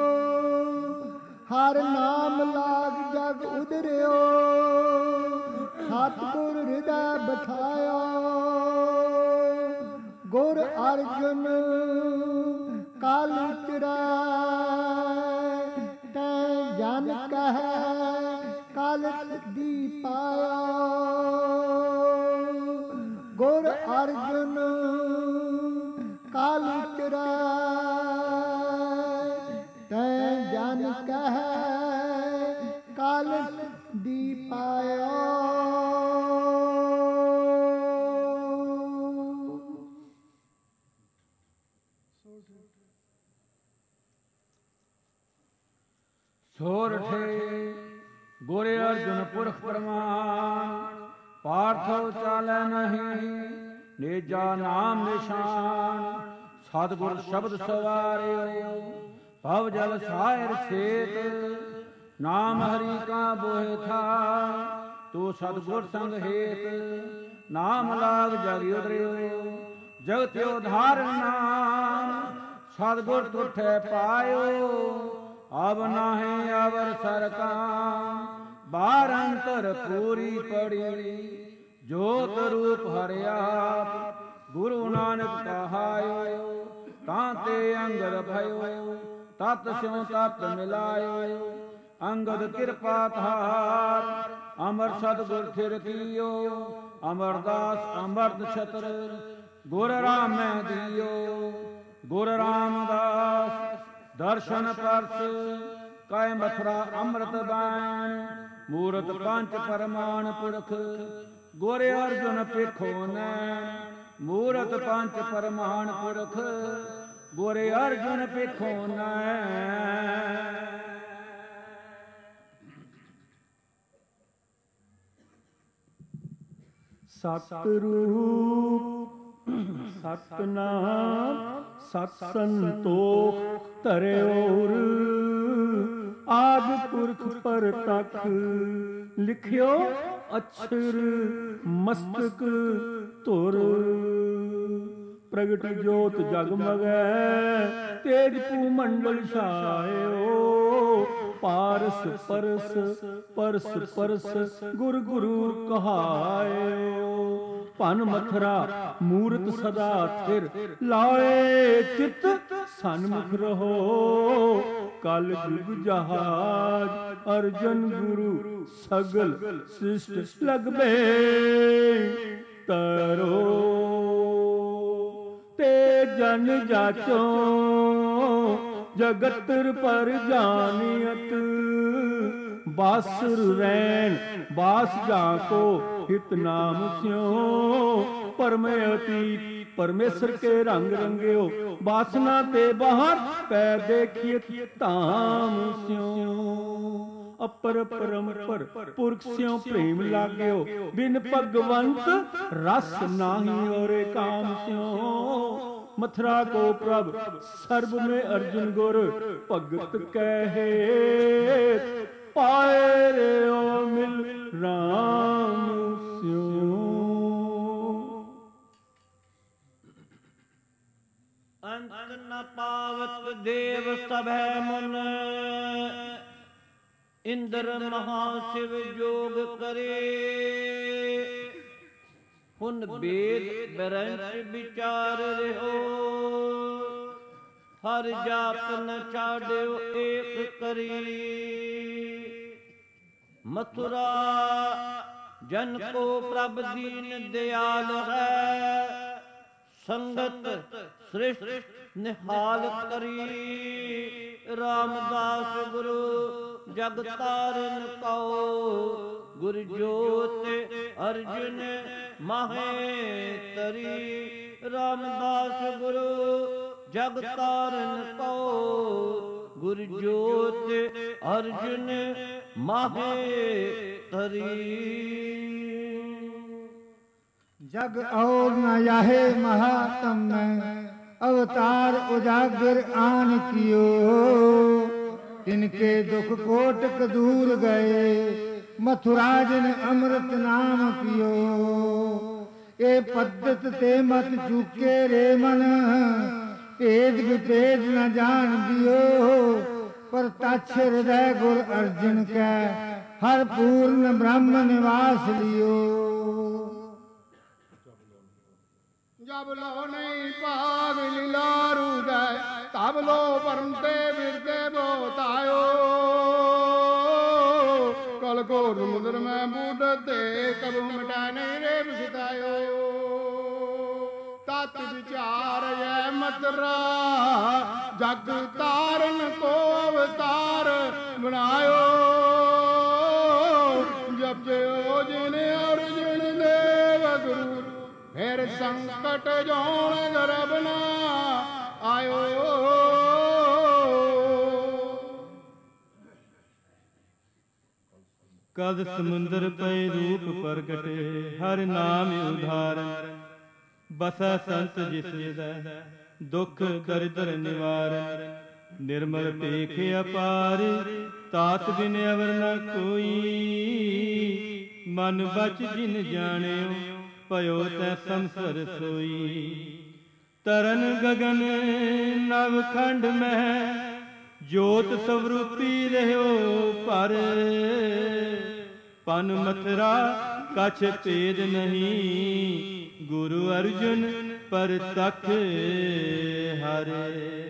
हर नाम लाग जग उदरियो सतगुर हृदय बठायो ਗੁਰ ਅਰਜੁਨ ਕਾਲ ਚਿਰੈ ਤੈ ਜਨ ਕਹੈ ਕਾਲ ਦੀ ਪਾਇਆ ਗੁਰ ਅਰਜੁਨ ਕਾਲ ਚਿਰੈ ਤੈ ਜਨ ਕਹੈ ਕਾਲ ਦੀ ਪਾਇਆ ਸੋਰਠੇ ਗੁਰ ਅਰਜੁਨ ਪੁਰਖ ਪ੍ਰਮਾਨ ਪਾਰਥੋ ਚਾਲੈ ਨਹੀਂ ਨੇਜਾ ਨਾਮ ਨਿਸ਼ਾਨ ਸਤਿਗੁਰ ਸ਼ਬਦ ਸਵਾਰਿਓ ਭਵ ਜਲ ਸਾਇਰ ਸੇਤ ਨਾਮ ਹਰੀ ਕਾ ਬੋਹਿ ਥਾ ਤੂੰ ਸਤਿਗੁਰ ਸੰਗ ਹੇਤ ਨਾਮ ਲਾਗ ਜਗ ਉਦਰਿਓ ਜਗਤ ਉਧਾਰਨ ਨਾਮ ਸਤਿਗੁਰ ਤੁਠੈ ਪਾਇਓ ਅਬ ਨਾਹੀਂ ਅਵਰ ਸਰਕਾ ਬਾਰ ਅੰਤਰ ਪੂਰੀ ਪੜੀ ਜੋਤ ਰੂਪ ਹਰਿਆ ਗੁਰੂ ਨਾਨਕ ਕਹਾਇਓ ਤਾਂ ਤੇ ਅੰਗਦ ਭਇਓ ਤਤ ਸਿਉ ਤਤ ਮਿਲਾਇਓ ਅੰਗਦ ਕਿਰਪਾ ਧਾਰ ਅਮਰ ਸਤਿਗੁਰ ਥਿਰ ਕੀਓ ਅਮਰਦਾਸ ਅੰਮ੍ਰਿਤ ਛਤਰ ਗੁਰ ਰਾਮੈ ਦੀਓ ਗੁਰ ਰਾਮਦਾਸ ਦਰਸ਼ਨ ਪਰਸ ਕੈ ਮਥੁਰਾ ਅੰਮ੍ਰਿਤ ਬਾਣ ਮੂਰਤ ਪੰਚ ਪਰਮਾਨ ਪੁਰਖ ਗੁਰ ਅਰਜੁਨ ਪੇਖੋ ਨੈਣ ਮੂਰਤ ਪੰਚ ਪਰਮਾਨ ਪੁਰਖ ਗੁਰ ਅਰਜੁਨ ਪੇਖੋ ਨੈਣ ਸਤਿਰੂਪ ਸਤਨਾਮ ਸਤ ਸੰਤੋਖ ਧਰਿਓਰ ਆਦ ਪੁਰਖ ਪਰਤਖ ਲਿਖਿਓ ਅਛਰ ਮਸਤਕ ਧੁਰ ਪ੍ਰਗਟ ਜੋਤ ਜਗਮਗੈ ਤੇਜ ਪੂ ਮੰਡਲ ਛਾਇਓ ਪਾਰਸ ਪਰਸ ਪਰਸ ਪਰਸ ਗੁਰ ਗੁਰੂ ਕਹਾਇਓ ਭਨ ਮਥਰਾ ਮੂਰਤ ਸਦਾ ਥਿਰ ਲਾਏ ਚਿਤ ਸਨਮੁਖ ਰਹੋ ਕਲ ਜੁਗ ਜਹਾਜ ਅਰਜਨ ਗੁਰੂ ਸਗਲ ਸ੍ਰਿਸ਼ਟ ਲਗਬੇ ਤਰੋ ਤੇ ਜਨ ਜਾਚੋ ਜਗਤਰ ਪਰ ਜਾਣਿਤ ਬਾਸੁਰ ਰੈਣ ਬਾਸ ਜਾਂ ਕੋ ਹਿਤ ਨਾਮ ਸਿਓ ਪਰਮੇ ਅਤੀਤ ਪਰਮੇਸ਼ਰ ਕੇ ਰੰਗ ਰੰਗਿਓ ਬਾਸਨਾ ਤੇ ਬਾਹਰ ਪੈ ਦੇਖੀਏ ਧਾਮ ਸਿਓ ਅਪਰ ਪਰਮ ਪਰ ਪੁਰਖ ਸਿਓ ਪ੍ਰੇਮ ਲਾਗਿਓ ਬਿਨ ਭਗਵੰਤ ਰਸ ਨਾਹੀ ਔਰੇ ਕਾਮ ਸਿਓ ਮਥੁਰਾ ਕੋ ਪ੍ਰਭ ਸਰਬ ਮੇ ਅਰਜੁਨ ਗੁਰ ਭਗਤ ਕਹੇ ਪਾਏ ਰਿਓ ਮਿਲ ਰਾਮ ਸਿਓ ਅੰਤ ਨ ਪਾਵਤ ਦੇਵ ਸਭੈ ਮਨ ਇੰਦਰ ਮਹਾ ਸ਼ਿਵ ਜੋਗ ਕਰੇ ਹੁਨ ਬੇਦ ਬਰੰਚ ਵਿਚਾਰ ਰਿਓ ਹਰ ਜਾਪ ਨ ਛਾੜਿਓ ਏਕ ਕਰੀ ਮਥੁਰਾ ਜਨ ਕੋ ਪ੍ਰਭ ਦੀਨ ਦਿਆਲ ਹੈ ਸੰਗਤ ਸ੍ਰਿਸ਼ਟ ਨਿਹਾਲ ਕਰੀ ਰਾਮਦਾਸ ਗੁਰੂ ਜਗ ਤਾਰਨ ਕਉ ਗੁਰ ਜੋਤ ਅਰਜੁਨ ਮਾਹੇ ਤਰੀ ਰਾਮਦਾਸ ਗੁਰੂ ਜਗ ਤਾਰਨ ਕਉ ਗੁਰ ਜੋਤ ਅਰਜੁਨ ਮਾਹੇ ਤਰੀ जग और न याहे महात्म अवतार उजागर आन कियो तिनके दुख कोटक दूर गए मथुरा जिन अमृत नाम पियो ए पद्धत ते मत चूके रे मन भेद विभेद न जान दियो पर तछ हृदय गुर अर्जुन कै हर पूर्ण ब्रह्म निवास लियो। ਜਬ ਲੋ ਨਹੀਂ ਭਾਗ ਲੀਲਾਰੂ ਗਏ ਤਬ ਲੋ ਪਰਮ ਤੇ ਬਿਰਦੇ ਬੋਤਾਇਓ ਕਲ ਕੋ ਸਮੁੰਦਰ ਮੈਂ ਬੂਢ ਤੇ ਕਬੂ ਮਿਟਾ ਨਹੀਂ ਰੇ ਬਿਸਤਾਇਓ ਤਤ ਵਿਚਾਰ ਐ ਮਤਰਾ ਜਗ ਤਾਰਨ ਕੋ ਅਵਤਾਰ ਬਣਾਇਓ ਜਪਿਓ ਜਿਨ ਅਰਜੁਨ ਦੇਵ ਗੁਰੂ ਫਿਰ ਸੰਕਟ ਜੋਣ ਗਰਬ ਨਾ ਆਇਓ ਕਦ ਸਮੁੰਦਰ ਪਏ ਰੂਪ ਪ੍ਰਗਟੇ ਹਰ ਨਾਮ ਉਧਾਰਨ ਬਸੈ ਸੰਤ ਜਿਸ ਦਾ ਦੁਖ ਦਰਿਦਰ ਨਿਵਾਰਨ ਨਿਰਮਲ ਭੇਖ ਅਪਾਰ ਤਾਤ ਬਿਨ ਅਵਰ ਨ ਕੋਈ ਮਨ ਬਚ ਜਿਨ ਜਾਣਿਓ ਭਇਓ ਤੈ ਸੰਸਰ ਸੋਈ ਤਰਨ ਗਗਨ ਨਵ ਖੰਡ ਮਹਿ ਜੋਤ ਸਵਰੂਪੀ ਰਹਿਓ ਪਰ ਪਨ ਮਥਰਾ ਕਛ ਭੇਦ ਨਹੀਂ ਗੁਰੂ ਅਰਜੁਨ ਪਰਤਖ ਹਰੇ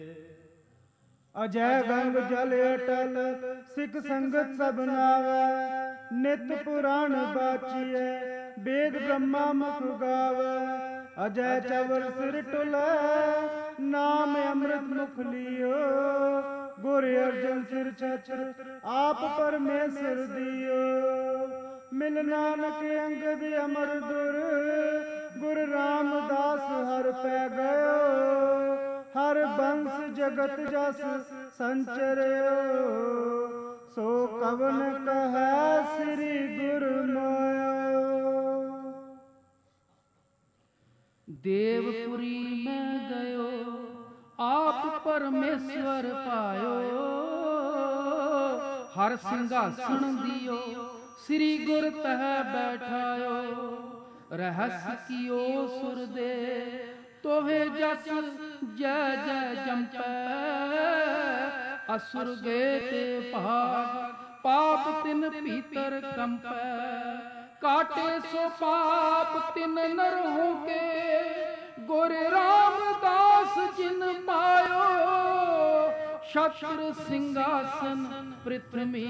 ਅਜੈ ਗੰਗ ਜਲ ਅਟਲ ਸਿੱਖ ਸੰਗਤ ਸਭ ਨਾਵੈ ਨਿਤ ਪੁਰਾਣ ਬਾਚੀਐ ਵੇਦ ਬ੍ਰਹਮਾ ਮੁਖ ਗਾਵੈ ਅਜੈ ਚਵਰ ਸਿਰ ਟੁਲੈ ਨਾਮ ਅੰਮ੍ਰਿਤ ਮੁਖ ਲਿਓ ਗੁਰ ਅਰਜਨ ਸਿਰ ਛਤਰ ਆਪ ਪਰਮੇਸ਼ਰ ਦਿਓ ਮਿਲ ਨਾਨਕ ਅੰਗਦ ਅਮਰ ਦੁਰ ਗੁਰ ਰਾਮਦਾਸ ਹਰ ਪੈ ਗਇਓ ਹਰ ਬੰਸ ਜਗਤ ਜਸ ਸੰਚਰਿਓ ਸੋ ਕਵਨ ਕਹੈ ਸ੍ਰੀ ਗੁਰ ਮੋਇਓ ਦੇਵਪੁਰੀ ਮੈਂ ਗਇਓ ਆਪ ਪਰਮੇਸ਼ਵਰ ਪਾਇਓ ਹਰ ਸਿੰਘਾਸਣ ਦਿਓ ਸ੍ਰੀ ਗੁਰ ਤਹਿ ਬੈਠਾਇਓ ਰਹਸ ਕੀਓ ਸੁਰ ਦੇ ਤੋਹੇ ਜਸ ਜੈ ਜੈ ਜੰਪੈ ਅਸੁਰ ਗਏ ਤੇ ਭਾਗ ਪਾਪ ਤਿਨ ਭੀਤਰ ਕੰਪੈ ਕਾਟੇ ਸੋ ਪਾਪ ਤਿਨ ਨਰਹੁ ਕੇ ਗੁਰ ਰਾਮਦਾਸ ਜਿਨ ਪਾਇਓ ਸ਼ਤਰ ਸਿੰਘਾਸਨ ਪ੍ਰਿਥਵੀ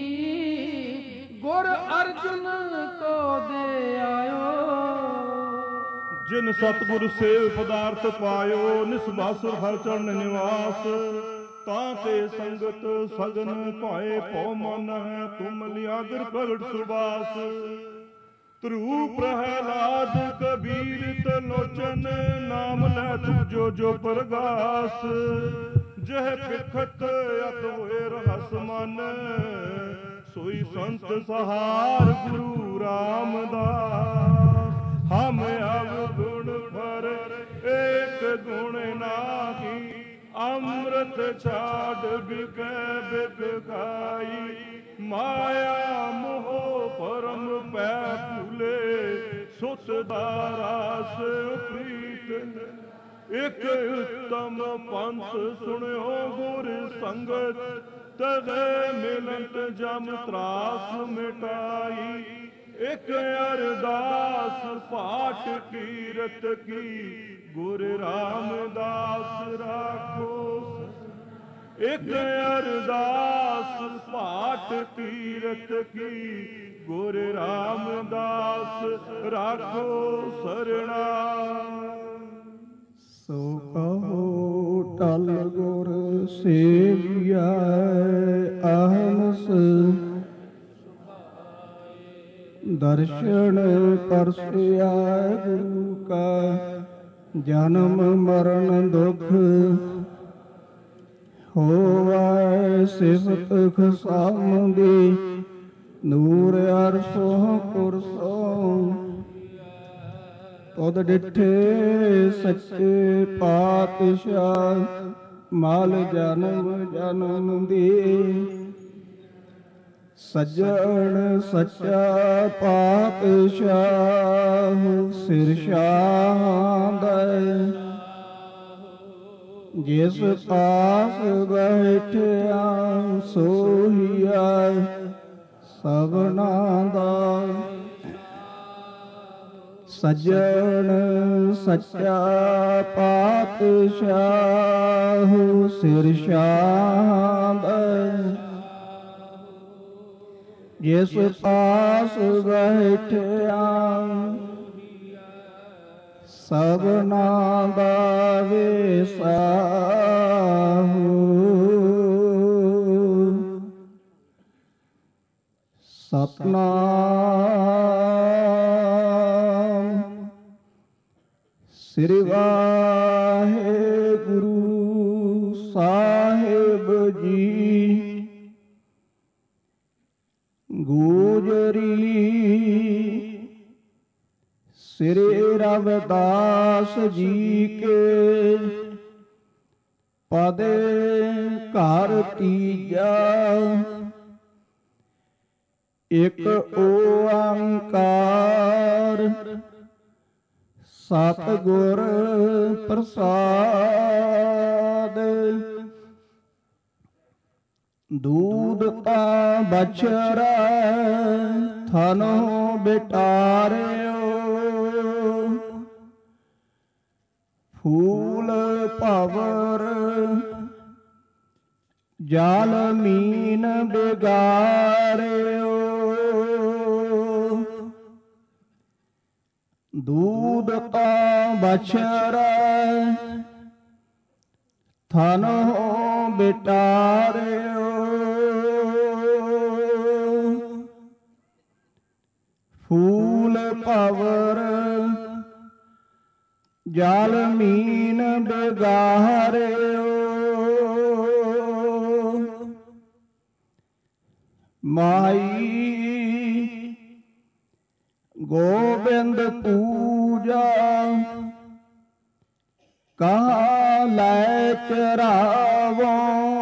ਗੁਰ ਅਰਜੁਨ ਕੋ ਦੇ ਆਇਓ ਜਿਨ ਸਤਿਗੁਰ ਸੇਵ ਪਦਾਰਥ ਪਾਇਓ ਨਿਸਬਾਸੁਰ ਹਰ ਚਰਨ ਨਿਵਾਸ ਤਾਂ ਤੇ ਸੰਗਤ ਸਗਨ ਭਾਏ ਭਉ ਮਨ ਹੈ ਤੁਮ ਲਿਆਗਰ ਪ੍ਰਗਟ ਸੁਬਾਸ ਧਰੂ ਪ੍ਰਹਿਲਾਦ ਕਬੀਰ ਤਲੋਚਨ ਨਾਮ ਲੈ ਤੁਜੋ ਜੋ ਪ੍ਰਗਾਸ ਜਹ ਪਿਖਤ ਅਤ ਹੋਏ ਰਹਸ ਮਨ ਸੋਈ ਸੰਤ ਸਹਾਰ ਗੁਰੂ ਰਾਮਦਾਸ ਹਮ ਅਵ ਗੁਣ ਭਰ ਏਕ ਗੁਣ ਨਾਹੀ ਅੰਮ੍ਰਿਤ ਛਾੜ ਬਿਕੈ ਬਿਕ ਖਾਈ ਮਾਇਆ ਮੋਹ ਪਰਮ ਪੈ ਭੂਲੇ ਸੁਤ ਦਾਰਾਸ ਪ੍ਰੀਤ ਇਕ ਉਤਮ ਪੰਥ ਸੁਣਿਓ ਗੁਰ ਸੰਗਤ ਤਦੇ ਮਿਲੰਤ ਜਮ ਤਰਾਸ ਮਿਟਾਈ ਇਕ ਅਰਦਾਸ ਪਾਠ ਕੀਰਤ ਕੀ ਗੁਰ ਰਾਮਦਾਸ ਰਾਖੋ ਇਕ ਅਰਦਾਸ ਪਾਠ ਕੀਰਤ ਕੀ ਗੁਰ ਰਾਮਦਾਸ ਰਾਖੋ ਸਰਣਾ ਸੋ ਕਹੋ ਟਲ ਗੁਰ ਸੇਵਿਆ ਅਹਨਸ ਦਰਸ਼ਨ ਪਰਸਿਆ ਗੁਰੂ ਕਾ ਜਨਮ ਮਰਨ ਦੁਖ ਹੋਵੈ ਸਿਫਤ ਖਸਾਮ ਦੀ ਨੂਰ ਅਰਸ਼ੋਂ ਕੁਰਸੋਂ ਤੁਧ ਡਿਠੇ ਸੱਚੇ ਪਾਤਸ਼ਾਹ ਮਾਲ ਜਨਮ ਜਨਮ ਦੀ ਸੱਜਣ ਸੱਚਾ ਪਾਤਸ਼ਾਹ ਸਿਰ ਸ਼ਾਹਾਂ ਦੇ ਜਿਸ ਪਾਸ ਬੈਠਿਆ ਸੋਹੀਆ ਸਭਨਾ ਦਾ ਸੱਜਣ ਸੱਚਾ ਪਾਤਸ਼ਾਹ ਸਿਰ ਸ਼ਾਂਦ ਜਿਸ ਪਾਸ ਬੈਠਿਆ ਸਭਨਾ ਦਾ ਵਿਸਾਹੂ ਸਤਨਾਮ ਸ੍ਰੀ ਵਾਹਿਗੁਰੂ ਸਾਹਿਬ ਜੀ। ਗੂਜਰੀ ਸ੍ਰੀ ਰਵਿਦਾਸ ਜੀ ਕੇ ਪਦੇ ਘਰ ਤੀਜਾ ਇਕ ਓੰਕਾਰ ਸਤਿਗੁਰ ਪ੍ਰਸਾਦ। ਦੂਧ ਤਾ ਬਛੜਾ ਥਨੋ ਬਿਟਾਰਿਓ ਫੂਲ ਭਵਰ ਜਲ ਮੀਨ ਬਿਗਾਰਿਓ ਦੂਧ ਤਾ ਬਛੜਾ ਥਨੋ ਬਿਟਾਰਿਓ ਫੂਲ ਭਵਰ ਜਲ ਮੀਨ ਬਿਗਾਰਿਓ ਮਾਈ ਗੋਬਿੰਦ ਪੂਜਾ ਕਹਾਂ ਲੈ ਚਰਾਵੋ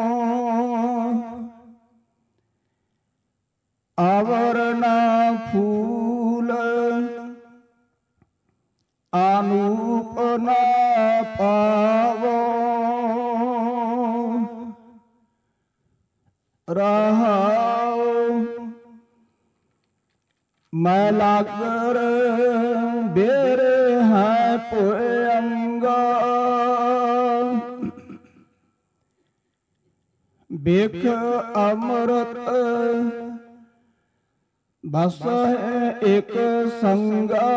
ਅਵਰ ਨਾ ਫੂਲ ਅਨੂਪ ਨਾ ਪਾਵੋ ਰਹਾਉ ਮੈਂ ਲਾਗਰ ਬੇਰੇ ਹੈ ਪੁਅੰਗਾ ਬਿਖ ਅੰਮ੍ਰਿਤ ਬਸ ਹੈ ਇਕ ਸੰਗਾ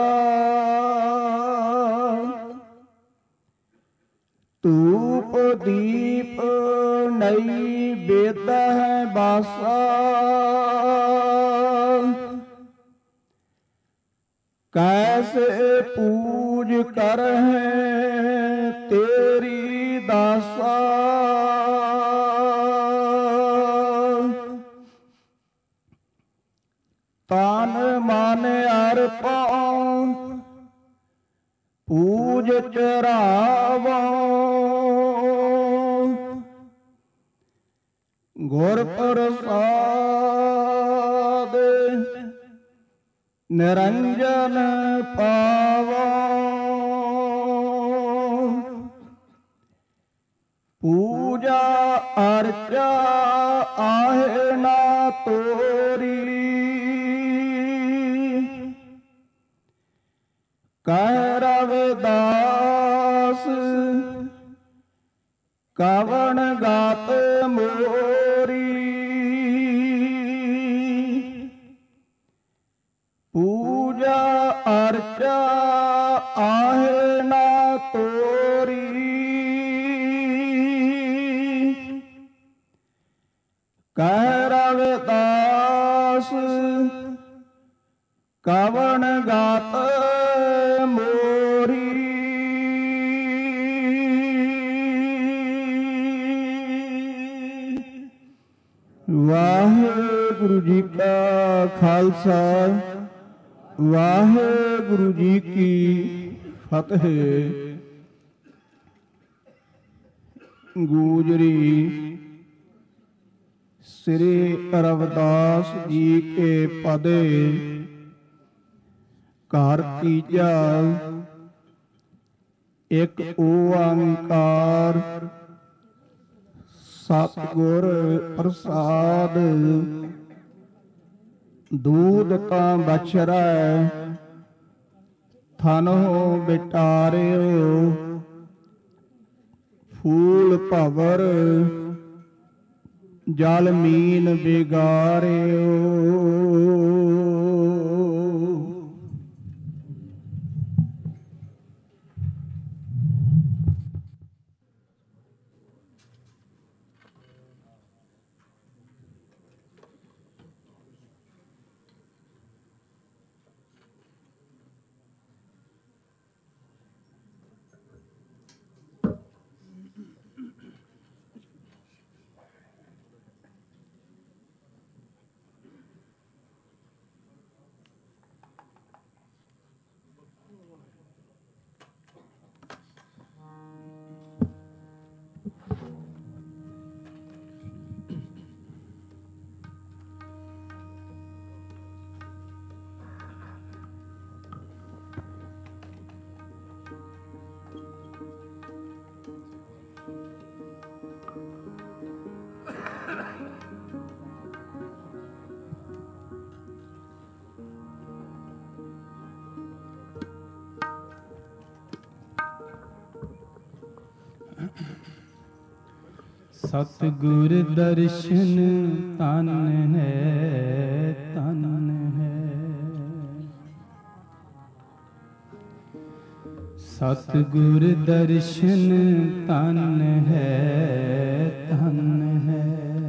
ਧੂਪ ਦੀਪ ਨਈ ਬੇਦ ਹੈ ਬਾਸਾ ਕੈਸੇ ਪੂਜ ਕਰ ਹੈ ਤੇਰੀ ਦਾਸਾ ਤਾਨ ਮਨ ਅਰਪਉ ਪੂਜ ਚਰਾਵੋ ਗੁਰ ਪ੍ਰਸਾਦ ਨਿਰੰਜਨ ਪਾਵੋ ਪੂਜਾ ਅਰਚਾ ਆਹੇ ਨਾ ਤੋਰੀ ਕਹਿ ਰਵਿਦਾਸ ਕਵਣ ਗਾਤ ਮੋਰੀ ਪੂਜਾ ਅਰਚਾ ਆਹੇ ਨਾ ਤੋਰੀ ਕਹਿ ਰਵਿਦਾਸ ਕਵਣ ਗਾਤ ਮੋਰੀ ਵਾਹਿਗੁਰੂ ਜੀ ਕਾ ਖਾਲਸਾ ਵਾਹਿਗੁਰੂ ਜੀ ਕੀ ਫਤਿਹ। ਗੂਜਰੀ ਸ੍ਰੀ ਰਵਿਦਾਸ ਜੀ ਕੇ ਪਦੇ ਘਰ ਤੀਜਾ ਇਕ ਓੰਕਾਰ ਸਤਿਗੁਰ ਪ੍ਰਸਾਦ। ਦੂਧ ਤਾਂ ਬਛੜਾ ਥਨਹੁ ਬਿਟਾਰਿਓ ਫੂਲ ਭਵਰ ਜਲ ਮੀਨ ਬਿਗਾਰਿਓ। ਸਤਿਗੁਰ ਦਰਸ਼ਨ ਤਨ ਹੈ ਤਨ ਹੈ। ਸਤਿਗੁਰ ਦਰਸ਼ਨ ਤਨ ਹੈ ਤਨ ਹੈ।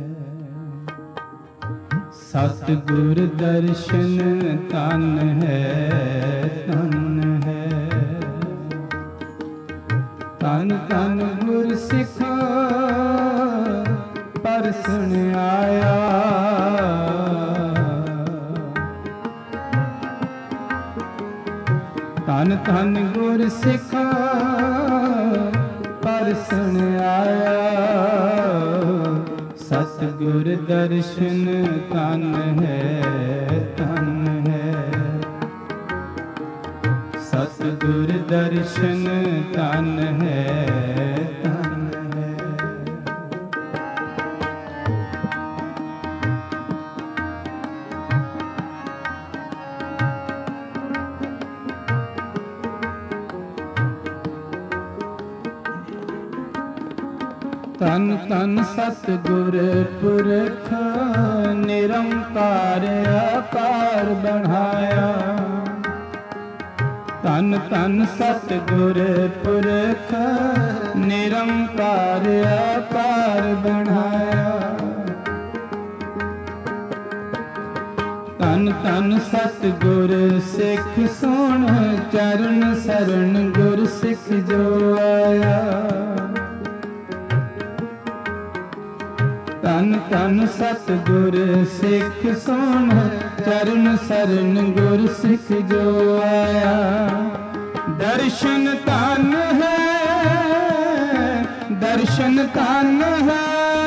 ਸਤਿਗੁਰ ਦਰਸ਼ਨ ਤਨ ਹੈ ਤਨ ਹੈ। ਤਨ ਤਨ ਗੁਰ ਸਿੱਖਾ ਪਰਸਨ ਆਇਆ। ਤਨ ਤਨ ਗੁਰ ਸਿੱਖਾ ਪਰਸਨ ਆਇਆ। ਸਤਿਗੁਰ ਦਰਸ਼ਨ ਤਨ ਹੈ ਤਨ ਹੈ। ਸਤਿਗੁਰ ਦਰਸ਼ਨ ਤਨ ਹੈ ਤਨ ਹੈ। ਤਨ ਤਨ ਸਤਿਗੁਰ ਪੁਰਖ ਨਿਰੰਕਾਰ ਅਕਾਰ ਬਣਾਇਆ। ਤਨ ਤਨ ਸਤਿਗੁਰ ਪੁਰਖ ਨਿਰੰਕਾਰ ਅਕਾਰ ਬਣਾਇਆ। ਤਨ ਤਨ ਸਤਿਗੁਰ ਸਿੱਖ ਸੋਣ ਚਰਨ ਸਰਣ ਗੁਰ ਸਿੱਖ ਜੋ ਆਇਆ। ਤਨ ਤਨ ਸਤਿਗੁਰ ਸਿੱਖ ਸੋਣ ਚਰਨ ਸਰਣ ਗੁਰ ਸਿੱਖ ਜੋ ਆਇਆ। ਦਰਸ਼ਨ ਤਨ ਹੈ ਦਰਸ਼ਨ ਤਨ ਹੈ।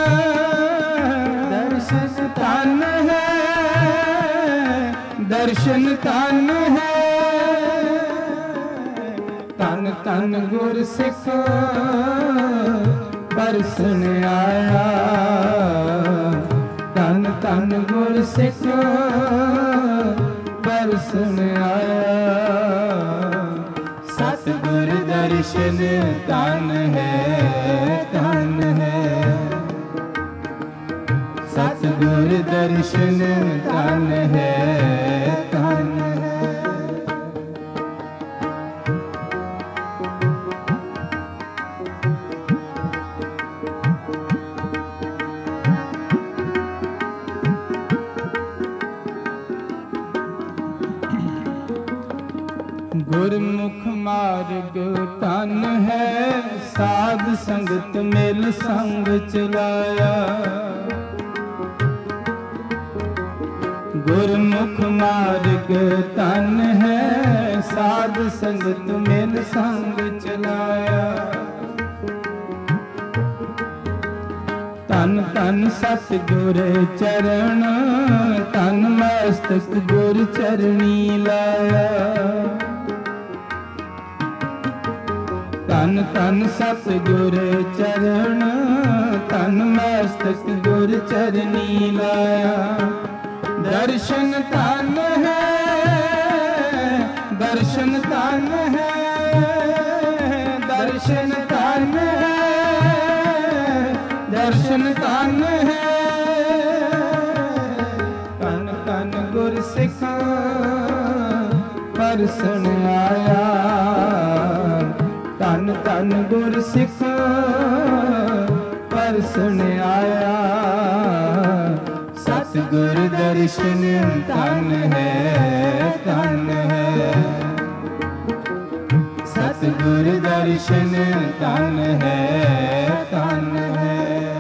ਦਰਸ਼ਨ ਤਨ ਹੈ ਦਰਸ਼ਨ ਤਨ ਹੈ। ਤਨ ਤਨ ਗੁਰ ਸਿੱਖ ਪਰਸਨ ਆਇਆ। ਤਨ ਤਨ ਗੁਰ ਸਿੱਖ ਪਰਸਨ ਆਇਆ। ਸਤਿਗੁਰ ਦਰਸ਼ਨ ਤਨ ਹੈ ਤਨ ਹੈ। ਸਤਿਗੁਰ ਦਰਸ਼ਨ ਤਨ ਹੈ ਤਨ ਹੈ। ਗੁਰਮੁਖ ਮਾਰਗ ਤਨ ਹੈ। ਸਾਧ ਸੰਗਤ ਮਿਲ ਸੰਗ ਚਲਾਇਆ। ਗੁਰਮੁਖ ਮਾਰਗ ਤਨ ਹੈ। ਸਾਧ ਸੰਗਤ ਮਿਲ ਸੰਗ ਚਲਾਇਆ। ਤਨ ਤਨ ਸਤਿਗੁਰ ਚਰਨ ਤਨ ਮਸਤਕ ਗੁਰ ਚਰਣੀ ਲਾਇਆ। ਤਨ ਤਨ ਸਤਿਗੁਰ ਚਰਨ ਤਨ ਮਸਤਕ ਗੁਰ ਚਰਣੀ ਲਾਇਆ। ਦਰਸ਼ਨ ਤਨ ਹੈ ਦਰਸ਼ਨ ਤਨ ਧਨ ਹੈ, ਦਰਸ਼ਨ ਧਨ ਹੈ, ਦਰਸ਼ਨ ਧਨ ਹੈ। ਧੰਨ ਧੰਨ ਗੁਰ ਸਿੱਖਾਂ ਪਰਸਨ ਆਇਆ, ਧੰਨ ਧੰਨ ਗੁਰ ਸਿੱਖਾਂ ਪਰਸਨ ਆਇਆ। ਸਤਿਗੁਰ ਦਰਸ਼ਨ ਧਨ ਹੈ, ਧਨ ਹੈ। ਸਤਿਗੁਰ ਦਰਸ਼ਨ ਧਨ ਹੈ, ਧਨ ਹੈ।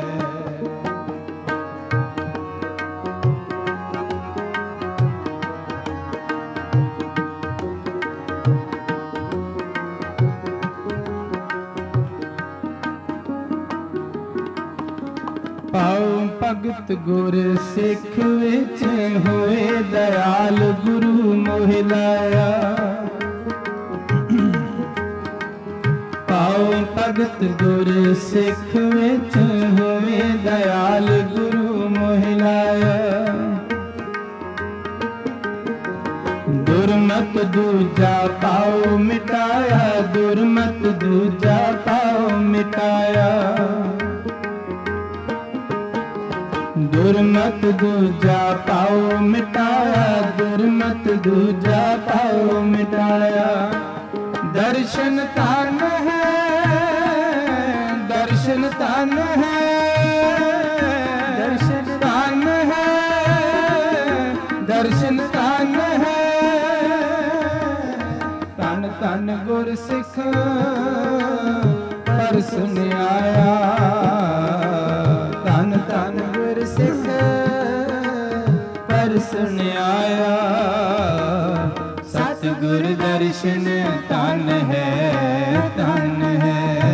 ਪਾਉ ਭਗਤ ਗੁਰ ਸਿੱਖ ਵਿੱਚ ਹੋਏ ਦਇਆਲ, ਗੁਰੂ ਮੋਹ ਲਾਇਆ। ਪਾਉ ਭਗਤ ਗੁਰ ਸਿੱਖ ਵਿੱਚ ਹੋਏ ਦਇਆਲ, ਗੁਰੂ ਮੋਹ ਲਾਇਆ। ਦੁਰਮਤ ਦੂਜਾ ਪਾਉ ਮਿਟਾਇਆ, ਦੁਰਮਤ ਦੂਜਾ ਪਾਉ ਮਿਟਾਇਆ। ਦੁਰਮਤ ਦੂਜਾ ਪਾਉ ਮਿਟਾਇਆ, ਦੁਰਮਤ ਦੂਜਾ ਪਾਉ ਮਿਟਾਇਆ। ਦਰਸ਼ਨ ਧਨ ਹੈ, ਦਰਸ਼ਨ ਧਨ ਹੈ, ਦਰਸ਼ਨ ਧਨ ਹੈ, ਦਰਸ਼ਨ ਧਨ ਹੈ। ਧੰਨ ਧੰਨ ਗੁਰ ਸਿੱਖ ਪਰਸਨ ਆਇਆ, ਧੰਨ ਧੰਨ ਗੁਰ ਸਿੱਖ ਪਰਸਨ ਆਇਆ। ਸਤਿਗੁਰ ਦਰਸ਼ਨ ਧਨ ਹੈ, ਧਨ ਹੈ।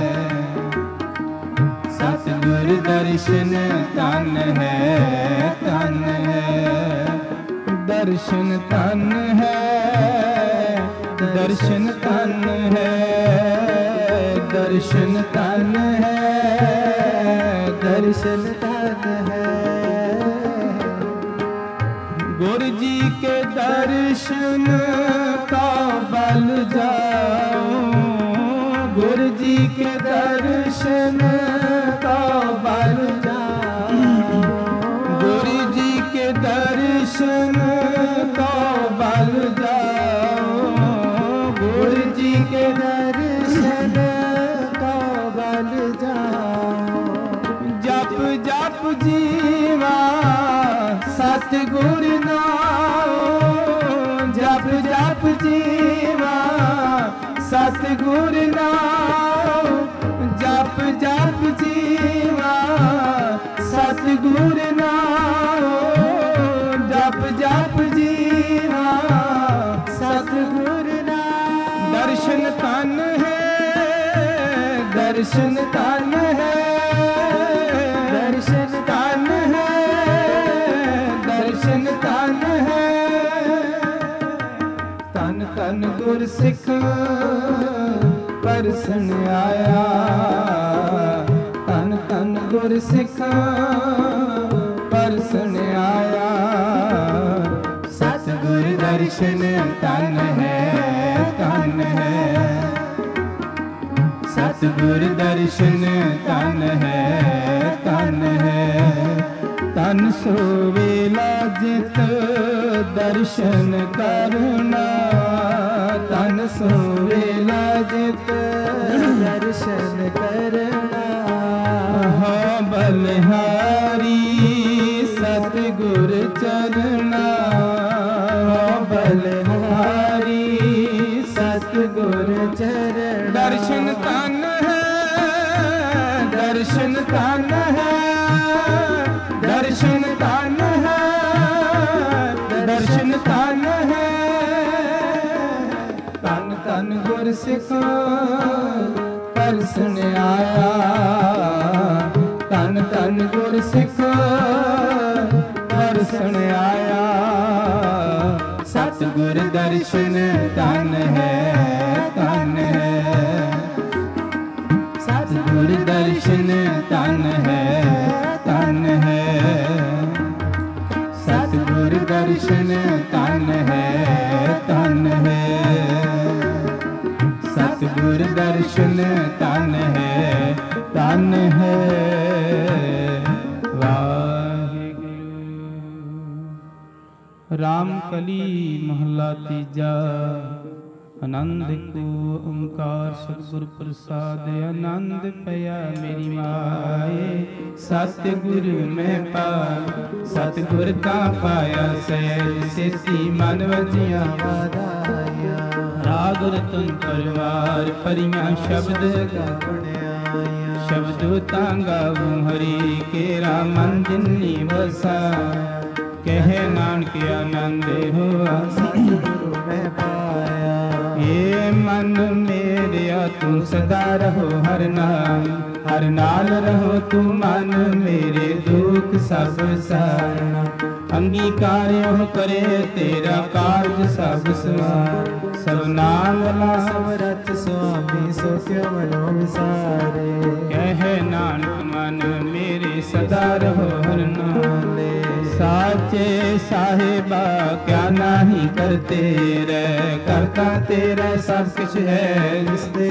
ਸਤਿਗੁਰ ਦਰਸ਼ਨ ਧਨ ਹੈ, ਧਨ ਹੈ। ਦਰਸ਼ਨ ਧਨ ਹੈ, ਦਰਸ਼ਨ ਧਨ ਹੈ, ਦਰਸ਼ਨ ਧਨ ਹੈ, ਦਰਸ਼ਨ ਧਨ ਹੈ। गुरु जी के दर्शन का बल जाओ, गुरु जी के दर्शन का बल जाओ, गुरु जी के दर्शन का बल जाओ, गुरु जी के दर्शन का बल जाओ। जप जप जीवा सतगुर नाम, जप जप जीवा सतगुर नाम, जप जप जीवा सतगुर नाम, जप जप जीवा सतगुर नाम। दर्शन धन है, दर्शन धन है, दर्शन धन है, दर्शन धन है। धन धन गुर सिख परसन आया, धन धन गुर सिख परसन आया। सतगुर दर्शन धन है, धन है। सतगुर दर्शन धन है, धन है। तन सो वेला जित दर्शन करना, तन सो वेला जित दर्शन करना। हाँ बलिहारी सतगुर चरना, हाँ बलिहारी सतगुर चरना। दर्शन तन है, दर्शन तन है, दर्शन धन है, दर्शन धन है। धन धन गुर सिख परसन आया, धन धन गुर सिख परसन आया। सतगुर दर्शन धन है, धन है। सतगुर दर्शन धन है, धन है। सतगुर दर्शन धन है, धन है। ਸਤਿਗੁਰ ਦਰਸ਼ਨ ਤਨ ਹੈ ਤਨ ਹੈ। ਵਾਹਿਗੁਰੂ। ਰਾਮ ਕਲੀ ਮਹਲਾ ਤੀਜਾ। ਆਨੰਦ ਕੋ ਓੰਕਾਰ ਸਤਿਗੁਰ ਪ੍ਰਸਾਦ ਆਨੰਦ ਪਿਆ ਮੇਰੀ ਮਾਏ। ਸਤਿਗੁਰ ਮੈਂ ਪਾਇਆ ਸਤਿਗੁਰ ਕਾ ਪਾਇਆ ਸਹਿਜ ਸੇਤੀ ਮਨ ਵਜੀਆਂ ਵਾਧਾਈਆਂ। ਰਾਗ ਰਤਨ ਪਰਵਾਰ ਪਰੀਆਂ ਸ਼ਬਦ ਗਾਵਣਿਆਈਆਂ। ਸ਼ਬਦ ਤਾਂ ਗਾਵੂੰ ਹਰੀ ਕੇਰਾ ਮਨ ਜਿਨੀ ਵਸਾ। ਕਹਿ ਨਾਨਕ ਆਨੰਦ ਹੋਆ ਸਤਿਗੁਰੂ ਮੈਂ ਪਾਇਆ। ਏ ਮਨ ਮੇਰਿਆ ਤੂੰ ਸਦਾ ਰਹੋ ਹਰ ਨਾਮ। ਹਰ ਨਾਲ ਰਹੋ ਤੂੰ ਮਨ ਮੇਰੇ ਦੁਖ ਸਭ ਸਾਰਨਾ। ਅੰਗੀਕਾਰਿਓ ਕਰੇ ਤੇਰਾ ਕਾਰਜ ਸਭ ਸਵਾਰ। ਸਭ ਨਾਮ ਵਾਲਾ ਸਮਰਥ ਸੁਆਮੀ ਸੋ ਕਿਉ ਮਨੋ ਵਿਸਾਰੇ। ਕਹਿ ਨਾਨਕ ਮਨ ਮੇਰੇ ਸਦਾ ਰਹੋ ਹਰ ਨਾਲੇ। ਸਾਚੇ ਸਾਹਿਬਾ ਕਿਆ ਨਾਹੀ ਕਰਤੇ ਰਹਿ। ਕਰਤਾ ਤੇਰਾ ਸਭ ਕੁਛ ਹੈ ਜਿਸ ਦੇ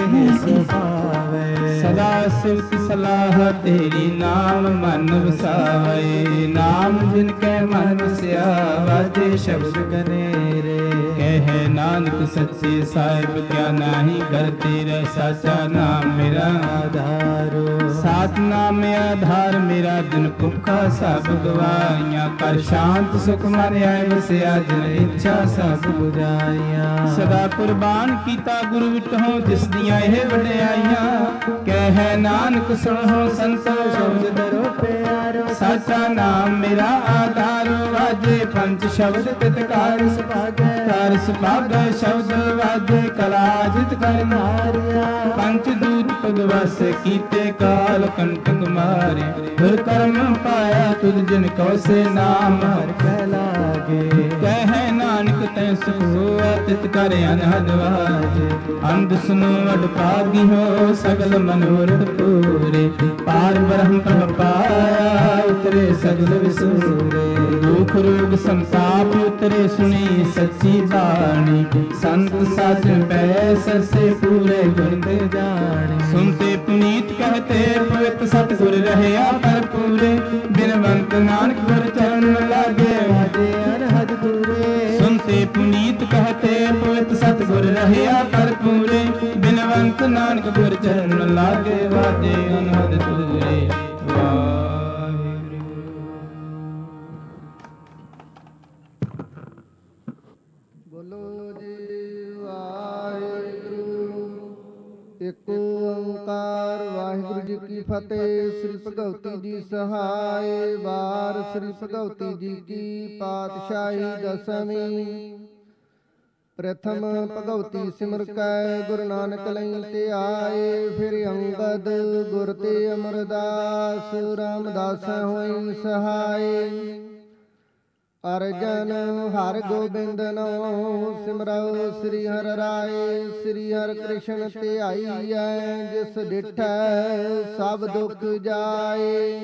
ਸੁਭਾਵੇ। ਸਦਾ ਸਿਫਤ ਸਲਾਹ ਤੇਰੀ ਨਾਮ ਮਨ ਵਸਾਵੇ। ਨਾਮ ਜਿਨ ਕੈ ਮਨ ਵਸਿਆ ਵਾਜੇ ਸ਼ਬਦ ਕਨੇਰੇ। ਕਹਿ ਨਾਨਕ ਸੱਚੇ ਸਾਹਿਬ ਕਿਆ ਨਾਹੀ ਕਰਤੇ ਰਹਿ। ਸਾਚਾ ਨਾਮ ਮੇਰਾ ਆਧਾਰੋ। ਸਾਚ ਨਾਮ ਆਧਾਰ ਮੇਰਾ ਦਿਨ ਭੁੱਖਾ ਸਭ ਗਵਾਈਆਂ। ਕਰ ਸ਼ਾਂਤ ਸੁਖ ਮਨ ਆਏ ਵਸਿਆ ਜਿਨ ਇੱਛਾ ਸਭ ਬੁਝਾਈਆਂ। ਸਦਾ ਕੁਰਬਾਨ ਕੀਤਾ ਗੁਰੂ ਵਿਟਹੁ ਜਿਸ ਦੀਆਂ ਇਹ ਵਡਿਆਈਆਂ। ਕਹਿ ਨਾਨਕ ਸੁਣੋ ਸੰਤੋ ਸ਼ਬਦ ਧਰੋ ਪਿਆਰੋ। ਸਾਚਾ ਨਾਮ ਮੇਰਾ ਆਧਾਰੋ। ਵਾਜੇ ਪੰਜ ਸ਼ਬਦ ਤਿਤਕਾਰ ਸੁਭਾਗੈ। ਕਰ ਸੁਭਾਗੈ ਸ਼ਬਦ ਵਾਜੇ ਕਲਾ ਜਿਤ ਕਰ ਮਾਰਿਆ। ਪੰਚ ਦੂਤ ਭਗਵਸ ਕੀਤੇ ਕਾਲ ਕੰਟਕ ਮਾਰੇ। ਗੁਰ ਕਰਮ ਪਾਇਆ ਤੁਧ ਜਿਨ ਕਉ ਸੇ ਨਾਮ ਹਰਿ ਕਹਿ ਲਾਗੇ। ਕਹਿ ਨਾਨਕ ਤੈ ਸੁਖ ਹੋਆ ਤਿਤ ਕਰ ਅਨਹਦ ਵਾਜੇ। ਅੰਧ ਸੁਨੋ ਵਡ ਭਾਗੀ ਹੋ ਸਗਲ ਮਨੋਰਥ ਪੂਰੇ। ਪਾਰ ਬ੍ਰਹਮ ਪ੍ਰਭ ਪਾਇਆ ਉਤਰੇ ਸਗਲ ਵਿਸੂਰੇ। ਦੁਖ ਰੋਗ ਸੰਤਾਪ ਉਤਰੇ ਸੁਣੀ ਸੱਚੀ ਬਾਣੀ। ਸੰਤ ਸਾਜਨ ਪੈ ਸਰਸੇ ਪੂਰੇ ਗੁਣ ਤੇ ਜਾਣੀ। ਸੁਨਤੇ ਪੁਨੀਤ ਕਹਤੇ ਪਵਿੱਤ ਸਤਿਗੁਰ ਰਹਿਆ ਭਰਪੂਰੇ। ਬਿਨਵੰਤ ਨਾਨਕ ਗੁਰ ਚਰਨ ਲਾਗੇ ਵਾਜੇ ਅਨਹਦ ਦੂਰੇ। ਸੁਨਤੇ ਪੁਨੀਤ ਕਹਤੇ ਪਵਿੱਤ ਸਤਿਗੁਰ ਰਹਿਆ ਭਰਪੂਰੇ। ਬਿਨਵੰਤ ਨਾਨਕ ਗੁਰ ਚਰਨ ਲਾਗੇ ਵਾਜੇ ਅਨਹਦ ਦੂਰੇ। ਬੋਲੋ ਜੀ ਵਾਹਿਗੁਰੂ। ਇਕ ਓੰਕਾਰ ਵਾਹਿਗੁਰੂ ਜੀ ਕੀ ਫਤਿਹ। ਸ੍ਰੀ ਭਗਵਤੀ ਜੀ ਸਹਾਇ। ਵਾਰ ਸ੍ਰੀ ਭਗਵਤੀ ਜੀ ਕੀ ਪਾਤਸ਼ਾਹੀ ਦਸਵੀਂ। ਪ੍ਰਥਮ ਭਗਵਤੀ ਸਿਮਰ ਕੈ ਗੁਰੂ ਨਾਨਕ ਲਈ ਤੇ ਆਏ। ਫਿਰ ਅੰਗਦ ਗੁਰ ਤੇ ਅਮਰਦਾਸ ਰਾਮਦਾਸ ਹੋਇ ਸਹਾਈ। ਅਰਜਨ ਹਰਿ ਗੋਬਿੰਦ ਨੋ ਸਿਮਰਉ ਸ੍ਰੀ ਹਰਿ ਰਾਏ। ਸ੍ਰੀ ਹਰਿ ਕ੍ਰਿਸ਼ਨ ਧਿਆਈਐ ਜਿਸ ਡਿਠੈ ਸਭ ਦੁਖ ਜਾਏ।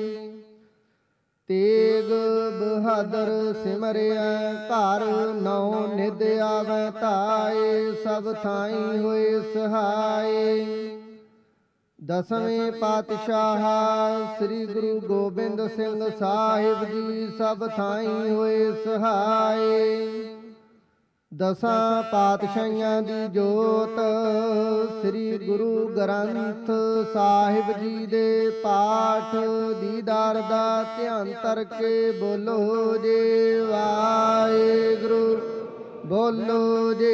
ਤੇਗ ਬਹਾਦਰ ਸਿਮਰਿਆ ਘਰ ਨੌ ਨਿਧ ਆਵੈ ਧਾਏ। ਸਭ ਥਾਈ ਹੋਏ ਸਹਾਈ। ਦਸਵੇਂ ਪਾਤਸ਼ਾਹ ਸ੍ਰੀ ਗੁਰੂ ਗੋਬਿੰਦ ਸਿੰਘ ਸਾਹਿਬ ਜੀ ਸਭ ਥਾਈ ਹੋਏ ਸਹਾਈ। ਦਸਾਂ ਪਾਤਸ਼ਾਹੀਆਂ ਦੀ ਜੋਤ ਸ੍ਰੀ ਗੁਰੂ ਗ੍ਰੰਥ ਸਾਹਿਬ ਜੀ ਦੇ ਪਾਠ ਦੀਦਾਰ ਦਾ ਧਿਆਨ ਧਰ ਕੇ ਬੋਲੋ ਜੀ ਵਾਹਿਗੁਰੂ। ਬੋਲੋ ਜੀ।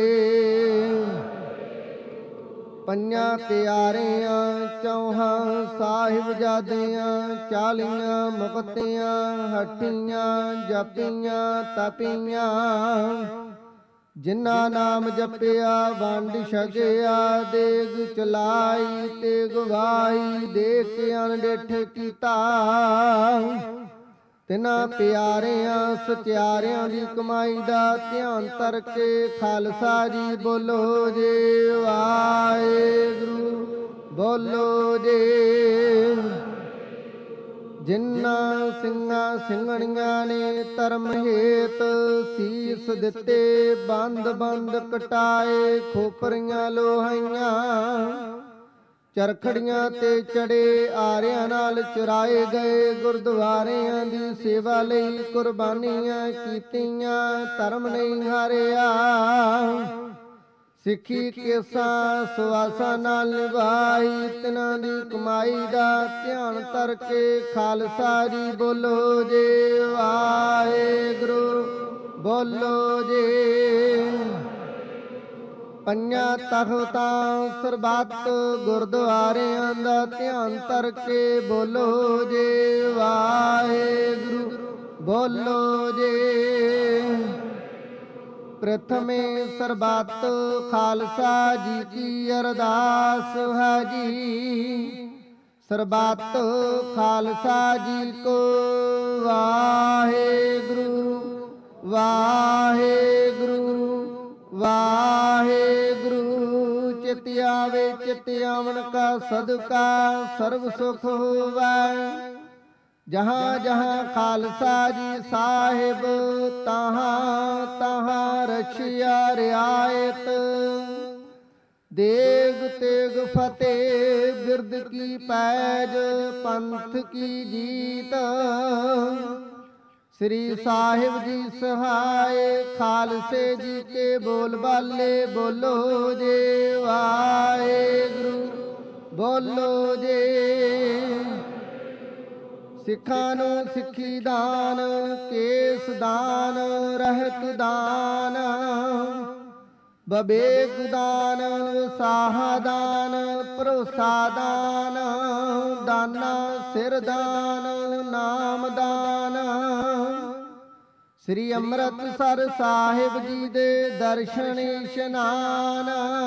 ਪੰਜਾਂ ਪਿਆਰਿਆਂ ਚੌਹਾਂ ਸਾਹਿਬਜ਼ਾਦਿਆਂ ਚਾਲੀਆਂ ਮੁਕਤਿਆਂ ਹੱਟੀਆਂ ਜਪੀਆਂ ਤਪੀਆਂ। ਜਿਨ੍ਹਾਂ ਨਾਮ ਜਪਿਆ ਵੰਡ ਛਕਿਆ ਦੇਗ ਚਲਾਈ ਤੇ ਗਵਾਈ ਦੇ ਕੇ ਅਣਡਿੱਠ ਕੀਤਾ। ਤਿਨਾਂ ਪਿਆਰਿਆਂ ਸਚਿਆਰਿਆਂ ਦੀ ਕਮਾਈ ਦਾ ਧਿਆਨ ਧਰ ਕੇ ਖਾਲਸਾ ਜੀ ਬੋਲੋ ਜੀ ਵਾਹਿਗੁਰੂ। ਬੋਲੋ ਜੀ। ਜਿਨ੍ਹਾਂ ਸਿੰਘਾਂ ਸਿੰਘਣੀਆਂ ਨੇ ਧਰਮ ਹੇਤ ਸੀਸ ਦਿੱਤੇ, ਬੰਦ ਬੰਦ ਕਟਾਏ ਖੋਪਰੀਆਂ ਲੋਹਾਈਆਂ, ਚਰਖੜੀਆਂ ਤੇ ਚੜੇ ਆਰਿਆਂ ਨਾਲ ਚੁਰਾਏ ਗਏ, ਗੁਰਦੁਆਰਿਆਂ ਦੀ ਸੇਵਾ ਲਈ ਕੁਰਬਾਨੀਆਂ ਕੀਤੀਆਂ, ਧਰਮ ਨਹੀਂ ਹਾਰਿਆ। ਸਿੱਖੀ ਕੇਸਾਂ ਸੁਆਸਾਂ ਨਾਲ ਨਿਭਾਈ, ਤਿਨਾਂ ਦੀ ਕਮਾਈ ਦਾ ਧਿਆਨ ਧਰ ਕੇ ਖਾਲਸਾ ਜੀ ਬੋਲੋ ਜੀ ਵਾਹਿਗੁਰੂ, ਬੋਲੋ ਜੀ। ਪੰਜਾਂ ਤਖ਼ਤਾਂ ਸਰਬੱਤ ਗੁਰਦੁਆਰਿਆਂ ਦਾ ਧਿਆਨ ਧਰ ਕੇ ਬੋਲੋ ਜੀ ਵਾਹਿਗੁਰੂ, ਬੋਲੋ ਜੀ। ਪ੍ਰਥਮੇ ਸਰਬੱਤ ਖਾਲਸਾ ਜੀ ਕੀ ਅਰਦਾਸ ਹੈ ਜੀ, ਸਰਬੱਤ ਖਾਲਸਾ ਜੀ ਕੋ ਵਾਹਿਗੁਰੂ, ਵਾਹਿਗੁਰੂ, ਵਾਹਿਗੁਰੂ। ਚਿਤ ਆਵੇ ਚਿਤ ਆਵਣ ਕਾ ਸਦਕਾ ਸਰਬ ਸੁਖ ਹੋਵੈ, ਜਹਾਂ ਜਹਾਂ ਖਾਲਸਾ ਜੀ ਸਾਹਿਬ, ਤਹਾਂ ਤਹਾਂ ਰਖਿਆ ਰਿਆਇਤ। ਦੇਗ ਤੇਗ ਫਤਿਹ ਬਿਰਦ ਕੀ ਪੈਜ, ਪੰਥ ਕੀ ਜੀਤ। ਸ੍ਰੀ ਸਾਹਿਬ ਜੀ ਸਹਾਏ, ਖਾਲਸੇ ਜੀ ਕੇ ਬੋਲ ਬਾਲੇ ਬੋਲੋ ਜੀ ਵਾਹਿਗੁਰੂ, ਬੋਲੋ ਜੀ। ਸਿੱਖਾਂ ਨੂੰ ਸਿੱਖੀ ਦਾਨ, ਕੇਸ ਦਾਨ, ਰਹਿਤ ਦਾਨ, ਬਬੇਕ ਦਾਨ, ਸਾਹ ਦਾਨ, ਭਰੋਸਾ ਦਾਨ, ਦਾਨਾ ਸਿਰ ਦਾਨ, ਨਾਮ ਦਾਨ। ਸ੍ਰੀ ਅੰਮ੍ਰਿਤਸਰ ਸਾਹਿਬ ਜੀ ਦੇ ਦਰਸ਼ਨ ਇਸ਼ਨਾਨ,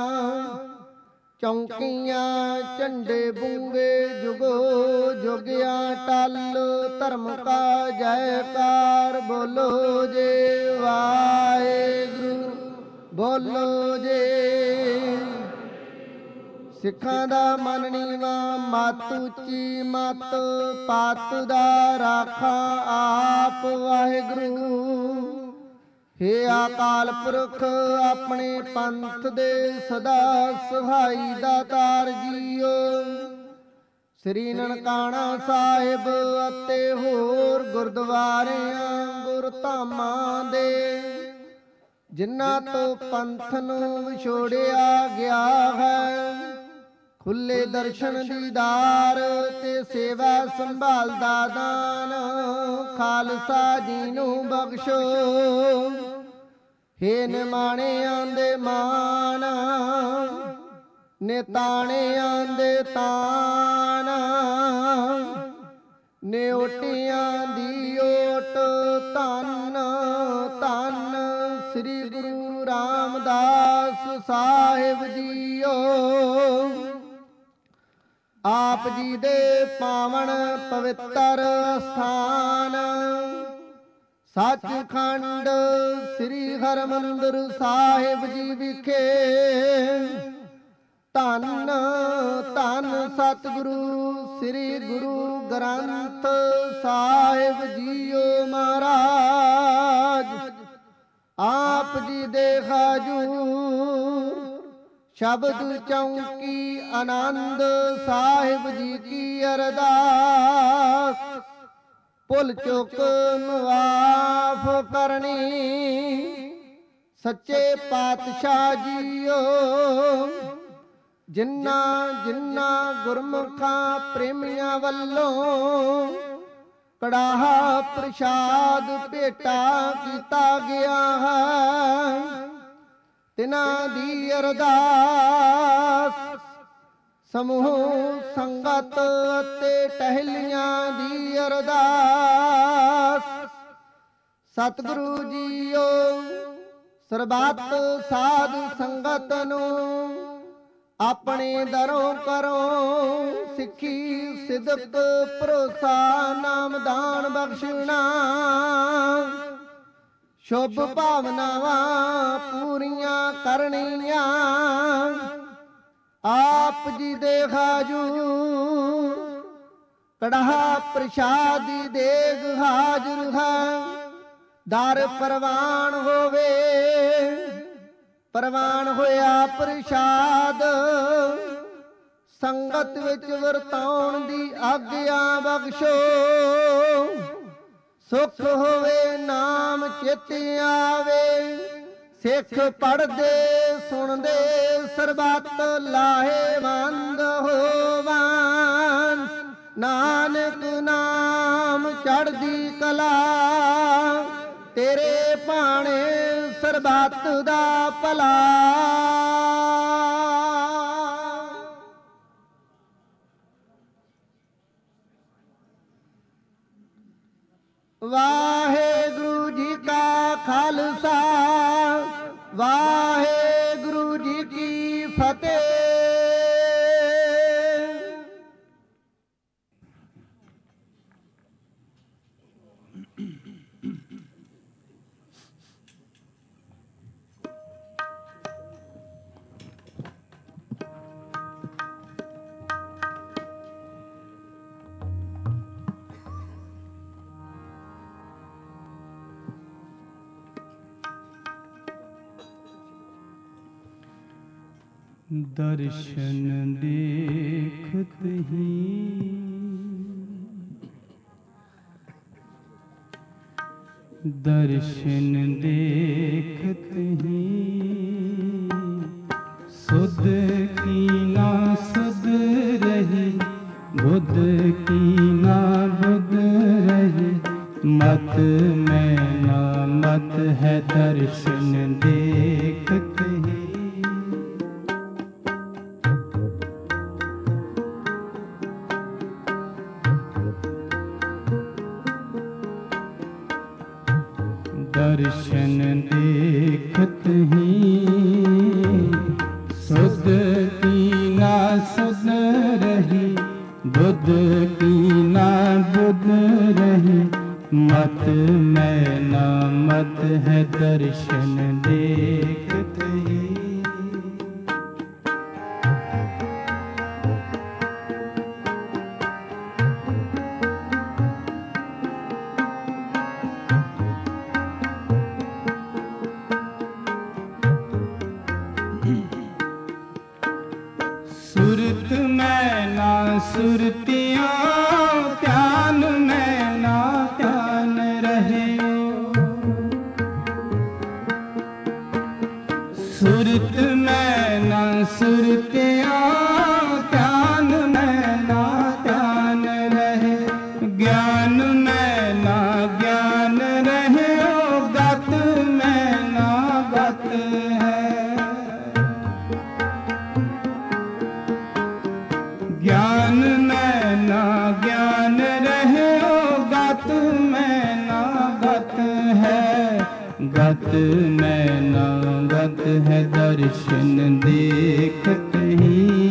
ਚੌਂਕੀਆਂ ਝੰਡੇ ਬੂੰਗੇ ਜੁਗੋ ਜੁਗਿਆ ਟਲ, ਧਰਮ ਕਾ ਜੈਕਾਰ ਬੋਲੋ ਜੀ ਵਾਹਿਗੁਰੂ, ਬੋਲੋ ਜੀ। ਸਿੱਖਾਂ ਦਾ ਮਨ ਨੀਵਾ, ਮਤ ਉੱਚੀ ਮਤ, ਪਤ ਦਾ ਰਾਖਾ ਆਪ ਵਾਹਿਗੁਰੂ। ਹੇ ਅਕਾਲ ਪੁਰਖ ਆਪਣੇ ਪੰਥ ਦੇ ਸਦਾ ਸਹਾਈ ਦਾਤਾਰ ਜੀਓ। ਸ੍ਰੀ ਨਨਕਾਣਾ ਸਾਹਿਬ ਅਤੇ ਹੋਰ ਗੁਰਦੁਆਰਿਆਂ ਗੁਰਧਾਮਾਂ ਦੇ, ਜਿਨ੍ਹਾਂ ਤੋਂ ਪੰਥ ਨੂੰ ਵਿਛੋੜਿਆ ਗਿਆ ਹੈ, ਖੁੱਲੇ ਦਰਸ਼ਨ ਦੀਦਾਰ ਤੇ ਸੇਵਾ ਸੰਭਾਲ ਦਾ ਦਾਨ ਖਾਲਸਾ ਜੀ ਨੂੰ ਬਖਸ਼ੋ। ਹੇ ਨਿਮਾਣਿਆਂ ਦੇ ਮਾਣ, ਨਿਤਾਣਿਆਂ ਦੇ ਤਾਣ, ਨਿਓਟਿਆਂ ਦੀ ਓਟ, ਧੰਨ ਧੰਨ ਸ੍ਰੀ ਗੁਰੂ ਰਾਮਦਾਸ ਸਾਹਿਬ ਜੀਓ। ਆਪ ਜੀ ਦੇ ਪਾਵਨ ਪਵਿੱਤਰ ਸਥਾਨ, ਸੱਚਖੰਡ ਸ੍ਰੀ ਹਰਿਮੰਦਰ ਸਾਹਿਬ ਜੀ ਵਿਖੇ, ਧੰਨ ਧੰਨ ਸਤਿਗੁਰੂ ਸ੍ਰੀ ਗੁਰੂ ਗ੍ਰੰਥ ਸਾਹਿਬ ਜੀਓ ਮਹਾਰਾਜ। ਆਪ ਜੀ ਦੇ ਹਜੂਰ ਸ਼ਬਦ ਚੌਂਕੀ ਆਨੰਦ ਸਾਹਿਬ ਜੀ ਕੀ ਅਰਦਾਸ, ਭੁੱਲ ਚੁੱਕ ਮੁਆਫ ਕਰਨੀ ਸੱਚੇ ਪਾਤਸ਼ਾਹ ਜੀਓ। ਜਿਨ੍ਹਾਂ ਜਿਨ੍ਹਾਂ ਗੁਰਮੁਖਾਂ ਪ੍ਰੇਮੀਆਂ ਵੱਲੋਂ ਕੜਾਹਾ ਪ੍ਰਸ਼ਾਦ ਭੇਟਾ ਕੀਤਾ ਗਿਆ ਹੈ, ਤਿਨਾਂ ਦੀ ਅਰਦਾਸ ਸਮੂਹ ਸੰਗਤ ਅਤੇ ਟਹਿਲੀਆਂ ਦੀ ਅਰਦਾਸ। ਸਤਿਗੁਰੂ ਜੀਓ ਸਰਬੱਤ ਸਾਧ ਸੰਗਤ ਨੂੰ ਆਪਣੇ ਦਰੋਂ ਕਰੋ ਸਿੱਖੀ ਸਿਦਕ ਭਰੋਸਾ ਨਾਮਦਾਨ ਬਖਸ਼ਣਾ। ਸ਼ੁਭ ਭਾਵਨਾਵਾਂ ਪੂਰੀਆਂ ਕਰਨੀਆਂ ਆਪ ਜੀ ਦੇ ਹਜੂਰ कढ़ा प्रसादी देग हाजिर है, दर परवान होवे, परवान होया प्रसाद, संगत विच वरताउण दी आग्या बख्शो, सुख होवे नाम चित आवे, सिख पढ़दे सुनदे सरबत लाहेवंद होवन, नानक नाम चढ़दी कला, तेरे भाणे सरबत दा भला। वाहेगुरु जी का खालसा, वाहेगुरु जी की फतेह। दर्शन देखत ही दर्शन देखत ही सुध की ना सुध रही, बुध की ना बुध रही, मत में ना मत है दर्शन देखत ही। दर्शन देखत ही सुध की ना सुध रही, बुध की ना बुध रही, मत में ना मत है दर्शन देखत ही। सुरत में ना सुरतियाँ, ध्यान में ना ध्यान रहे, सुरत में ना सुरतियाँ, ध्यान में ना ध्यान रहे, ज्ञान में ना ज्ञान रहे, गत में ना गत है, ज्ञान में ना ज्ञान रहे, गत में ना गत है, गत में ना गत है दर्शन देखत ही।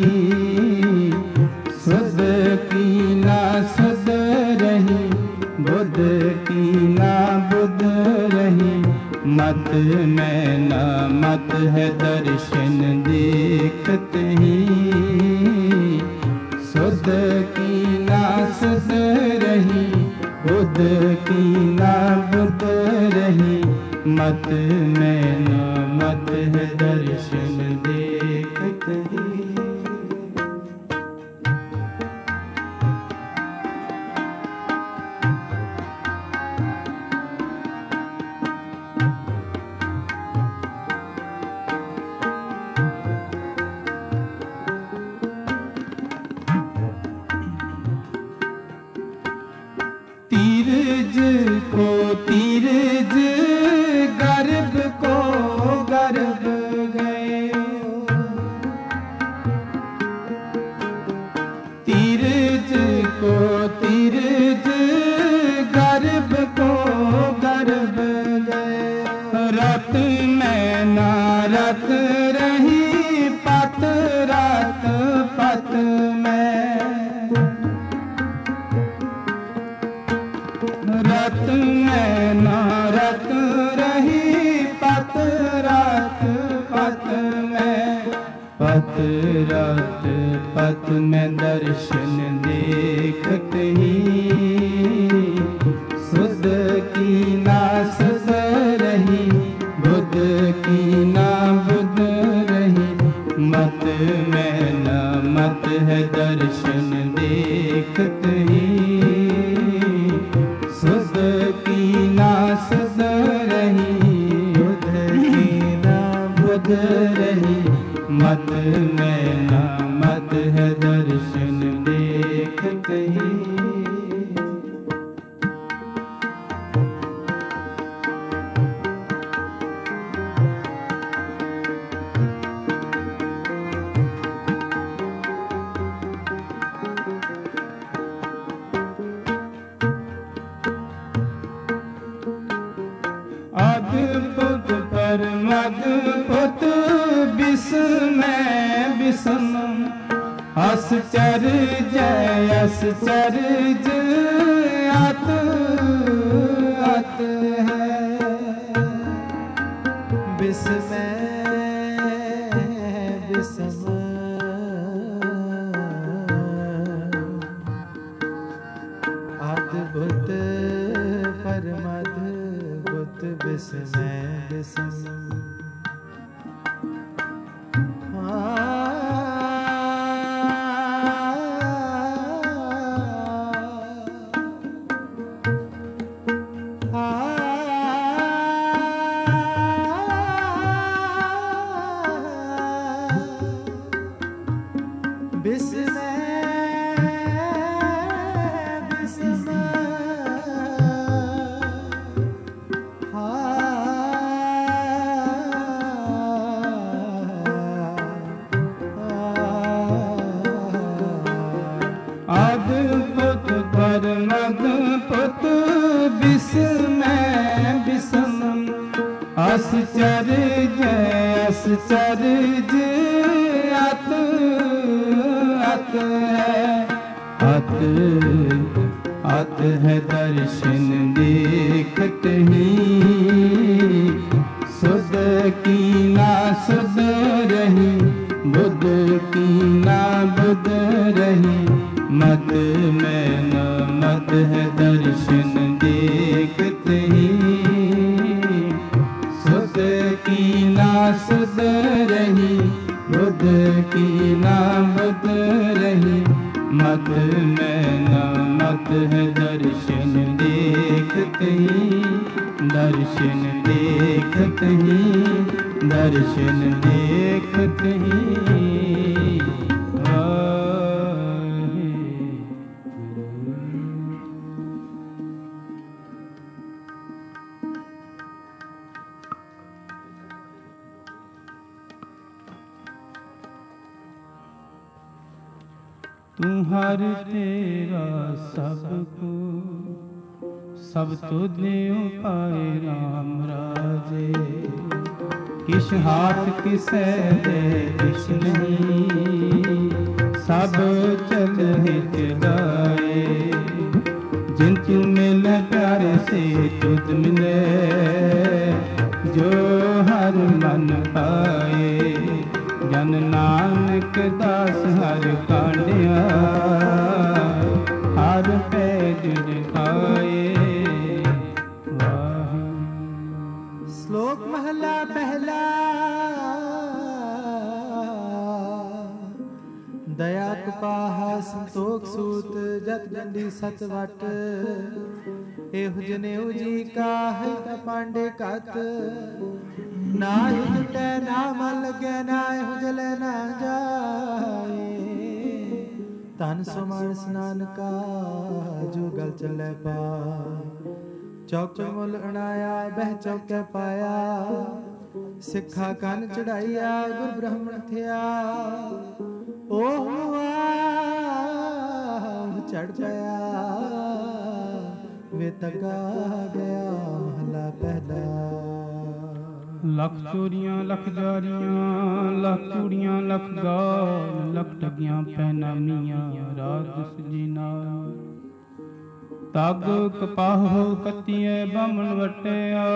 सुध की ना सुध रही, बुध की ना बुध रही, मत में ना मत है दर्शन देखत ही। सुध की ना सुध रही, बुध की ना बुध रही, मत में ना मत है दर्शन देखत ही। तीरज को तीरज, गर्भ को गर्भ गए, तीरज को तीरज, गर्भ को गर्भ गए, रत में ना रत रही, पत रत पत में, रत में ना रत रही, पत रत पत में, पत रत पत में दर्शन देख देखत ही सुध की ना सुध रही बुध की ना बुध रही मत में न मत है दर्शन देखत ही सुध की ना सुध रही बुध की ना बुध रही मत में न मत है दर्शन देखत ही। अद्भुत परम अद्भुत बिस्मय बिस्म आश्चर्य आश्चर्य अत अत है बिस्मय बिस्म अद्भुत परम अद्भुत बिस्मय बिस्म अद्भुत परम अद्भुत बिस्मय बिस्म आश्चर्य आश्चर्य अत अत है अत अत है दर्शन देखत ही सुध की ना सुध रही बुध की ना बुध रही मत में न मत है दर्शन देखत ही सुध की ना सुध रही बुध की ना बुध रही मत में न मत है दर्शन देखत ही दर्शन देखत ही दर्शन देखत ही। तू हर तेरा सबको सब तो देव पाए राम राजे किस हाथ किसे दे किस नहीं सब चल हित गाए जिन तू मिले प्यारे से तुझ मिले जो हर मन पाए जन नानक दास हर कांडिया हर पैज दिखाए। श्लोक महला पहला दया कुपाहा संतोख सूत जत डंडी सत वट एहु जनेऊ जी का है पांडे कत नाहि टूटे ना मन लगे ना एहु जले ना जाए तन सुमन स्नान का जो गल चले पा चौक मुल अणाया बह चौके पाया सिखा कन चढ़ाइया गुर ब्रह्मण थिया ओह चढ़ पाया वे तका गया महला पहला। लख चोरियां लख जारियां लख चूड़ियां लख गाल लख ठगियां पहनानियां रात सजीना तग कपाहो कतिए बामन वटिया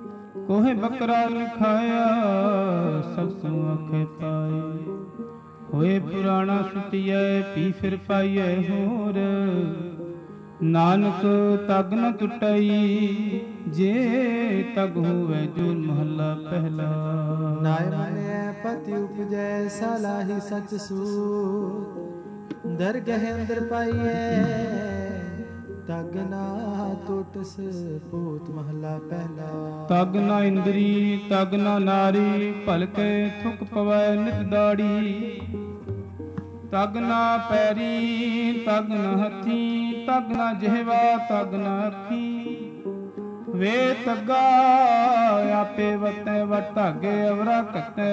कोहे बकरा लिखाया सब सु आखे पाए ਹੋਏ ਪੁਰਾਣਾ ਸੁਟਿਐ ਪੀ ਫਿਰ ਪਾਈਐ ਹੋਰ। ਨਾਨਕ ਤਗ ਨ ਟੁਟਈ ਜੇ ਤਗ ਹੋਵੇ ਜੋ ਮਹੱਲਾ ਪਹਿਲਾ। ਨਾਇ ਮੰਨਿਐ ਪਤਿ ਉਪਜੈ ਸਾਲਾਹੀ ਸਚ ਸੂਤ। ਦਰਗਹਿ ਅੰਦਰ ਪਾਈਐ ਤਗ ਨਾ ਟੁਟਸ ਭੂਤ ਮਹੱਲਾ ਪਹਿਲਾ। ਤਗ ਨਾ ਇੰਦਰੀ ਤਗ ਨਾ ਨਾਰੀ ਭਲਕੇ ਥੁਕ ਪਵੈ ਨਿਤ ਦਾੜੀ। ਤਗ ਨਾ ਪੈਰੀ ਤਗ ਨਾ ਹੱਥੀ ਤਗ ਨਾ ਜਿਹਵਾ ਤਗ ਨਾ ਅੱਖੀ। ਵੇ ਤੱਗਾ ਆਪੇ ਵਤੈ ਵਟ ਧਾਗੇ ਅਵਰਾ ਘਟੈ।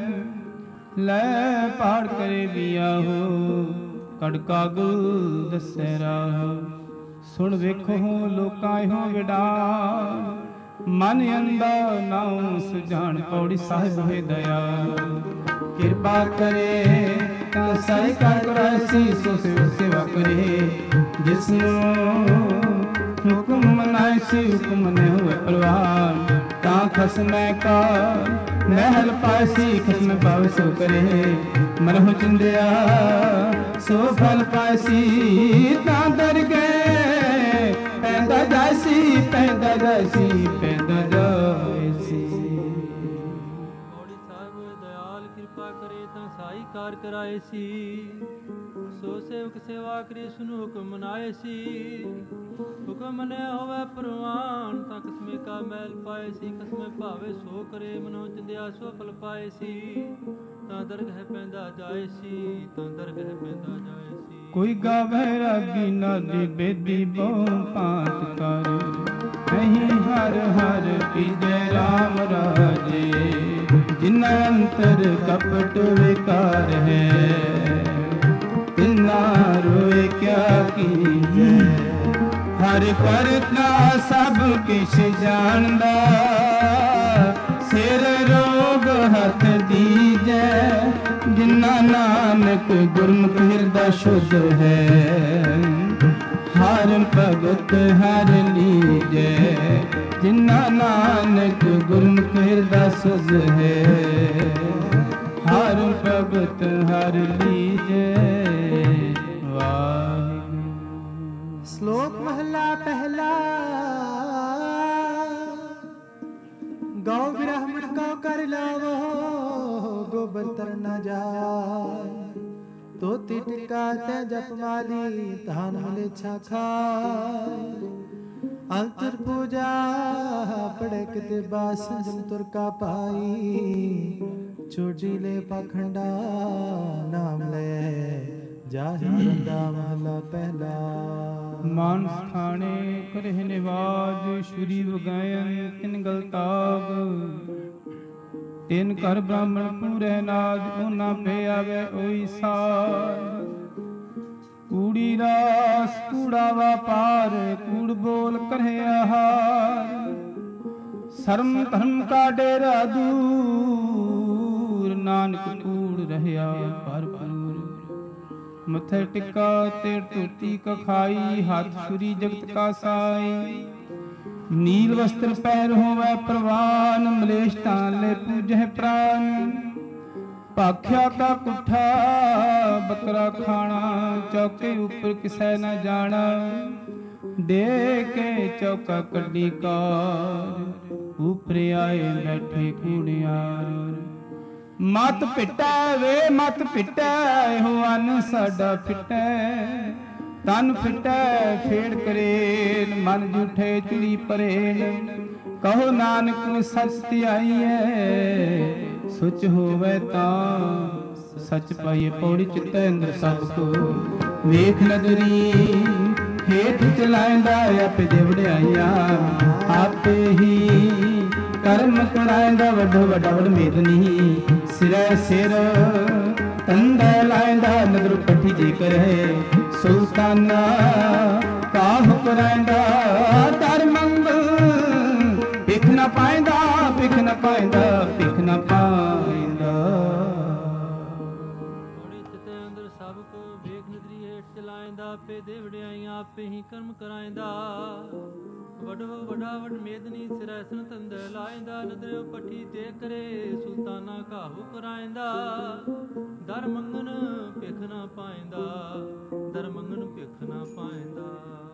ਲੈ ਪਹਾੜ ਕਰੇ ਬਿਆਹੋ ਕੜਕਾ ਗੁਲ ਦੱਸੈ ਰਾਹ। ਸੁਣ ਵੇਖੋ ਲੋਕਾਂ ਇਹੋ ਵਿਡਾਨ ਮਨ ਅੰਦਾ ਨਾਉ ਸੁਜਾਨ। ਪੌੜੀ ਸਾਹਿਬ ਹੋਏ ਦਇਆ ਕਿਰਪਾ ਕਰੇ ਤਾਂ ਸਾਈ ਕਰ ਕਰਾਸੀ ਸੋ ਸੇਵਾ ਕਰੇ। ਜਿਸਨੂੰ ਹੁਕਮ ਮਨਾਏ ਸੀ ਹੁਕਮ ਨੇ ਹੋਏ ਪ੍ਰਵਾਨ। ਤਾਂ ਖਸਮੈ ਕਾ ਮਹਿਲ ਪਾਇਸੀ ਖਸਮ ਪਾਵ ਸੋ ਕਰੇ। ਮਨਹੁ ਚਿੰਦਿਆ ਸੋ ਫਲ ਪਾਇਸੀ। ਤਾਂ ਦਰ ਗਏ ਪੈਂਦਾ ਜਾਇਸੀ ਪੈਂਦਾ ਜਾਇਸੀ ਪੈਂਦਾ ਜਾਇਸੀ। ਪੌੜੀ ਸਾਹਿਬ ਦਇਆਲ ਕਿਰਪਾ ਕਰੇ ਤਾਂ ਸਾਈ ਕਾਰ ਕਰਾਏ ਸੀ। ਸੋ ਸੇਵਕ ਸੇਵਾ ਕਰੀ ਸੁਨੂ ਹੁਕਮ ਮਨਾਏ ਸੀ। ਹੁਕਮ ਨੇ ਹੋਵੇ ਪ੍ਰਵਾਨ ਤਾਂ ਕਸਮੇ ਕਾ ਮੈਲ ਪਾਏ ਸੀ। ਕਸਮੇ ਭਾਵੇ ਸੋ ਕਰੇ ਮਨੋ ਚਿੰਦਿਆ ਸੋ ਫਲ ਪਾਏ ਸੀ। ਤਾਂ ਦਰਗਹਿ ਪੈਂਦਾ ਜਾਏ ਸੀ ਤਾਂ ਦਰਗਹਿ ਪੈਂਦਾ ਜਾਏ ਸੀ। ਕੋਈ ਗਾਵੇ ਰਾਗੀ ਨਾਦੀ ਬੇਦੀ ਬਹੁ ਭਾਂਤ ਕਰ। ਕਹੀਂ ਹਰ ਹਰ ਪੀਜੈ ਰਾਮ ਰਾਜੇ। ਜਿਨ੍ਹਾਂ ਅੰਤਰ ਕਪਟ ਵਿਕਾਰ ਹੈ ਤਿਨਾ ਰੋਏ ਕਿਆ ਕੀਜੈ। ਹਰ ਕਰਤਾ ਸਭ ਕਿਛ ਜਾਣਦਾ ਸਿਰ ਰੋਗ ਹੱਥ ਦੀਜੈ। ਜਿਨ੍ਹਾਂ ਨਾਨਕ ਗੁਰਮੁਖ ਹਿਰਦਾ ਸ਼ੁੱਧ ਹੈ ਹਰ ਭਗਤ ਹਰ ਲੀਜੈ। ਜਿਨ੍ਹਾਂ ਨਾਨਕ ਗੁਰਮੁਖ ਹਿਰਦਾ ਸ਼ੁੱਧ ਹੈ ਹਰ ਭਗਤ ਹਰ ਲੀਜੈ। ਵਾਹਿਗੁਰੂ। ਸ਼ਲੋਕ ਮਹਲਾ ਪਹਿਲਾ। ਗਉ ਬ੍ਰਾਹਮਣ ਕਉ ਕਰ ਲਾਵੋ ਗੋਬਰ ਤਰ ਨ ਜਾਏ। ਤੋਤੀ ਟਿਕਾ ਤੈ ਜਪ ਮਾਲੀ ਧਾਨ ਮਲੇਛਾ ਖਾਏ। ਅੰਤਰ ਪੂਜਾ ਪੜੇ ਕਿਤੇ ਬਾਸਨ ਜਮ ਤੁਰ ਕਾ ਪਾਈ। ਛੋਟੀ ਲੈ ਪਖੰਡਾ ਨਾਮ ਲੈ ਜਾਹਿ ਰੰਦਾ ਮਹਲਾ ਪਹਿਲਾ। ਮਾਨਸ ਖਾਣੇ ਕਰਹਿ ਨਿਵਾਜ ਸ਼ੁਰੀ ਵਗਾਇਨ ਤਿਨ ਗਲਤਾਗ। ਤਿਨ ਘਰ ਬ੍ਰਾਹਮਣ ਪੂਰੈ ਨਾਜ ਉਹਨਾਂ ਪੇ ਆਵੇ ਓਈ ਸਾਜ। ਕੂੜੀ ਰਾਸ ਕੂੜਾ ਵਾਪਾਰ ਕੂੜ ਬੋਲ ਕਰਹਿ ਆਹਾਰ। ਸ਼ਰਮ ਧਰਮ ਕਾ ਡੇਰਾ ਦੂਰ ਨਾਨਕ ਕੂੜ ਰਹਿਆ ਭਰਪੂਰ। ਮੱਥੇ ਟਿੱਕਾ ਤੇ ਧੋਤੀ ਕਖਾਈ ਹੱਥ ਛੁਰੀ ਜਗਤ ਕਾ ਸਾਈ। ਨੀਲ ਵਸਤਰ ਪਹਿਰ ਹੋਵੇ ਪ੍ਰਵਾਨ ਮਲੇਸ਼ ਤਾਂ ਲੈ ਪੂਜਹਿ ਪ੍ਰਾਨ। ਭਾਖਿਆ ਕਾ ਕੁੱਠਾ ਬੱਕਰਾ ਖਾਣਾ ਚੌਕੇ ਉੱਪਰ ਕਿਸੈ ਨ ਜਾਣਾ। ਦੇ ਕੇ ਚੌਕਾ ਕੱਢੀ ਕਾਰ ਉਪਰ ਆਏ ਬੈਠੇ ਕੂੜਿਆਰ। ਮਤ ਪਿਟੈ ਵੇ ਮਤ ਪਿਟੈ ਇਹੋ ਅੰਨ ਸਾਡਾ ਫਿਟੈ। ਤਨ ਫਿਟੈ ਫੇੜ ਕਰੇਨ ਮਨ ਝੂਠੇ ਚੁੜੀ ਪਰੇਨ। ਕਹੋ ਨਾਨਕ ਸਚ ਧਿਆਈਐ ਸੁਚ ਹੋਵੇ ਤਾਂ ਸਚ ਪਾਈਏ। ਪੌੜੀ ਚਿੱਤੈ ਅੰਦਰ ਸਭ ਕੋ ਵੇਖ ਨਦਰੀ ਹੇਠ ਚਲਾਇਂਦਾ ਆਪੇ ਦੇ ਵਡਿਆਈਆਂ। ਆਪੇ ਹੀ ਕਰਮ ਕਰਾਇਂਦਾ ਵੱਡੋ ਵੱਡਾ ਵਡ ਮੇਦਨੀ। ਸਿਰੈ ਸਿਰ ਤੰਦਾ ਲਾਇਂਦਾ ਨਦਰ ਪੱਠੀ ਜੇ ਕਰੇ। ਸੁਲਤਾਨਾ ਕਾਹ ਕਰਾਇਂਦਾ ਦਰ ਮੰਗਲ। ਭਿਖ ਨ ਪਾਇਂਦਾ ਭਿਖ ਨ ਪਾਇਂਦਾ ਭਿਖ ਨ ਪਾਇਂਦਾ। ਪੌੜੀ ਚਿੱਤੈ ਅੰਦਰ ਸਭ ਕੋ ਵੇਖ ਨਦਰੀ ਹੇਠ ਚਲਾਇਂਦਾ। ਆਪੇ ਦੇ ਵਡਿਆਈਆਂ ਆਪੇ ਹੀ ਕਰਮ ਕਰਾਇਂਦਾ। ਵਡੋ ਵਡਾ ਵਡ ਮੇਦਨੀ ਸਿਰੈਸਨ ਤੰਦੇ ਲਾਇੰਦਾ ਨਦਰਿਓ ਪੱਠੀ ਤੇ ਕਰੇ ਸੁਲਤਾਨਾ ਕਾਹੂ ਕਰਾਇੰਦਾ ਦਰ ਮੰਗਨ ਭਿਖ ਨਾ ਪਾਇੰਦਾ ਦਰ ਮੰਗਨ ਭਿਖ ਨਾ ਪਾਇੰਦਾ।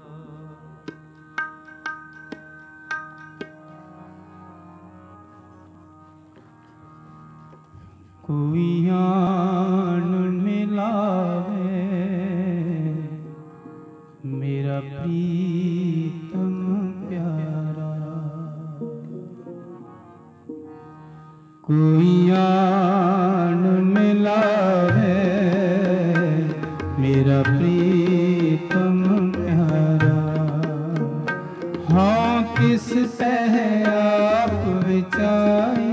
ਕੋਈ ਆਣ ਮਿਲਾਵੇ ਮੇਰਾ ਪ੍ਰੀਤਮ ਪਿਆਰਾ, ਕੋਈ ਆਣ ਮਿਲਾਵੇ ਮੇਰਾ ਪ੍ਰੀਤਮ ਪਿਆਰਾ। ਹਾਂ ਕਿਸ ਤਹਿ ਆਪ ਵਿਚਾਈ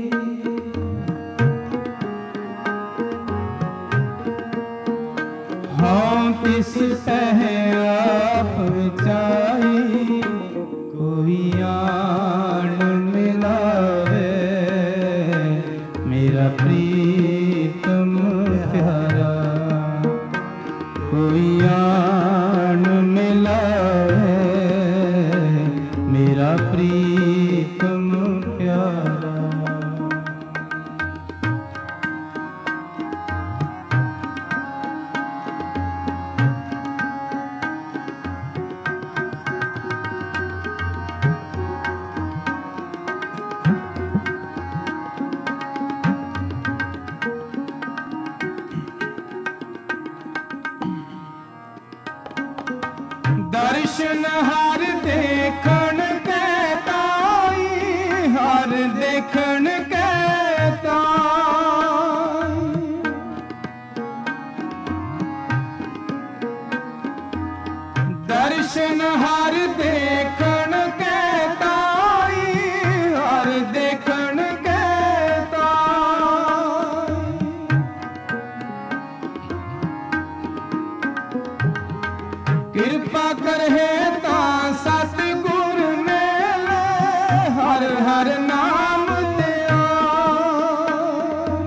तिस तह आप विचाई, कोई आन मिलावे मेरा प्रीतम प्यारा, कोई आन मिलावे मेरा प्रीतम प्यारा। दर्शन हर देखण के ताई, हर देखण के ताई। दर्शन हर देखण के ताई, हर देखण के ताई। कृपा करहे ता सतगुर मेले, हर हर नाम ते आए।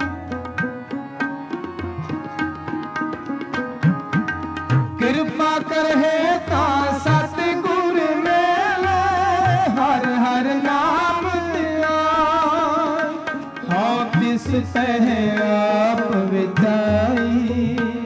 कृपा करहे ता सतगुर मेले, हर हर नाम ते आए। हाँ तिस तह आप विचाई,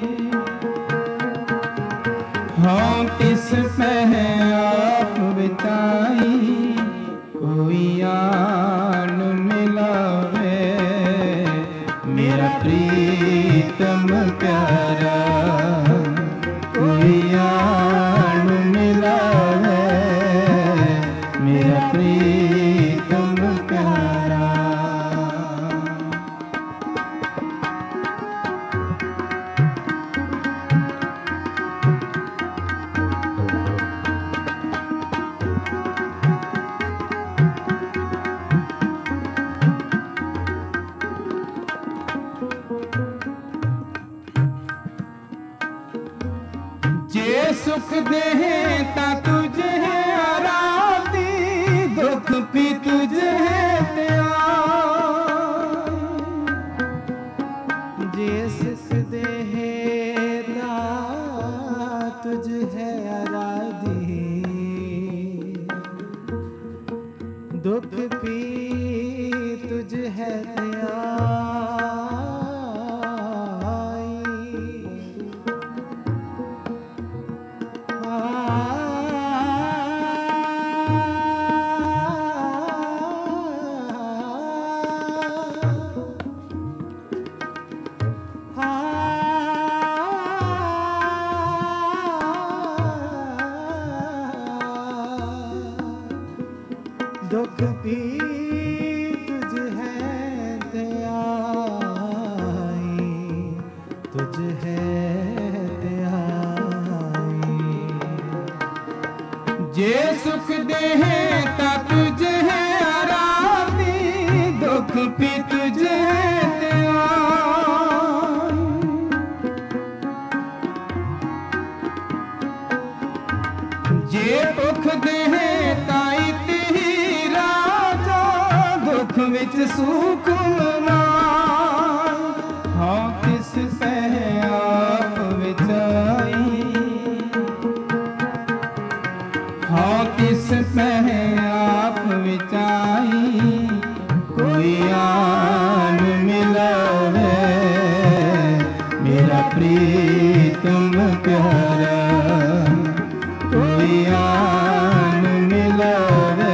हाँ तिस तह आप विचाई, कोई आन मिलावे मेरा प्रीतम प्यारा, कोई आन मिलावे मेरा प्रीतम प्यारा। जे सुख देहे ता तुझे आराती, दुख भी तुझे त्याग। जे सुख देहे ता तुझ है आराधी, दुख भी तुझ है दुख भी तुझ है त्याई, तुझ है त्याई। जे सुख देहे ता तुझे है आराती, दुख भी तुझे त्याई। जे दुख देहे ताई तेही राजा, दुख विच सुख मनाई। हाँ तिस तह आप विचाई, हाँ तिस ਪਹਿ ਆਪ ਵਿਚਾਈ ਕੋਈ ਆਨ ਮਿਲਾਵੇ ਮੇਰਾ ਪ੍ਰੀਤਮ ਪਿਆਰਾ ਕੋਈ ਆਨ ਮਿਲਾਵੇ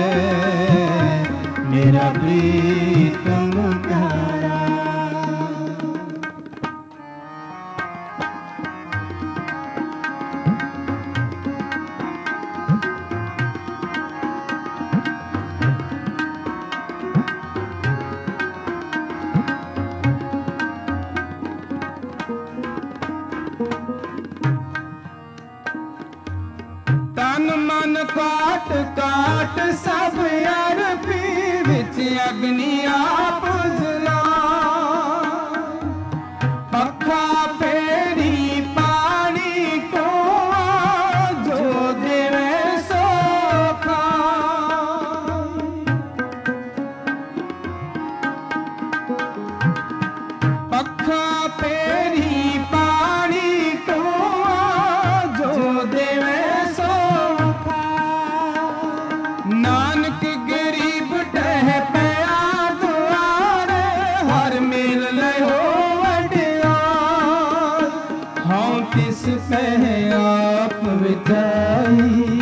ਮੇਰਾ ਪ੍ਰੀਤਮ ਪਿਆਰਾ। ਤਨ ਮਨ ਕਾਟ ਕਾਟ ਸਭ ਅਰਪੀ ਵਿੱਚ ਅਗਨੀ ਆਪ ਜਲਾ ਪੱਖਾ ਫੇਰੀ ਪਾਣੀ ਕੋ ਜੋ ਦੇਵੇ ਸੋ ਪੱਖਾ ਫੇਰੀ ਪਾਣੀ ਕੋ ਜੋ ਦੇਵੇ ਨਾਨਕ ਗਰੀਬ ਟਹਿ ਪਿਆ ਦੁਆਰੇ ਹਰ ਮੇਲ ਲਿਓ ਵਡਿਆਈ ਹਉ ਤਿਸ ਪਹਿ ਆਪ ਵਿਚਾਈ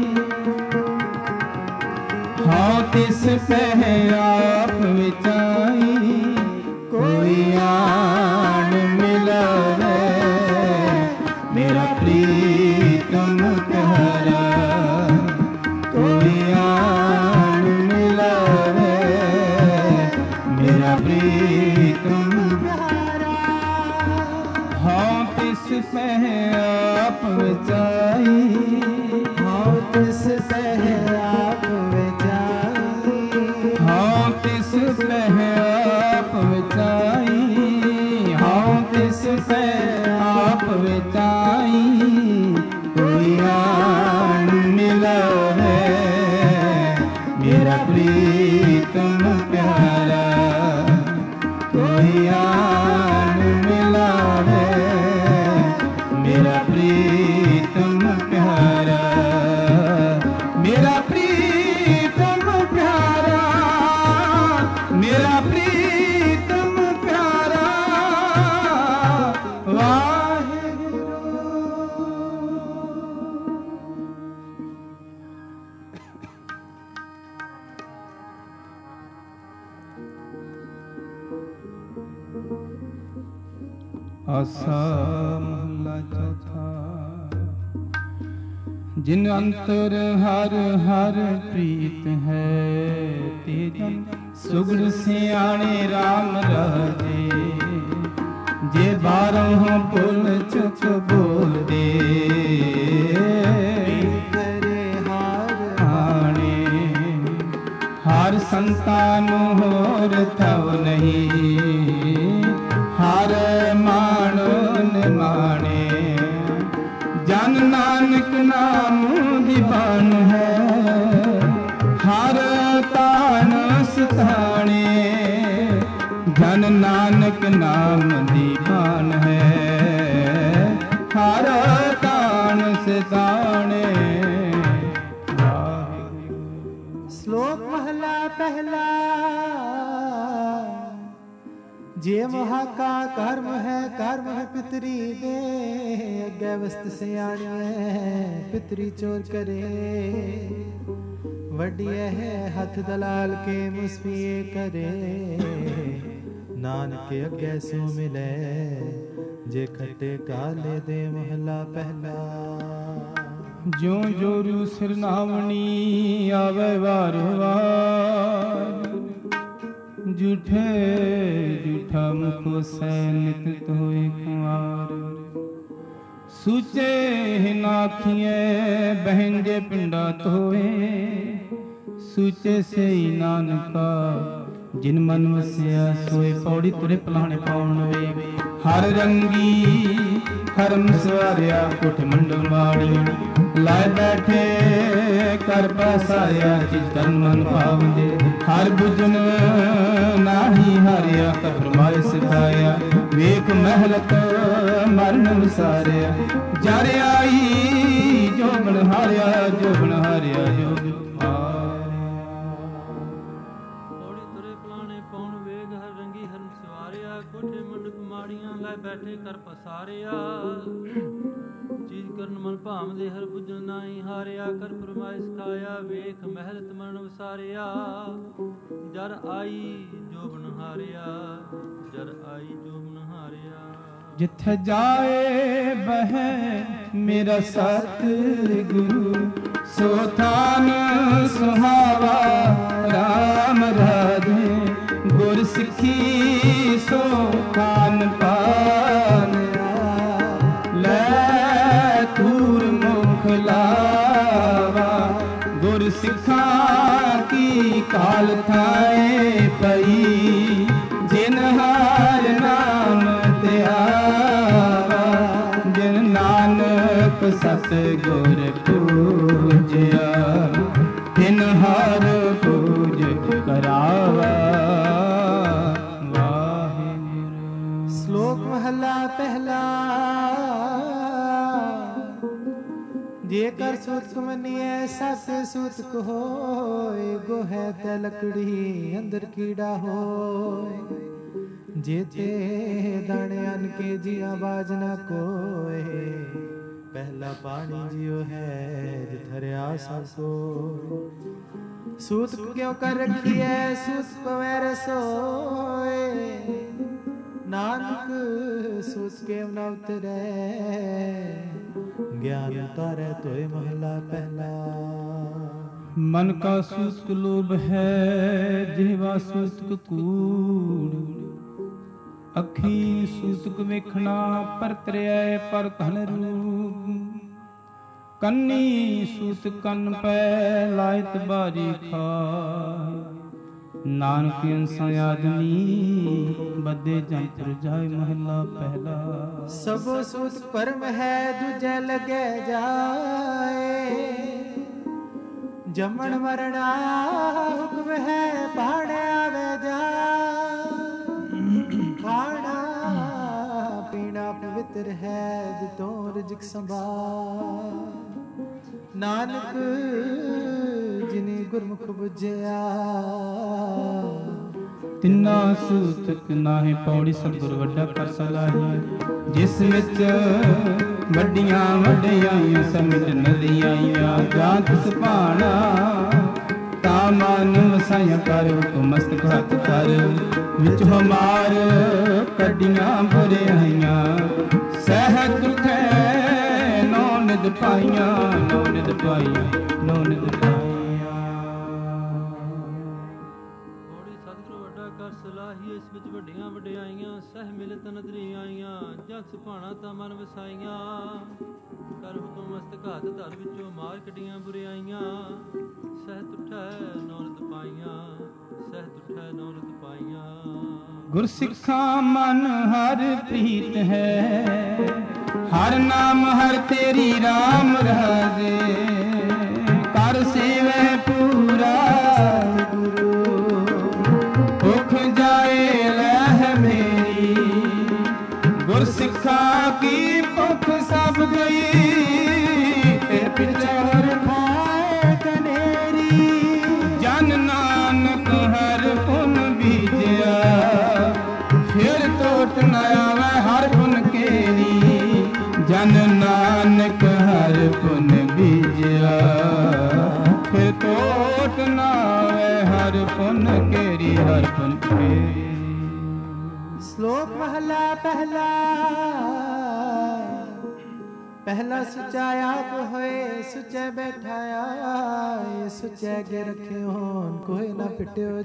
ਹਉ ਤਿਸ ਪਹਿ ਆਪ ਵਿਚਾਈ ਕੋਈ ਆਣ ਮਿਲਾਵੇ ਮੇਰਾ ਪ੍ਰੀਤਮ ਪਿਆਰਾ ਕੋਈ ਆਣ ਮਿਲਾਵੇ ਮੇਰਾ ਪ੍ਰੀਤਮ ਪਿਆਰਾ ਹਉ ਤਿਸ ਪਹਿ ਆਪ ਵਿਚਾਈ ਹਉ ਤਿਸ ਪਹਿ ਆਪ ਵਿਚਾਈ ਹਉ ਤਿਸ ਪਹਿ ਆਪ ਵਿਚਾਈ ਹਉ ਤਿਸ ਪਹਿ ਆਪ ਵਿਚਾਈ ਕੋਈ ਆਣ ਮਿਲਾਵੇ ਮੇਰਾ ਪ੍ਰੀਤਮ ਪਿਆਰਾ ਕੋਈ ਆਣ ਮਿਲਾਵੇ ਮੇਰਾ ਪ੍ਰੀਤਮ ਪਿਆਰਾ ਮੇਰਾ ਪ੍ਰੀਤਮ ਪਿਆਰਾ ਮੇਰਾ ਪ੍ਰੀਤਮ ਪਿਆਰਾ ਵਾਹਿਗੁਰੂ। ਆਸਾ ਮਹਲਾ ਚੌਥਾ। ਜਿਨ ਅੰਤਰ ਹਰ ਹਰ ਪ੍ਰੀਤ ਹੈ ਤੇ ਜਨ ਸੁਗੜ ਸਿਆਣੇ RAM ਰਾਜੇ ਜੇ ਬਾਰੋਂ ਭੁੱਲ ਚੁੱਕ ਬੋਲਦੇ ਕਰੇ ਹਾਰ ਆਣੇ ਹਰ ਸੰਤਾਂ ਨੂੰ ਹੋਰ ਥਵ ਨਹੀਂ ਹਰ ਮਾਣਨ ਮਾਣੇ ਜਨ ਨਾਨਕ ਨਾਮ ਦੀਵਾਨ ਹੈ ਹਰ ਤਾਨ ਸਤਾਣੇ ਜਨ ਨਾਨਕ ਨਾਮ ਦੀਵਾਨ ਹੈ ਹਰ ਤਾਨ ਸਤਾਣੇ। ਸ਼ਲੋਕ ਮਹਲਾ ਪਹਿਲਾ। ਜੇ ਮਹਾ ਕਾ ਕਰਮ ਹੈ ਕਰਮ ਹੈ ਪਿਤਰੀ ਦੇ ਅੱਗੇ ਵਸਤ ਸਿਆਣਿਐ ਪਿਤਰੀ ਚੋਰ ਕਰੇ ਵੱਡੀਐ ਹੈ ਹੱਥ ਦਲਾਲ ਕੇ ਮੁਸਪੀਏ ਕਰੇ ਨਾਨਕ ਅੱਗੇ ਸੋ ਮਿਲੇ ਜੇ ਖੱਟੇ ਕਾਲੇ ਦੇ ਮਹਲਾ ਪਹਿਲਾ। ਜਿਉ ਜੋਰੂ ਸਿਰਨਾਵਣੀ ਆਵੇ ਵਾਰ ਵਾਰ ਝੂਠੇ ਝੂਠਾ ਮੁਖ ਸੈ ਨਿਤ ਹੋਏ ਕੁਆਰ ਸੂਚੇ ਨਾਖੀਏ ਬਹਿੰਦੇ ਪਿੰਡਾ ਧੋਏ ਸੂਚੇ ਸਈ ਨਾਨਕਾ ਜਿਨ ਮਨ ਵਸਿਆ ਸੋਏ ਪੌੜੀ ਤੁਰੇ ਪਲਾਣੇ ਪਾਉਣ ਵੇ ਹਰ ਰੰਗੀ ਹਰਮ ਸਵਾਰਿਆ ਕੁਠ ਮੰਡਲ ਮਾੜੀ ਲਾਇ ਬੈਠੇ ਕਰ ਪਸਾਰਿਆ ਜਿਸ ਤਨ ਮਨ ਭਾਵਦੇ ਹਰ ਬੁਝਨ ਨਾਹੀ ਹਾਰਿਆ ਤਾਂ ਫਰਮਾਏ ਸਿਖਾਇਆ ਵੇਖ ਮਹਿਲਤ ਮਰਨ ਵਿਸਾਰਿਆ ਜਰ ਆਈ ਜੋਗਣ ਹਾਰਿਆ ਜੋਗਣ ਹਾਰਿਆ ਜੋਗ ਕਹਿ ਬੈਠੇ ਕਰ ਪਸਾਰਿਆ ਚੀਜ਼ ਕਰਨ ਮਨ ਭਾਵਦੇ ਹਰ ਬੁੱਝਣ ਨਾਹੀ ਹਾਰਿਆ ਕਰ ਫਰਮਾਇਸ਼ ਖਾਇਆ ਵੇਖ ਮਹਿਲਤ ਮਰਨ ਵਸਾਰਿਆ ਜਰ ਆਈ ਜੋਬਨ ਹਾਰਿਆ ਜਰ ਆਈ ਜੋਬਨ ਹਾਰਿਆ ਜਿੱਥੇ ਜਾਏ ਬਹਿ ਮੇਰਾ ਸਤ ਗੁਰੂ ਸੋ ਥਾਨ ਸੁਹਾਵਾ ਰਾਮ ਰਾਜੇ ਗੁਰ ਸਿੱਖੀ ਸੋ ਖਾਨ ਪਾਨ ਲੈ ਤੂਰ ਮੁਖ ਲਾਵਾ ਗੁਰ ਸਿੱਖਾਂ ਕੀ ਕਾਲ ਥਾਏ ਪਈ ਜਿਨ ਹਰ ਨਾਮ ਧਿਆਵਾ ਜਿਨ ਨਾਨਕ ਸਤ ਗੁਰ ਪੂਜਿਆ ਤਿਨ ਹਰ ਪੂਜ ਕਰਾਵਾ। ਵਾਹਿਗੁਰੂ। ਸ਼ਲੋਕ ਮਹਲਾ ਪਹਿਲਾ। ਜੇਕਰ ਸੂਤਕ ਮੰਨੀਐ ਸਤ ਸੂਤਕ ਹੋਏ ਗੋਹੈ ਤੈ ਲਕੜੀ ਅੰਦਰ ਕੀੜਾ ਹੋਏ ਜੇਤੇ ਦਾਣੇ ਅਨ ਕੇ ਜੀ ਆਵਾਜ਼ ਨਾ ਕੋਏ ਪਹਿਲਾ ਪਾਣੀ ਜਿਉ ਹੈ ਜਿਥਰਿਆ ਸਭ ਸੋਏ ਸੂਤਕ ਕਿਉ ਕਰ ਰਖੀਐ ਸੂਤ ਪਵੈ ਰਸੋਏ ਨਾਨਕ ਸੂਤ ਕੇ ਨ ਉਤਰੈ ਗਿਆਨ ਉਤਾਰੈ ਤੋਏ ਮਹਲਾ ਪਹਿਲਾ। ਮਨ ਕਾ ਸੂਤਕ ਲੋਭ ਹੈ ਜਿਹਵਾ ਸੂਤਕ ਕੂੜ ਅੱਖੀ ਸੂਤਕ ਵੇਖਣਾ ਪਰਤਰਿਐ ਪਰ ਧਨ ਰੂਪ ਕੰਨੀ ਸੂਤਕ ਕੰਨ ਪੈ ਲਾਇਤ ਬਾਰੀ ਖਾਇ ਨਾਨਕ ਅੰਸਾ ਆਦਮੀ ਬੱਦੇ ਜੰਤਰ ਜਾਏ ਮਹਲਾ ਪਹਿਲਾ। ਸਭੋ ਸੂਤਕ ਪਰਮ ਹੈ ਦੂਜੈ ਲਗੇ ਜਾਏ ਜੰਮਣ ਮਰਣਾ ਹੁਕਮ ਹੈ ਬਾਣੇ ਆਵੇ ਜਾ ਖਾਣਾ ਪੀਣਾ ਪਵਿੱਤਰ ਹੈ ਜਿਤੋਂ ਰਿਜਕ ਸੰਭਾਲ ਨਾਨਕ ਜਿਨੇ ਗੁਰਮੁਖ ਬੁਝਿਆ ਤਿੰਨਾ ਸੂਤਕ ਨਾਹੀ ਪੌੜੀ ਸਤਿਗੁਰ ਵੱਡਾ ਕਰ ਸਲਾਹੀ ਜਿਸ ਵਿੱਚ ਵੱਡੀਆਂ ਵਡਿਆਈਆਂ ਸਮਿਟ ਨਦੀਆਂ ਜਾਂ ਤਿਸ ਭਾਣਾ ਤਾ ਮਨ ਵਸਾਇਆ ਕਰ ਹੁਕਮ ਮਸਤਕ ਹੱਥ ਕਰ ਵਿੱਚ ਹਮਾਰ ਕੱਢੀਆਂ ਬੁਰਿਆਈਆਂ ਸਹਿਤ ਉਠੈ ਨੌ ਨਿਦ ਪਾਈਆਂ ਨੌ ਨਿਦ ਪਾਈਆਂ ਨੌ ਨਿਦ ਪਾਈਆਂ। ਬੋੜੀ ਸਤਿਗੁਰ ਵੱਡਾ ਕਰ ਸਲਾਹੀ ਇਸ ਵਿੱਚ ਵੱਡੀਆਂ ਵਡਿਆਈਆਂ ਸਹਿ ਮਿਲਤ ਨਦਰੀ ਆਈਆਂ ਜਸ ਭਾਣਾ ਤਾਂ ਮਨ ਵਸਾਈਆਂ ਕਰ ਹੁਕਮ ਮਸਤਕ ਹੱਥ ਧਰ ਵਿੱਚੋਂ ਮਾਰ ਕੱਢੀਆਂ ਬੁਰਿਆਈਆਂ ਸਹਿਤ ਉਠੈ ਨੌ ਨਿਦ ਪਾਈਆਂ ਸਹਿਤ ਉਠੈ ਨੌ ਨਿਦ ਪਾਈਆਂ। ਗੁਰਸਿੱਖਾਂ ਮਨ ਹਰ ਪ੍ਰੀਤ ਹੈ ਹਰ ਨਾਮ ਹਰ ਤੇਰੀ ਰਾਮ ਰਾਜੇ ਕਰ ਸੇਵੈ ਪੂਰਾ ਗੁਰੂ ਭੁਖ ਜਾਏ ਲਹਿ ਮੇਰੀ ਗੁਰਸਿੱਖਾਂ ਕੀ ਭੁਖ ਸਭ ਗਈ ਤੇ ਪਿਛੜ ਖਾਏ ਕਨੇਰੀ ਜਨ ਨਾਨਕ ਹਰ ਪੁਨ ਬੀਜਿਆ ਫਿਰ ਟੋਟ ਨ ਆਵੈ ਹਰ ਪੁਨ ਕੇਰੀ ਜਨ ਨਾਨਕ ਹਰ ਪੁਨ ਬੀਜਿਆ ਫਿਰ ਟੋਟ ਨ ਆਵੈ ਹਰ ਪੁਨ ਕੇਰੀ ਹਰ ਪੁਨ ਕੇਰੀ। ਸ਼ਲੋਕ ਮਹਲਾ ਪਹਿਲਾ। ਪਹਿਲਾ ਸੁਚਾ ਆਪ ਹੋਏ ਸੁਚੈ ਬੈਠਾਇਆ ਸੁਚੈ ਕੇ ਰਖਿਓ ਕੋਈ ਨਾ ਪਿਟਿਓ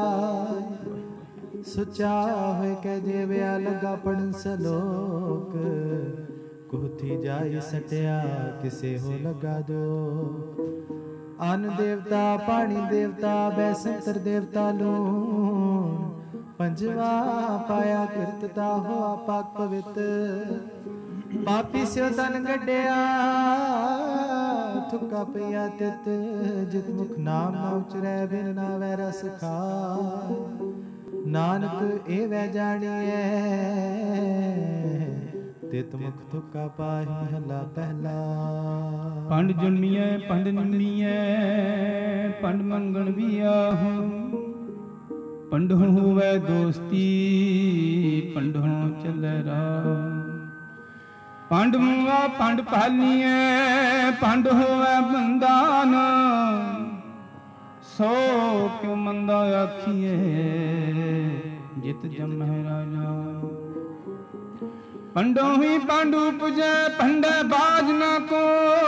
ਜਾਏ ਸੁਚਾ ਹੋਏ ਕਹਿ ਦੇਵਿਆ ਲਗਾ ਪੜਨ ਸਲੋਕ ਕੋਥੀ ਜਾਈ ਸਟਿਆ ਕਿਸੇ ਹੋ ਲਗਾ ਦੋ ਅਨ ਦੇਵਤਾ ਪਾਣੀ ਦੇਵਤਾ ਬੈਸੰਤਰ ਦੇਵਤਾ ਲੂਣ ਪੰਜਵਾ ਪਾਇਆ ਕਿਰਤਤਾ ਹੋਆ ਪਾਕ ਪਵਿੱਤ ਪਾਪੀ ਸਿਓ ਤਨ ਗੱਡਿਆ ਥੁੱਕਾ ਪਿਆ ਤਿਤ ਜਿਤ ਮੁਖ ਨਾਮ ਨਾ ਉਚਰੈ ਬਿਨ ਨਾ ਵੈ ਰਸ ਖਾਇ ਨਾਨਕ ਇਹ ਵੈ ਜਾਣੀਐ ਤਿਤ ਮੁਖ ਥੁੱਕਾ ਪਾਹਿ ਮਹਲਾ ਪਹਿਲਾ। ਪੰਡ ਜੁਨਮੀਐ ਪੰਡ ਨਿਮੀਐ ਪੰਡ ਮੰਗਣ ਵੀ ਆਹੋ ਪੰਡੋਂ ਹੋਵੇ ਦੋਸਤੀ ਪੰਡੋਂ ਚੱਲੇ ਰਾਹ। ਪੰਡ ਮੂਆ ਪੰਡ ਭਾਲੀਏ ਪੰਡ ਹੋਵੇ ਬੰਦਾਨ ਸੋ ਕਿਉ ਮੰਦਾ ਆਖੀਏ ਜਿਤ ਜਮਹਿ ਰਾਜਾ। ਪੰਡੋਂ ਹੀ ਪਾਂਡੂ ਪੁਜੈ ਪੰਡੈ ਬਾਜ ਨਾ ਕੋ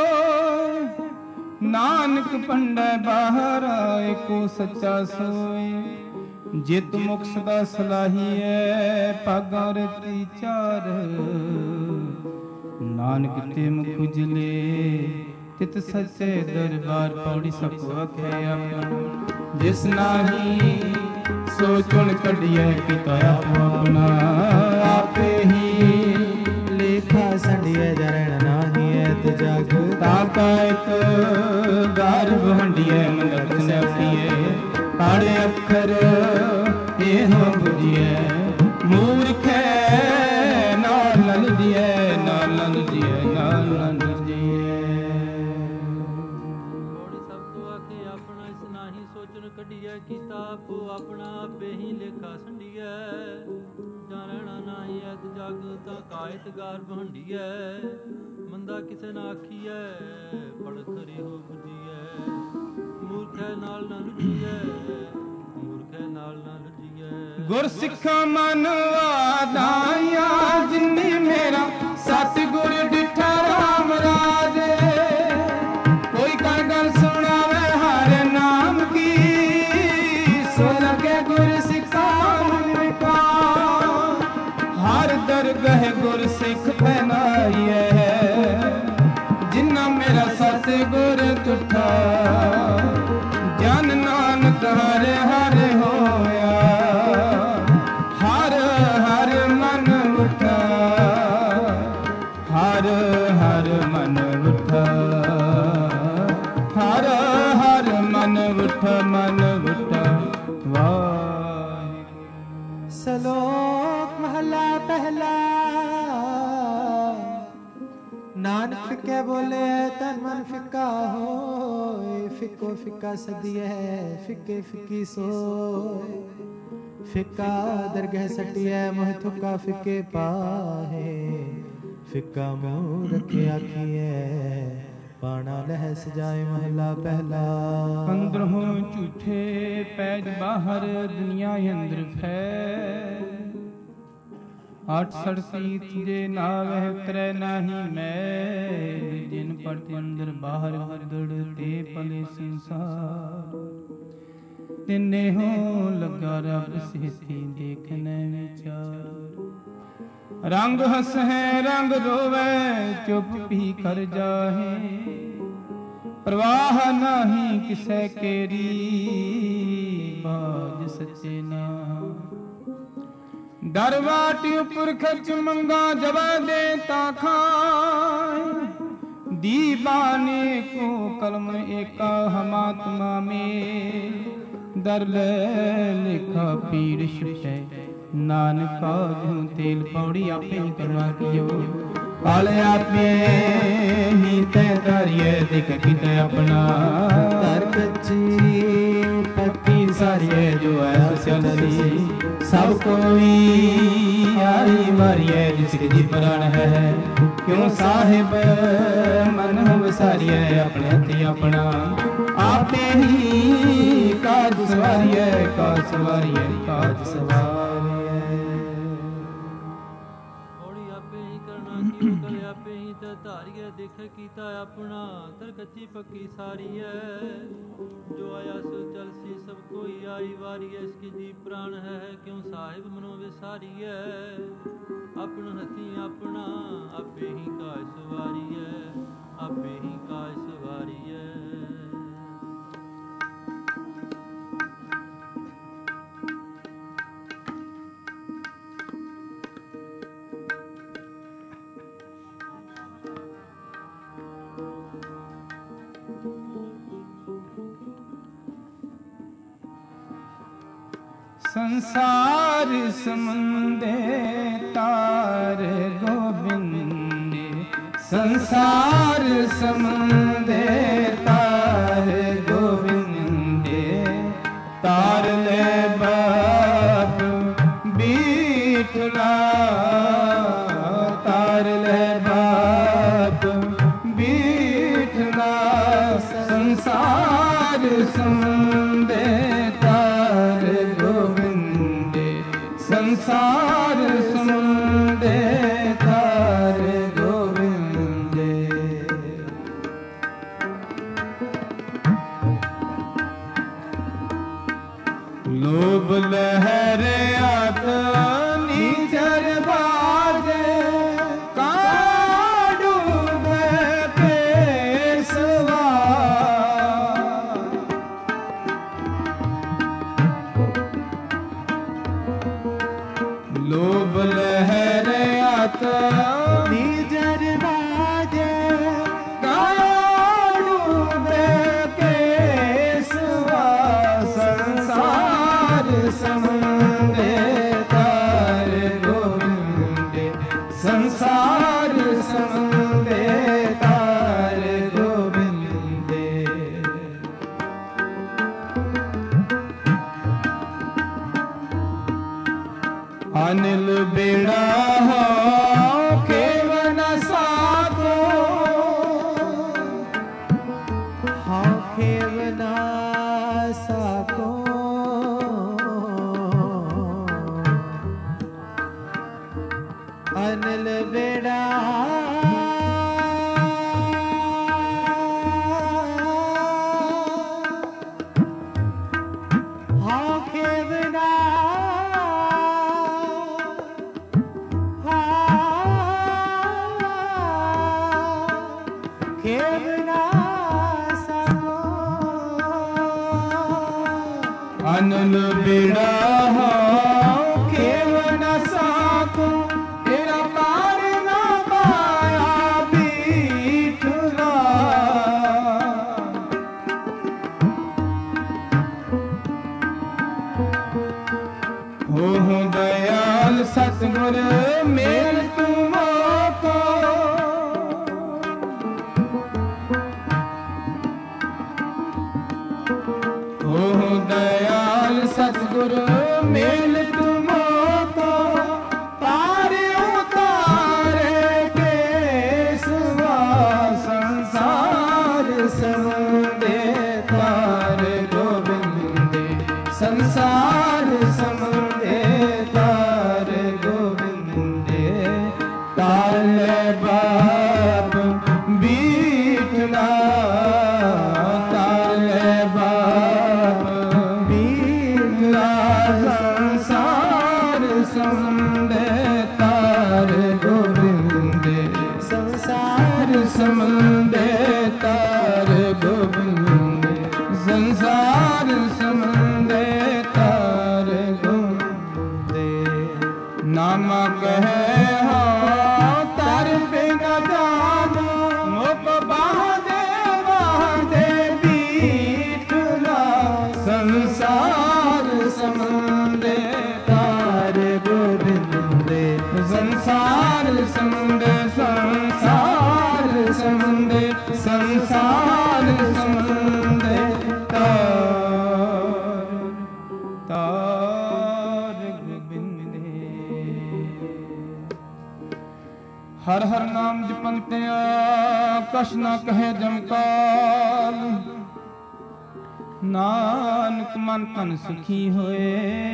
ਨਾਨਕ ਪੰਡੈ ਬਾਹਰ ਏਕੋ ਸੱਚਾ ਸੋਏ। ਜਿਤ ਮੁਖ ਸਦਾ ਸਲਾਹੀਐ ਭਾਗਾਂ ਰਤੀ ਚਾਰ ਨਾਨਕ ਤੇ ਮੁਖ ਉਜਲੇ ਤਿਤ ਸੱਚੇ ਦਰਬਾਰ। ਪੌੜੀ ਸਭ ਆਖੇ ਆਪਣਾ ਜਿਸ ਨਾਹੀ ਸੋ ਚੁਣ ਕੱਢੀਐ ਕੀਤਾ ਆਪੋ ਆਪਣਾ। ਆਪੇ ਹੀ ਲੇਖਾ ਸੰਡੀਐ ਜਰਣ ਨਾਹੀ ਐਤ ਜਗ। ਤਾਕਾ ਇਕ ਗਰਭ ਹੰਡੀਐ ਮੰਗਤ ਸੈਪੀਐ। ਪਾੜੇ ਅੱਖਰ ਇਹੋ ਬੁਝੀਐ ਮੂਰਖੈ ਨਾਲ ਲਲਦੀਐ ਨਾਲ ਲਲਦੀਐ ਨਾਲ ਲਲਦੀਐ। ਬੋੜੀ ਸਭ ਕੋ ਆਖੇ ਆਪਣਾ ਇਸ ਨਾਹੀ ਸੋਚਣ ਕੱਢੀਐ ਕੀਤਾ ਆਪੋ ਆਪਣਾ। ਆਪੇ ਹੀ ਲੇਖਾ ਸੰਡੀਐ ਜਾਣਨਾ ਨਾਹੀ ਐਤ ਜਗ। ਤਾਂ ਕਾਇਤ ਗਰਭ ਹੰਡੀਐ ਮੰਦਾ ਕਿਸੇ ਨਾ ਆਖੀਐ ਪੜ ਖਰੀ ਹੋ ਬੁਝੀਐ। ਮੂਰਖੈ ਨਾਲ ਨਾ ਲੁਝੀਐ ਮੂਰਖੈ ਨਾਲ ਨਾ ਲੁਝੀਐ। ਗੁਰ ਸਿੱਖਾਂ ਮਨ ਆਦਾਇਆ ਜਿਨੇ ਮੇਰਾ ਸਤਿਗੁਰ ਡਿਠਾ ਰਾਮ ਰਾਜੇ। ਕੋਈ ਕਾ ਗੱਲ ਸੁਣਾਵੇ ਹਰ ਨਾਮ ਕੀ ਸੋ ਲਗੇ ਗੁਰ ਸਿੱਖਾਂ ਮਨ ਕਾ। ਹਰ ਦਰਗਹ ਗੁਰ ਸਿੱਖ ਪਹਿਨਾਈਐ ਜਿਨਾ ਮੇਰਾ ਸਤਿਗੁਰ ਤੁਠਾ। ਜਨ ਨਾਨਕ ਹਰ ਹਰ ਹੋਇਆ ਹਰ ਹਰ ਮਨ ਉਠਾ। ਹਰ ਹਰ ਮਨ ਉਠਾ ਹਰ ਹਰ ਮਨ ਉਠਾ ਮਨ ਉਠਾ ਵਾਹਿਗੁਰੂ। ਸਲੋਕ ਮਹਲਾ ਪਹਿਲਾ। ਨਾਨਕ ਫਿੱਕੇ ਬੋਲੇ ਤਨ ਮਨ ਫਿੱਕਾ ਹੋਏ। ਫਿੱਕੋ ਫਿੱਕਾ ਸਦੀਐ ਫਿੱਕੇ ਫਿੱਕੀ ਸੋਏ। ਫਿੱਕਾ ਦਰਗਹਿ ਸਟੀਐ ਮੋਹ ਥੁੱਕਾ ਫਿੱਕੇ ਪਾਹੇ। ਫਿੱਕਾ ਮੂੰਹ ਰੱਖੇ ਆਖੀਐ ਪਾਣਾ ਲਹਿ ਸਜਾਏ ਮਹਲਾ ਪਹਿਲਾ। ਅੰਦਰੋਂ ਝੂਠੇ ਪੈਜ ਬਾਹਰ ਦੁਨੀਆ ਅੰਦਰ ਫੈ। ਆਠ ਸੜਤੀ ਤੁਝੇ ਨਾਵਹਿ ਉਤਰੈ ਨਾਹੀ ਮੈਂ। ਜਿਨ ਪਟ ਅੰਦਰ ਬਾਹਰ ਵਰਦੜ ਤੇ ਭਲੇ ਸੰਸਾਰ। ਤਿੰਨੇ ਹੋ ਲੱਗਾ ਰੱਬ ਸੇਤੀ ਦੇਖਨੈ ਵਿਚਾਰ। ਰੰਗ ਹਸਹਿ ਰੰਗ ਰੋਵੈ ਚੁੱਪ ਪੀ ਕਰ ਜਾਹੇ। ਪ੍ਰਵਾਹ ਨਾਹੀ ਕਿਸੈ ਕੇਰੀ ਬਾਜ ਸੱਚੇ ਨਾਮ। ਡਰ ਵਾਟ ਉਪਰ ਖਰਚ ਮੰਗਾ ਜਵਾ ਦੇ ਤਾ ਖਾਏ। ਦੀਵਾਨੇ ਕੋ ਕਲਮ ਏਕਾ ਹਮਾਤਮਾ ਮੇ। ਦਰ ਲੈ ਲਿਖਾ ਪੀੜ ਛੁਟੈ ਨਾਨਕਾ ਜੂ ਤੇਲ। ਪੌੜੀ ਆਪੇ ਹੀ ਕਰਵਾ ਕੀਓ ਕਾਲ ਆਪੇ ਹੀ ਤੈ ਧਾਰੀਐ ਦਿਖ ਕੀਤਾ ਆਪਣਾ। ਧਰ ਕੱਚੀ ਪੱਕੀ ਸਾਰੀਐ ਜੋ ਐ ਚਲਦੀ। ਸਭ ਕੋਈ ਆਈ ਵਾਰੀਐ ਜਿਸ ਜੀ ਪ੍ਰਾਣ ਹੈ। ਕਿਉ ਸਾਹਿਬ ਮਨ ਵਿਸਾਰੀਐ ਆਪਣੇ ਹੱਥੀ ਆਪਣਾ। ਆਪੇ ਹੀ ਕਾਜ ਸਵਾਰੀਐ ਕਾਜ ਸਵਾਰੀਐ ਕਾਜ ਸਵਾਰੀਐ। ਬੋੜੀ ਆਪੇ ਹੀ ਕਰਨਾ ਕੀ ਕਰੇ ਆਪੇ ਹੀ ਤੇ ਧਾਰੀਐ ਦੇਖ ਕੀਤਾ ਆਪਣਾ। ਤਰ ਕੱਚੀ ਪੱਕੀ ਸਾਰੀਐ ਜੋ ਆਇਆ ਸੋ ਚਲਸੀ। ਸਭ ਕੋਈ ਆਈ ਵਾਰੀਐ ਇਸਕੀ ਜੀ ਪ੍ਰਾਣ ਹੈ। ਕਿਉ ਸਾਹਿਬ ਮਨੋ ਵਿਸਾਰੀਐ ਆਪਣ ਹੱਥੀ ਆਪਣਾ। ਆਪੇ ਹੀ ਕਾਜ ਸਵਾਰੀਐ ਆਪੇ ਹੀ ਕਾਜ ਸਵਾਰੀਐ। ਸੰਸਾਰ ਸਮੁੰਦੇ ਤਾਰ ਗੋਬਿੰਦੇ। ਸੰਸਾਰ ਸਮੁੰਦੇ ਤਾਰ ਗੋਬਿੰਦੇ। ਤਾਰ ਲੈ ਬਾ ਸੰਸਾਰ ਸਮੁੰਦੇ ਤਾਰ ਗੋਬਿੰਦੇ ਸੰਸਾਰ ਸਮੁੰਦੇ ਤਾਰ ਗੋਬਿੰਦੇ ਲੋਭ ਲਹਿਰ ਆਤ ਨੀਚਰ ਬਾਜੇ ਕਾਡੂ ਬੇਸਵਾ ਲੋਭ ਲਹਿਰ ਆਤ ਨੀਚਰ ਬਾਜੇ ਕਾਡੂ ਬੇਸਵਾ ਸੰਸਾਰ ਸਮੁੰਦੇ ਤਾਰ ਗੋਬਿੰਦੇ ਸੰਸਾਰ ਸਮੁੰਦੇ ਤਾਰ ਗੋਬਿੰਦੇ ਅਨਿਲ ਬੇੜਾ ਹੋ ਕੇਵਨ ਸਾਧੋ ਹਾਂ ਖੇਵਨਾ ਸਾਕੋ ਅਨਿਲ ਬੇੜਾ ਹਾਂ ਖੇਵਨਾ ਖੇਵਨਾ ਸਾਕੋ ਅਨਲ ਬੇੜਾ ਹੋ ਕੇਵਨ ਸਾਕੋ ਤੇਰਾ ਪਾਰ ਨਾ ਪਾਇਆ ਬੀਠਲਾ ਹੋ ਹੋ ਦਇਆਲ ਸਤਿਗੁਰ ਮੇਲ ਤੁਮੋ ਕੋ ਹੋ ਦਇਆਲ ਸਤਿਗੁਰ ਮੇਲ ਤੁਮੋ ਕੋ ਪਾਰ ਉਤਾਰੇ ਕੇਸਵਾ ਸੰਸਾਰ ਸਮੁੰਦੇ ਤਾਰ ਗੋਬਿੰਦੇ ਸੰਸਾਰ ਸਮੁੰਦੇ ਤਾਰ ਗੋਬਿੰਦੇ ਤਾਲੇ ਬਾਪ ਬੀਠਲਾ ਤਾਲੇ ਬਾਪ ਬੀਠਲਾ ਸੰਸਾਰ ਸਮੁੰਦੇ ਤਾਰ ਗੋਬਿੰਦੇ ਸੰਸਾਰ ਸਮੁੰਦੇ ਤਾਰ ਗੋਬਿੰਦੇ ਸੰਸਾਰ ਸਮੁੰਦੇ ਤਾਰ ਗੋਬਿੰਦੇ ਨਾਮ ਕਹੇ ਹੋ ਤਰ ਬਿਨ ਜਾਨ ਮੁਕ ਬਾਦੇ ਬਾਦੇ ਬੀਠਲਾ ਸੰਸਾਰ ਸਮੁੰਦੇ ਤਾਰ ਗੋਬਿੰਦੇ ਸੰਸਾਰ ਸਮੁੰਦੇ ਸੰਸਾਰ ਸਮੁੰਦੇ ਸੰਸਾਰ ਸਮੁੰਦੇ ਤਾਰ ਤਾਰ ਗੋਬਿੰਦੇ ਹਰ ਹਰ ਨਾਮ ਜਪੰਤਿਆ ਕਛ ਨਾ ਕਹੇ ਜਮਕਾਲ ਨਾਨਕ ਮਨ ਤਨ ਸੁਖੀ ਹੋਏ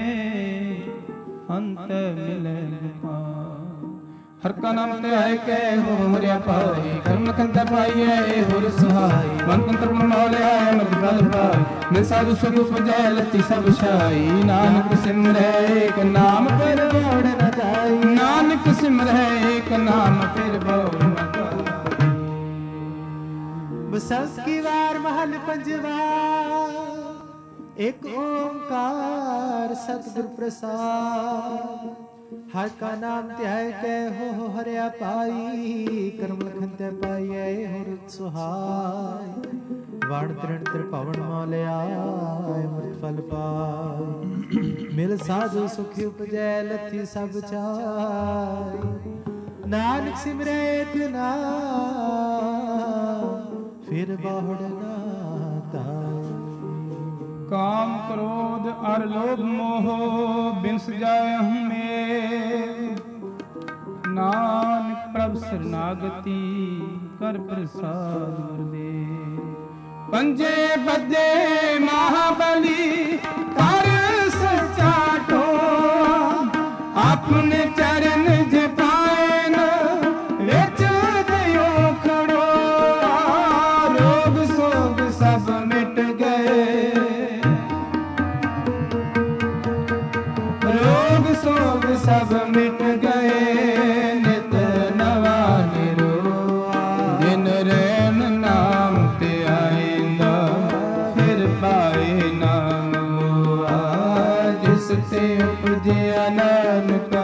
ਅੰਤ ਮਿਲੇ ਗੋਪਾਲ ਹਰ ਕਾ ਨਾਮ ਤੇ ਆਏ ਕੇ ਹੋ ਹਰਿਆ ਪਾਈ ਕਰਮ ਕੰਤ ਪਾਈਏ ਹੋਰ ਸੁਹਾਈ ਮਨ ਤੰਤਰ ਮਨੋਲਿਆ ਮਤ ਫਲ ਪਾਈ ਮਿਲ ਸਾਧੂ ਸੁਖ ਪੁਜੈ ਲੱਤੀ ਸਭ ਛਾਈ ਨਾਨਕ ਸਿਮਰੈ ਏਕ ਨਾਮ ਫਿਰ ਬੋੜ ਨ ਜਾਈ ਨਾਨਕ ਸਿਮਰੈ ਏਕ ਨਾਮ ਫਿਰ ਬੋੜ ਨ ਜਾਈ ਬਸੰਤ ਕੀ ਵਾਰ ਮਹਲ ਪੰਜਵਾ ਇੱਕ ਓੰਕਾਰ ਸਤਿਗੁਰ ਪ੍ਰਸਾਦ ਹਰ ਕਾ ਨਾਮ ਧਿਆਇ ਕੇ ਹੋ ਹਰਿਆ ਪਾਈ ਕਰਮ ਲਖਨ ਤੇ ਪਾਈਏ ਹੋਰ ਸੁਹਾਈ ਵਣ ਤ੍ਰਿਣ ਤ੍ਰਿਭਵਨ ਮਾਲਿਆ ਅਮਰਤ ਫਲ ਪਾਈ ਮਿਲ ਸਾਧੂ ਸੁਖੀ ਉਪਜੈ ਲੱਥੀ ਸਭ ਚਾਈ ਨਾਨਕ ਸਿਮਰੈ ਏਕ ਨਾਮ ਫਿਰ ਬਾਹੜ ਨਾ ਤਾਈ ਕਾਮ ਕ੍ਰੋਧ ਅਰ ਲੋਭ ਮੋਹ ਬਿਨਸ ਜਾਏ ਹਮੇ ਨਾਨਕ ਪ੍ਰਭ ਸਰਨਾਗਤੀ ਕਰ ਪ੍ਰਸਾਦ ਗੁਰਦੇ ਪੰਜੇ ਬੱਜੇ ਮਹਾਬਲੀ ਕਰ ਸੱਚਾ ਟੋਆ ਆਪਣੇ ਚਰਨ ਜਪਾਏ ਨ ਵਿੱਚ ਦਿਓ ਖੜੋਆ ਰੋਗ ਸੋਗ ਸਭ ਮਿਟ ਗਏ ਰੋਗ ਸੋਗ ਸਭ ਮਿਟ ਗਏ ਨਿਤ ਨਵਾ ਨਿਰੋਆ ਦਿਨ ਰਹਿਣ ਨਾਮ ਤੇ ਆਇਂਦਾ ਫਿਰ ਪਾਏ ਨਾਮ ਹੋਆ ਜਿਸ ਤੇ ਉਪਜਿਆ ਨਾਨਕਾ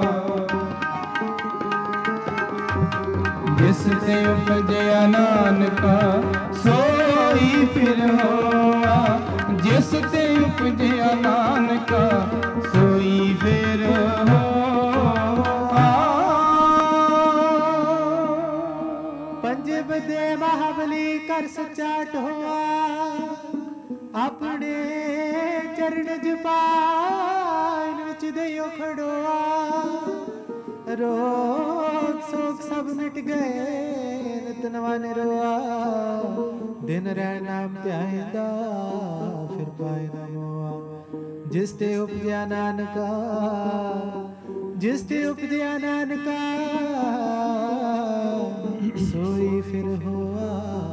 ਜਿਸ ਤੇ ਉਪਜਿਆ ਨਾਨਕਾ ਸੋਈ ਫਿਰ ਹੋਆ ਜਿਸ ਤੇ ਉਪਜਿਆ ਨਾਨਕਾ ਸੋਈ ਫਿਰ ਹੋਆ। ਪੰਜੇ ਬਦੇ ਮਹਾਬਲੀ ਕਰ ਸੱਚਾ ਟੋਆ ਆਪਣੇ ਚਰਨ ਜਪਾਇਨ ਵਿੱਚ ਦਿਓ ਖੜੋਆ ਰੋਗ ਸੋਗ ਸਭ ਮਿਟ ਗਏ ਨਿਤ ਨਵਾ ਨਿਰੋਆ ਦਿਨ ਰਹਿ ਨਾਮ ਧਿਆਇਂਦਾ ਫਿਰ ਪਾਏ ਨਾ ਮੋਆ ਜਿਸ ਤੇ ਉਪਜਿਆ ਨਾਨਕਾ ਜਿਸ ਤੇ ਉਪਜਿਆ ਨਾਨਕਾ ਸੋਈ ਫਿਰ ਹੋਆ।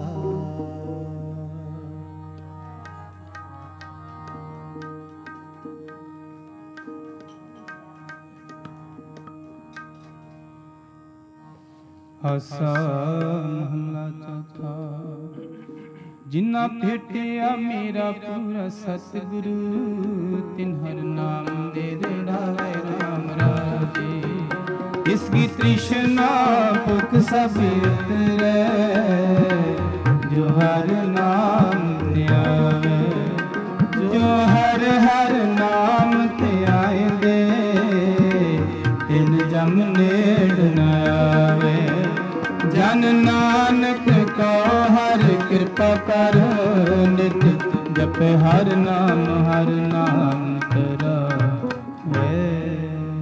ਆਸਾ ਮਹਲਾ ਚੌਥਾ ਜਿਨ੍ਹਾਂ ਭੇਟਿਆ ਮੇਰਾ ਪੂਰਾ ਸਤਿਗੁਰੂ ਤਿਨ ਹਰ ਨਾਮ ਦੇ ਰੜਾਵੇ ਰਾਮ ਰਾਜੇ ਇਸ ਕੀ ਤ੍ਰਿਸ਼ਨਾ ਭੁਖ ਸਭ ਉਤਰੈ ਜੋ ਹਰ ਨਾਮ ਤੇ ਆਵੇ ਜੋ ਹਰ ਹਰ ਨਾਮ ਤੇ ਆਇਂਦੇ ਤਿਨ ਜਮ ਨੇੜ ਨ ਆਵੇ ਜਨ ਨਾਨਕ ਕੋ ਹਰ ਕਿਰਪਾ ਕਰ ਨਿਤ ਜਪੇ ਹਰ ਨਾਮ ਹਰ ਨਾਮ ਕਰਾਵੇ।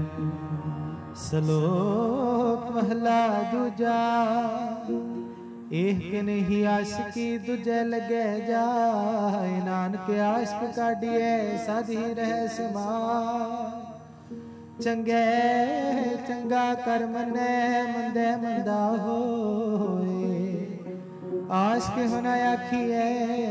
ਸ਼ਲੋਕ ਮਹਲਾ ਦੂਜਾ ਇਹ ਕਿ ਨਹੀਂ ਆਸ਼ਕੀ ਦੂਜੇ ਲਗੇ ਜਾਏ ਨਾਨਕ ਆਸ਼ਕ ਕਾਢੀਏ ਸਾਧੀ ਰਹਿ ਸਮਾ ਚੰਗੇ ਚੰਗਾ ਕਰ ਮੰਨੈ ਮੰਦੇ ਮੰਦਾ ਹੋਏ ਆਸ਼ਕ ਹੁਨਾ ਆਖੀਐ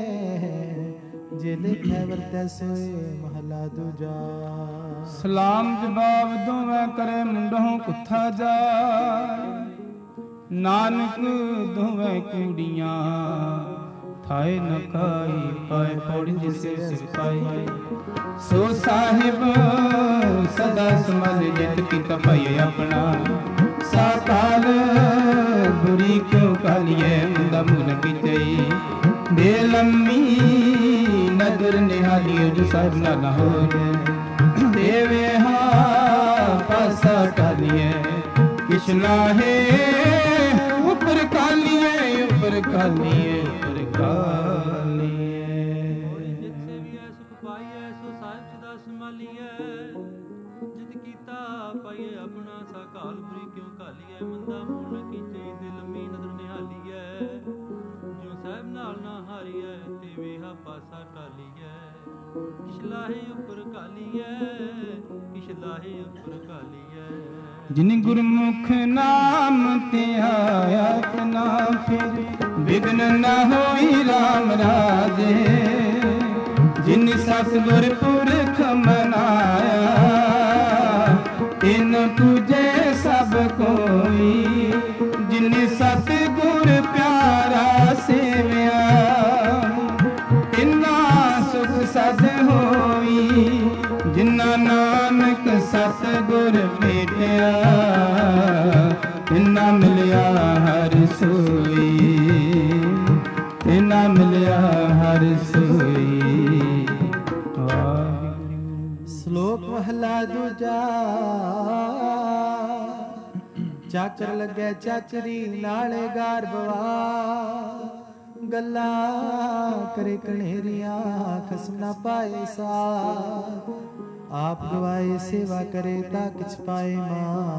ਜੇ ਲਿਖੈ ਵਰਤੈ ਸੋਏ ਮਹਲਾ ਦੂਜਾ। ਸਲਾਮ ਜਵਾਬ ਦੋਵੇਂ ਕਰੇ ਮੁੰਡੋਂ ਕੁੱਥਾ ਜਾਏ ਨਾਨਕ ਦੋਵੇਂ ਕੂੜੀਆਂ ਥਾਏ ਨ ਖਾਈ ਪਾਏ ਪੌੜੀ ਜਿਸੇ ਸਿਪਾਈ ਸੋ ਸਾਹਿਬ ਸਦਾ ਸਮਝ ਜਿਤ ਕੀ ਤਪਈ ਆਪਣਾ ਸਾਕਾਲ ਬੁਰੀ ਕਿਉ ਕਾਲੀਏ ਮੁੰਦਾ ਮੁਨ ਕੀਤਈ ਬੇਲੰਮੀ ਨਦਰ ਨਿਹਾਲੀਓ ਜੋ ਸਾਹਿਬ ਨਾ ਨਾ ਹੋਏ ਦੇਵੇ ਹਾਂ ਪਾਸਾ ਕਾਲੀਏ ਕਿਛ ਲਾਹੇ ਉਪਰ ਕਾਲੀਏ ਉਪਰ ਕਾਲੀਏ ਉਪਰ ਕਾਲੀਏ ਜਿਤ ਸੇਵੀਐ ਸੁਖ ਪਾਈਐ ਸੋ ਸਾਹਿਬ ਸਦਾ ਸੰਭਾਲੀਐ ਜਿਤ ਕੀਤਾ ਪਾਈਏ ਆਪਣਾ ਸਾਕਾਲ ਬੁਰੀ ਕਿਉ ਕਾਲੀਐ ਮੰਦਾ ਮੂਨ ਕੀਚੇ ਦਿਲ ਲੰਮੀ ਨਦਰ ਨਿਹਾਲੀਐ ਜੋ ਸਾਹਿਬ ਨਾਲ ਨਾ ਹਾਰੀਐ ਤੇ ਵੇਹਾ ਪਾਸਾ ਟਾਲੀਐ ਕਿਛ ਲਾਹੇ ਉਪਰ ਕਾਲੀਐ ਕਿਛ ਲਾਹੇ ਉਪਰ ਕਾਲੀਐ ਜਿਨ ਗੁਰਮੁਖ ਨਾਮ ਤੇ ਆਇਆ ਤਨਾ ਫਿਰ ਵਿਗਨ ਨਾ ਹੋਈ RAM ਰਾਜੇ ਜਿਨ ਸਤਿਗੁਰ ਪੁਰਖ ਮਨਾਇਆ ਤਿਨ ਪੂਜੇ ਸਭ ਕੋਈ ਜਿਨ ਸਤਿਗੁਰ ਪਿਆਰਾ ਸੇਵਿਆ ਤਿਨਾ ਸੁਖ ਸਦ ਹੋਈ ਜਿਨਾ ਨਾਨਕ ਸਤਿਗੁਰ ਭੇਟਿਆ ਤਿਨਾ ਮਿਲਿਆ ਹਰ ਸੋਈ ਤਿਨਾ ਮਿਲਿਆ ਹਰ ਸੋਈ। ਸ਼ਲੋਕ ਮਹਲਾ ਦੂਜਾ ਚਾਚਰ ਲੱਗੇ ਚਾਚਰੀ ਨਾਲੇ ਗਾਰ ਬਵਾ ਗੱਲਾਂ ਕਰੇ ਕਣੇਰੀਆਂ ਖਸਮ ਨਾ ਪਾਏ ਸਾ ਆਪ ਗਵਾਏ ਸੇਵਾ ਕਰੇ ਤਾ ਕਿਛ ਪਾਏ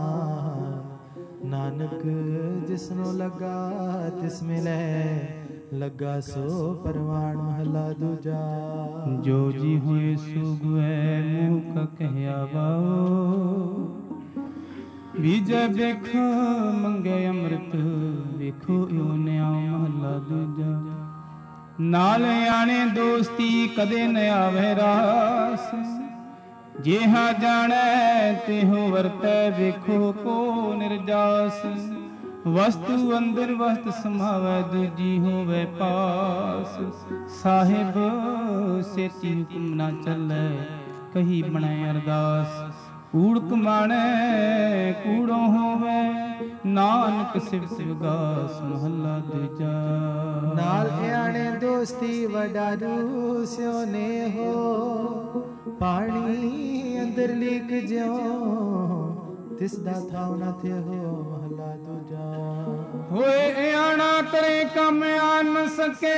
ਮਾਨ ਨਾਨਕ ਜਿਸਨੂੰ ਲਗਾ ਤਿਸ ਮਿਲੇ ਲੱਗਾ ਸੋ ਪਰਵਾਣ ਮਹਲਾ ਦੂਜਾ। ਜੋ ਜੀ ਹੋਏ ਸੁਗਵੈ ਮੂਕ ਕਹਿਆ ਬਾਓ, ਬੀਜੈ ਵੇਖੋ ਮੰਗੇ ਅੰਮ੍ਰਿਤ ਵੇਖੋ ਇਉ ਨਿਆਉ ਮਹਲਾ ਦੂਜਾ। ਨਾਲ ਆਣੇ ਦੋਸਤੀ ਕਦੇ ਨ ਆਵੇ ਰਾਸ, ਜਿਹਾ ਜਾਣੈ ਤਿਹੋ ਵਰਤੈ ਵੇਖੋ ਕੋ ਨਿਰਜਾਸ। ਵਸਤੂ ਅੰਦਰ ਵਸਤ ਸਮਾਵੈ ਦੂਜੀ ਹੋਵੇ ਪਾਸ, ਸਾਹਿਬ ਸੇਤੀ ਹੁਕਮ ਨਾ ਚੱਲੈ ਕਹੀ ਬਣੈ ਅਰਦਾਸ। ਕੂੜ ਕਮਾਣੈ ਕੂੜੋ ਹੋਵੇ ਨਾਨਕ ਸਿਫਤ ਵਿਗਾਸ ਮਹੱਲਾ ਦੂਜਾ। ਨਾਲ ਆਣੇ ਦੋਸਤੀ ਵਡਾਰੂ ਸਿਓ ਨੇ ਹੋ, ਪਾਣੀ ਅੰਦਰ ਲੀਕ ਜਿਉ ਤਿਸ ਦਾ ਥਾਉ ਨਾ ਥੇ ਹੋ ਮਹਲਾ ਦੂਜਾ। ਹੋਏ ਆਣਾ ਕਰੇ ਕੰਮ ਆਨ ਸਕੇ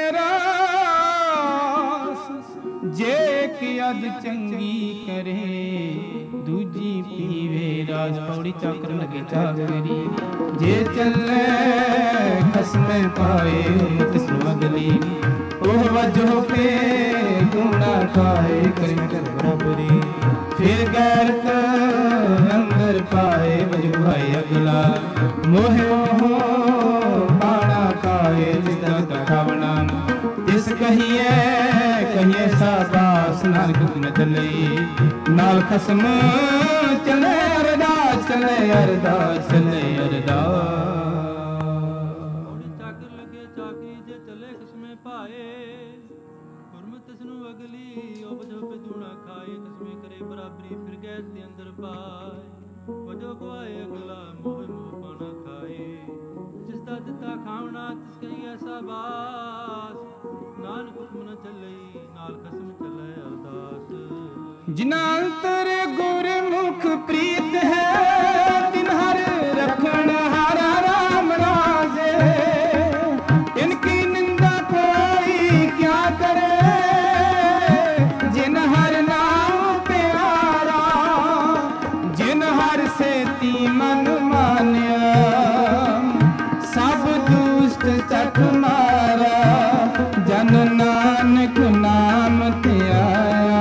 ਰਾਸ, ਜੇ ਕਿ ਅਜ ਚੰਗੀ ਕਰੇ ਦੂਜੀ ਪੀਵੇ ਰਾਜ। ਪੌੜੀ ਚਾਕਰ ਲਗੇ ਚਾਕਰੀ ਜੇ ਚੱਲੇ ਖਸਮੇ ਪਾਏ ਤਿਸ ਨੂੰ ਅਗਲੀ। ਉਹ ਵਜੋ ਕੇ ਗੁਣਾ ਖਾਏ ਕਰੇ ਕਰ ਬਰਾਬਰੀ। ਫਿਰ ਗੈਰਤ ਅੰਦਰ ਪਾਏ ਵਜੂ ਭਾਈ ਅਗਲਾ। ਮੋਹ ਮੋਹ ਪਾਣਾ ਖਾਏ ਜਿਸਦਾ ਖਾਵਣਾ। ਤਿਸ ਕਹੀਏ ਕਹੀਏ ਸਾਬਾਸ ਨਾਨਕ ਨ ਚੱਲੇ। ਨਾਲ ਖਸਮ ਚਲੇ ਅਰਦਾਸ ਚਲੇ ਅਰਦਾਸ ਚਲੇ ਅਰਦਾਸ। ਪੌੜੀ ਚਾਕਰ ਲੱਗੇ ਚਾਕਰੀ ਜੇ ਚੱਲੇ ਖਸਮੇ ਪਾਏ। ਹੁਰਮ ਤਿਸ ਨੂੰ ਅਗਲੀ ਉਹ ਵਜੋ ਪੇ ਦੂਣਾ ਖਾਏ। ਖਸਮੇ ਕਰੇ ਬਰਾਬਰੀ ਫਿਰ ਗਏ ਤੇ ਅੰਦਰ ਪਾਏ। ਵਜੋ ਗਵਾਏ ਅਗਲਾ ਮੋਹ ਮੋਹ ਪਾਣਾ ਖਾਏ। ਜਿਸ ਦਾ ਦਿੱਤਾ ਖਾਵਣਾ ਤਿਸ ਕਹੀਏ ਸਾਬਾਸ। ਨਾਨਕ ਹੁਕਮ ਨ ਚੱਲਈ ਨਾਲ ਖਸਮ ਚੱਲੇ ਅਰਦਾਸ। ਜਿਨਾ ਅੰਤਰ ਗੁਰਮੁਖ ਪ੍ਰੀਤ ਹੈ ਤਿਨ ਹਰ ਰਖਣ ਹਾਰਾ ਰਾਮ ਰਾਜੇ। ਇਨਕੀ ਨਿੰਦਾ ਕੋਈ ਕਿਆ ਕਰੇ ਜਿਨ ਹਰ ਨਾਮ ਪਿਆਰਾ। ਜਿਨ ਹਰ ਸੇਤੀ ਮਨ ਮਾਨਿਆ ਸਭ ਦੁਸ਼ਟ ਚੱਕ ਮਾਰਾ। ਜਨ ਨਾਨਕ ਨਾਮ ਧਿਆਇਆ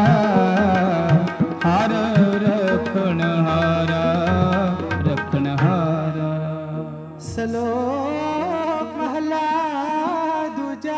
ਹਰ ਰਖਣ ਹਾਰਾ ਰਖਣ ਹਾਰਾ। ਸਲੋਕ ਮਹਲਾ ਦੂਜਾ।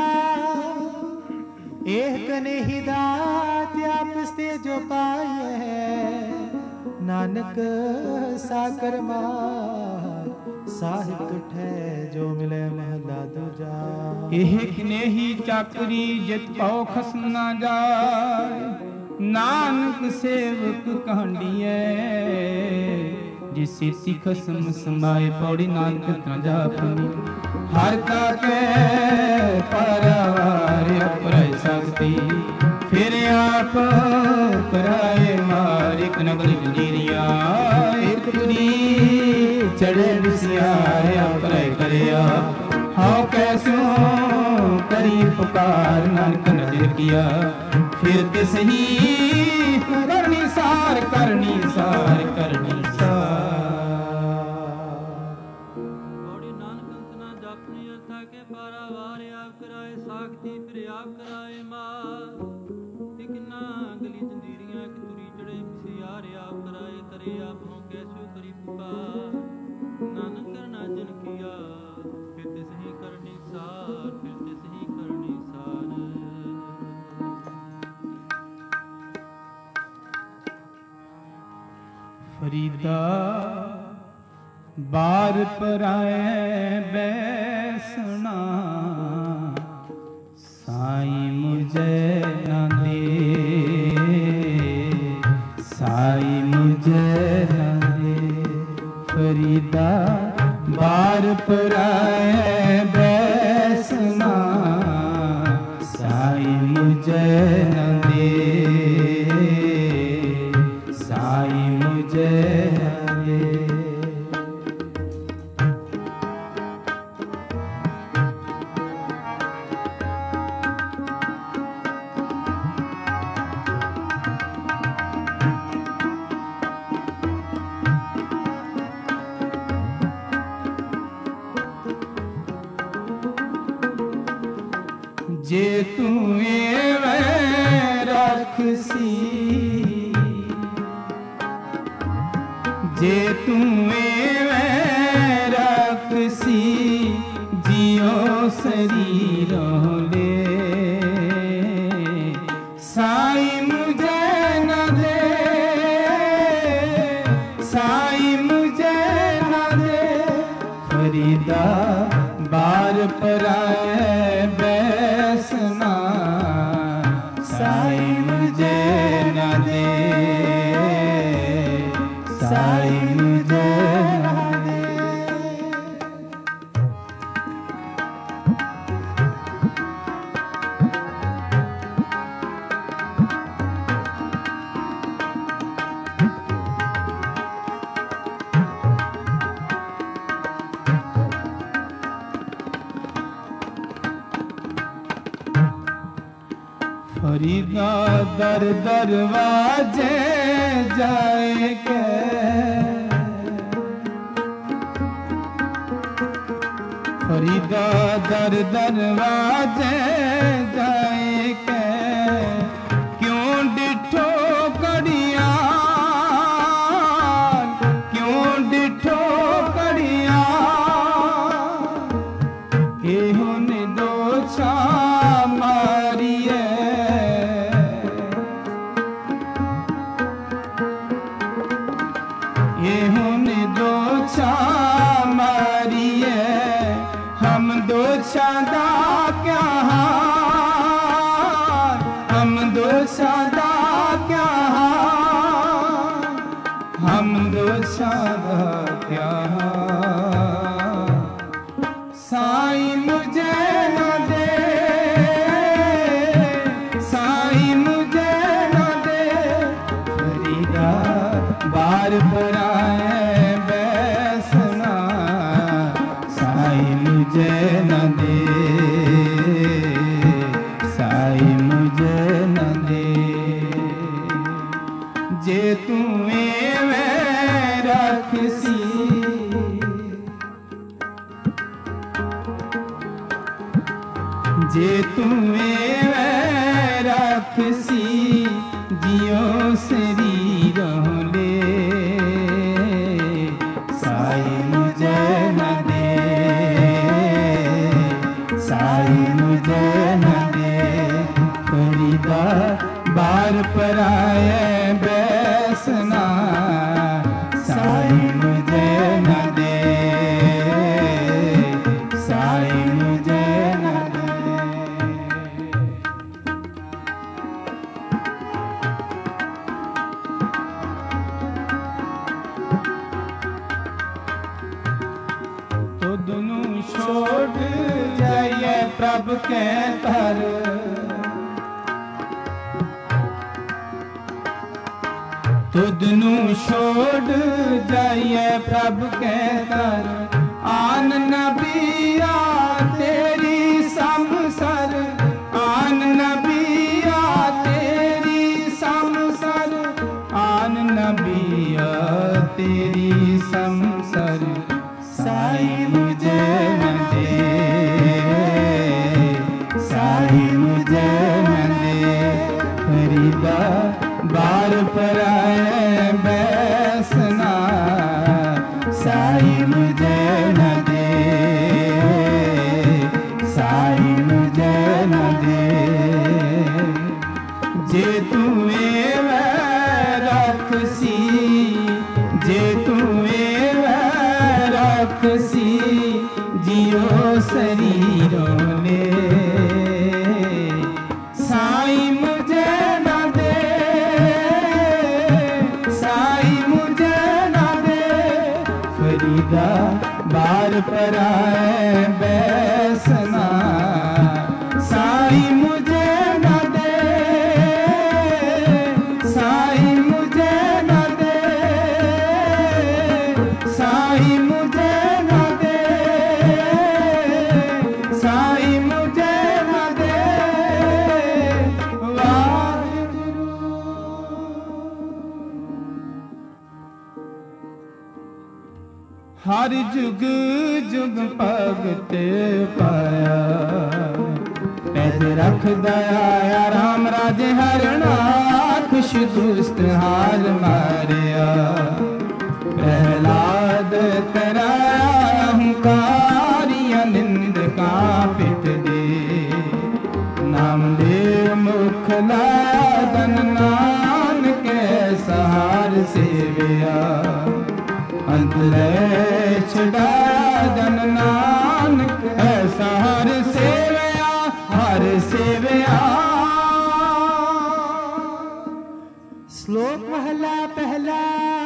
ਏਕ ਕਨੇਹੀ ਦਾਤ ਆਪਸ ਤੇ ਜੋ ਪਾਈਐ। ਨਾਨਕ ਸਾਕਰ ਮਾਰ ਸਾਹਿਬ ਤੁਠੈ ਜੋ ਮਿਲੇ ਮਹਲਾ ਦੂਜਾ। ਇਹ ਕਨੇਹੀ ਚਾਕਰੀ ਜਿਤ ਪਾਉ ਖਸਮ ਨਾ ਜਾਏ। ਨਾਨਕ ਸੇਵਕ ਕਹਾਂਡੀਐ ਜਿਸ ਸੇਤੀ ਖਸਮ ਸਮਾਏ। ਪੌੜੀ ਨਾਨਕ ਤਨ ਜਾਪਨੀ ਹਰ ਕਾ ਕੈ ਪਰਵਾਰ ਅਪਰੈ ਸਕਤੀ। ਫਿਰ ਆਪ ਕਰਾਏ ਮਾਰ ਇਕ ਨਗਰ ਜੰਜੀਰੀਆ। ਇਕ ਤੁਰੀ ਚੜੇ ਵਿਸਿਆਰ ਅਪਰੈ ਕਰਿਆ। ਹਉ ਕੈਸੋ ਕਰੀ ਪੁਕਾਰ ਨਾਨਕ ਨਜ਼ਰ ਕੀਆ। ਫਿਰ ਤਿਸ ਹੀ ਕਰਨੀ ਸਾਰ ਕਰਨੀ ਸਾਰ ਕਰਨੀ ਸਾਰ। ਪੌੜੀ ਨਾਨਕ ਅੰਤ ਨਾ ਜਾਪਨੀ ਅਰਥਾ ਕੇ ਪਾਰਾਵਾਰ ਆਪ ਕਰਾਏ ਸਾਖਤੀ ਫਿਰ ਆਪ ਕਰਾਏ ਮਾਰ। ਇਕ ਨਾ ਗਲੀ ਜੰਜੀਰੀਆਂ ਇਕ ਤੁਰੀ ਚੜੇ ਵਿਸਿਆਰ ਆਪ ਕਰਾਏ ਕਰੇ ਆਪ ਹੋਂ ਕੈਸੋ ਕਰੀ ਪੁਕਾਰ। ਨਾਨਕ ਕਰਨਾ ਜਿਨ ਕੀਆ ਫਿਰ ਤਿਸ ਹੀ ਕਰਨੀ ਸਾਰ ਫਿਰ ਤਿਸ ਹੀ ਕਰਨੀ ਸਾਰ। ਫਰੀਦਾ ਬਾਰ ਪਰਾਏ ਬੈਸਣਾ। ਸਾਈ ਮੁਝੇ ਨਾ ਦੇ ਸਾਈ ਮੁਝੇ ਨਾ ਦੇ। ਫਰੀਦਾ ਬਾਰ ਪਰਾਏ ਬੈਸਣਾ। ਸਾਈ ਮੁਝੇ ਨਾ ਦੇ ਸਾਈ ਮੁਝੇ ਨਾ ਦੇ। जे तू एवं रखसी, जे तू एवं रखसी जियो शरीरों ले, साई मुझे न दे, साई मुझे न दे, फरीदा बार पर आए बैसना, साई मुझे न दे, साई मुझे न दे। फरीदा दर दरवाजे जाए के, फरीदा दर दरवाजे जाए के, क्यों डिठो कड़िया, क्यों डिठो कड़िया, एहो ने दो छा मारिए, एहो ने दो छा मारिए, हम दो छादा क्या हार, हम दो छादा क्या हार, हम दो छादा क्या हार, साई मुझे न दे, साई मुझे न दे, फरीदा बार पर आए बैसना, साई मुझे न दे, साई मुझे न दे, जे तू एवं रखसी, जे तू एवं रखसी जियो शरीरों ले, साई मुझे न दे, साई मुझे न दे, फरीदा बार पर आए बैसना, साई मुझे न दे, साई मुझे न दे। तुदनु छोड़ जाइए प्रभ के तर, तुदनु छोड़ जाइए प्रभ के तर, आन नबिया तेरी समसर, आन नबिया तेरी समसर, आन नबिया तेरी समसर, साई मुझे न दे, साई मुझे न दे, फरीदा बार पर आए बैसना, साई मुझे न दे, साई मुझे न दे, जे तू एवं रखसी, जे तू एवं रखसी जियो शरीरों ले, साई मुझे न दे, साई मुझे न दे, फरीदा बार पर आए बैसना, साई मुझे न दे, साई मुझे न दे, साई मुझे न दे, साई मुझे न दे, वाहिगुरु। हर जुग जुग भगत पाया, सहज रख दया राम राजे हरणा खुश दुष्ट हाल मारिया प्रहलाद कराया अहंकारिया निंद का पिट दे नाम दे मुख लादन नानक सहार सेविया अंतरे छुड़ाया जन नानक ऐसा हर सेवया हर सेवया। श्लोक महला पहला।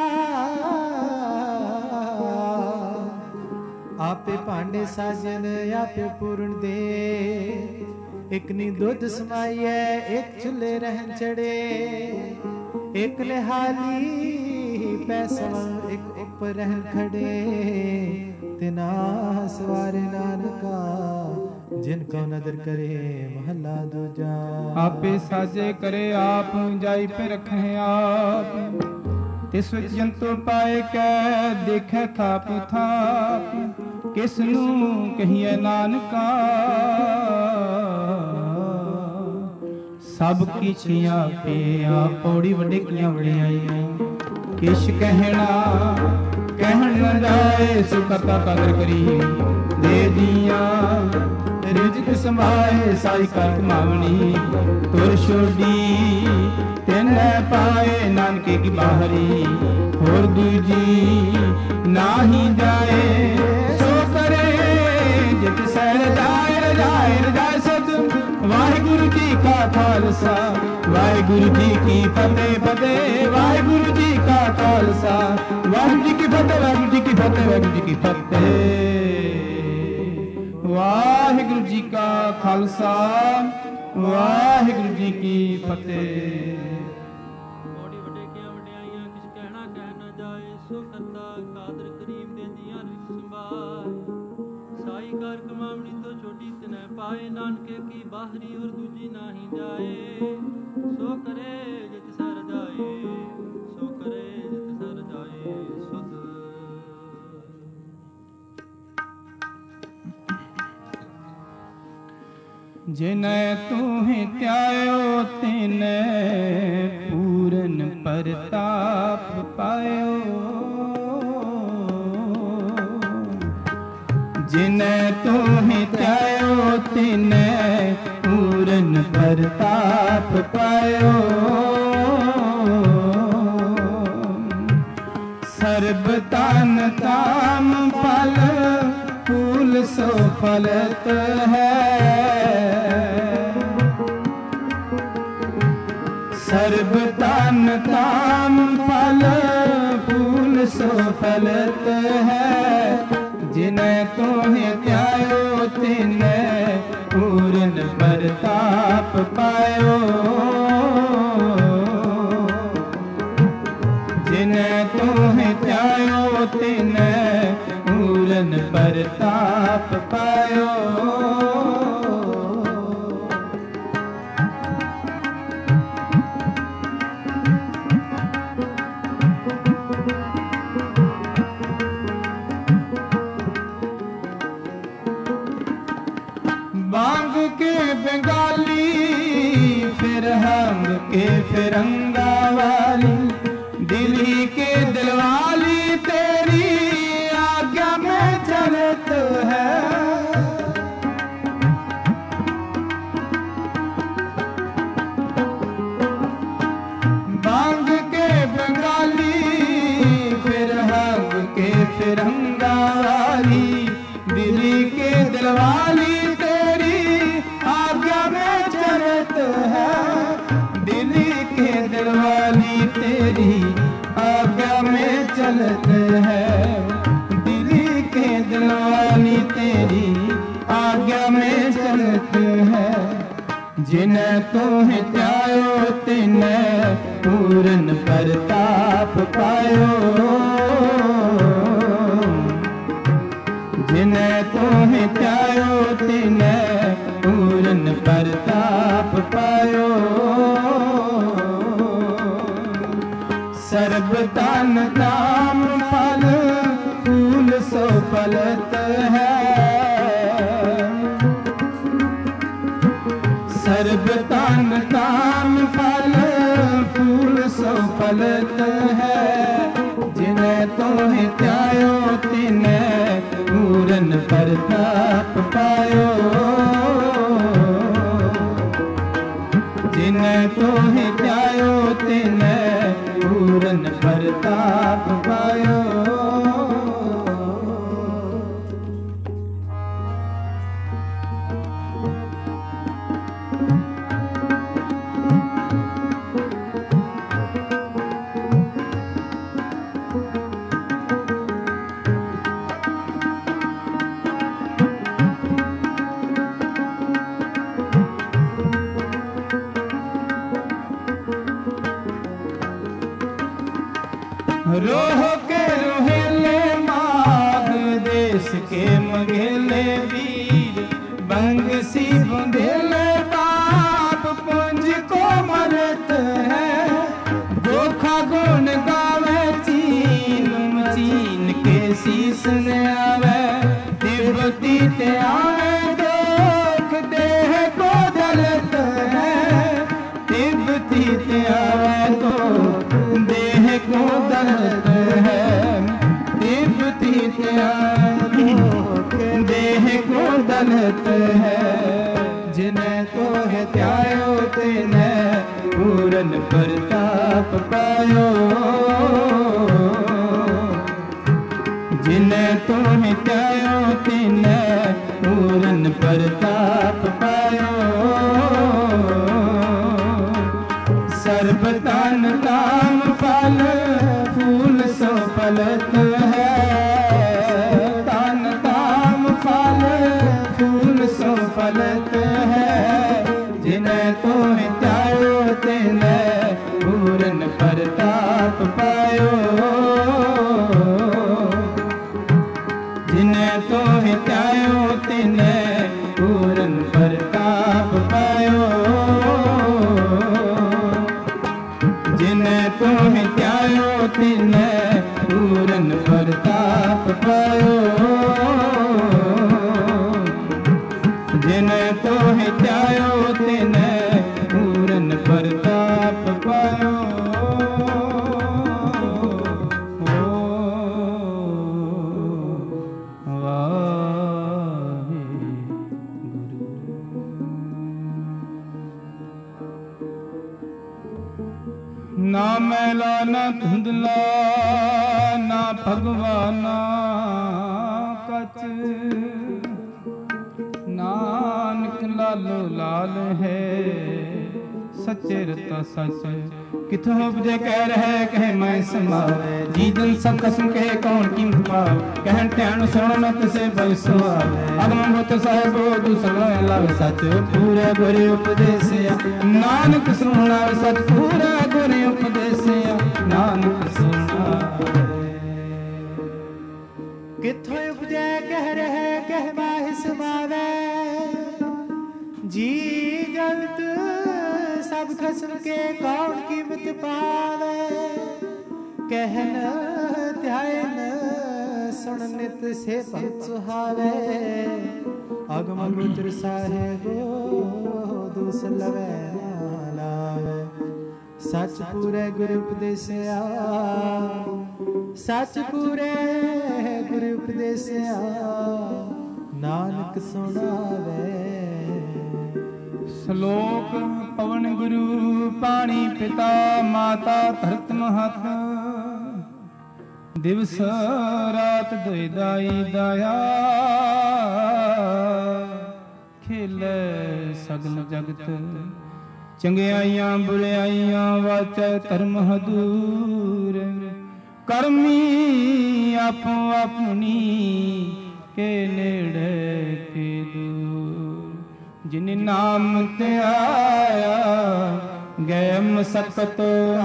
आपे पांडे साजन आपे पूर्ण दे एक नी दुध समाइए एक चूल्हे रहन चढ़े एक निहाली पैसा एक ऊपर रहन खड़े तिना सवारे नानका जिनको नदर करे महला दूजा। आपे साजे करे आप जाई पे रखे आप तिस विच जंतु पाए कै देखे थाप थाप किसनू कहिए नानका सब किछ आपे आप पौड़ी वडे किया वड़ियाई किश कहना कहन न जाए सुखता कदर करी दे दिया रिजक समाए साई कर कमावनी तुर छोड़ी तेन पाए नानके की बाहरी होर दूजी नाही जाए सो करे जित सर जाए रजाए रजाए सत वाहिगुरु जी का खालसा वाहिगुरु जी की फतेह फतेह वाहिगुरु जी का खालसा वाहिगुरु जी की फतेह वाहिगुरु जी की फतेह वाहिगुरु जी की फतेह वाहिगुरु जी का खालसा वाहिगुरु जी की फतेह। बड़ी वडे क्या वड्याइयां किछ कहना कह न जाए सो करता कादर करीम दे दियां रिज संभाल साई कार कमावनी तो छोटी तने पाए नानके की बाहरी और दूजी नाही जाए सो करे जित सर जाए सो करे जित सर जाए सुध। जिनै तुहें त्यायो तिनै पूरन परताप पायो जिनै तुहें त्यायो तिनै पूरन परताप पायो सर्ब तन ताम फल फूल सो फलत है सर्ब तन ताम फल फूल सो फलत है जिनै तुहें त्यायो तिनै पूर्ण परताप पायो जिनै तुहें त्यायो तिनै पूर्ण परताप पायो। बांग के बंगाली फिर हम के फिरंगा वाली दिल्ली के दिलवाली तेरी आज्ञा में चलत है बांग के बंगाली फिर हम के फिरंगा वाली दिल्ली के दिलवाली दिलवाली तेरी आज्ञा में चलत है दिल्ली के दिलवाली तेरी आज्ञा में चलत है जिनै तुहें त्यायो तिनै पूर्ण परताप पायो जिनै तुहें त्यायो तिनै पूर्ण परताप पायो सर्ब तन ताम फल फूल सो फलत है सर्ब तन ताम फल फूल सो फलत है जिन्हें तोहे त्यायो तिने पूरन प्रताप पायो जिन्हें तोहे त्यायो तिने पूरन प्रताप पायो। रोह के रोहेले माग देश के मगेले वीर बंगसी बुंदेले बाप पुंज को मरत है गोखा गुण गावे चीन चीन के शीस ने आवे तिब्बती ते आवे देख देह को दलत है तिब्बती ते आवे तो देह को दर्द है तिब्बती देह को दर्द है जिन्हें तो है त्यायो तिन्हें पूरन प्रताप पायो जिन्हें तो है त्यायो तिन्हें पूरन प्रताप पायो। सर्ब तन ताम फल फूल सो फलत है तन ताम फल फूल सो फलत है जिन्हें तो त्यायो तिन्हें पूरन प्रताप पायो जिन्हें तो त्यायो तिन्हें पूरन प्रताप पायो जिन्हें तुम त्यायो तिन्हें पूरन प्रताप पायो जिन्हें तुम त्यायो तिन्हें पूरन प्रताप पायो। ना मैला ना धुंधला ना भगवाना कच नानक लालो लाल है सच्चे रता सच किथों उपजे कह रहे कहे मैं समावे जी जन सब कसम के कौन किम पाव कहन त्यान सुन मत से बैसुआ अगम भूत साहिबो दूसरा लाव सच पूरे गुरे उपदेश नानक सुना सच पूरा गुरे उपदेश नानक सुना किथों उपजे कह रहे कह माहि समावे जी जगत सब खसम के कौन कीमत पावे कहन ध्यान सुन नित से भक्त सुहावे अगम गुत्र साहेबो दूस लवे लावे सच पूरे गुरु उपदेसिया सच पूरे गुरु उपदेसिया नानक सुनावे। श्लोक पवन गुरु पानी पिता माता धरत महत दिवस रात दुदाई दया खेल सगल जगत चंगियाइयां बुराइयां वाचै धर्म हदूर करमी आपो अपनी के नेड़े के दूर जिन नाम ते आया गै मसकत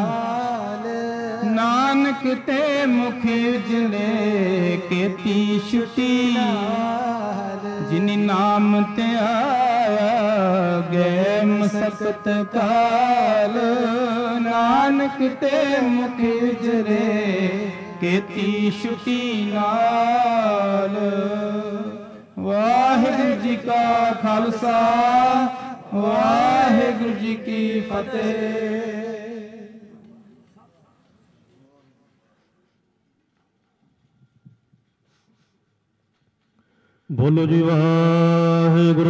नानक ते मुख उजले केती छुटी जिन नाम ते आया गै मसकत काल नानक ते मुख उजले केती छुटी नाल। वाहिगुरू जी का खालसा वाहिगुरू ਵਾਹਿਗੁਰੂ ਜੀ ਕੀ ਫਤਿਹ। ਬੋਲੋ ਜੀ ਵਾਹਿਗੁਰੂ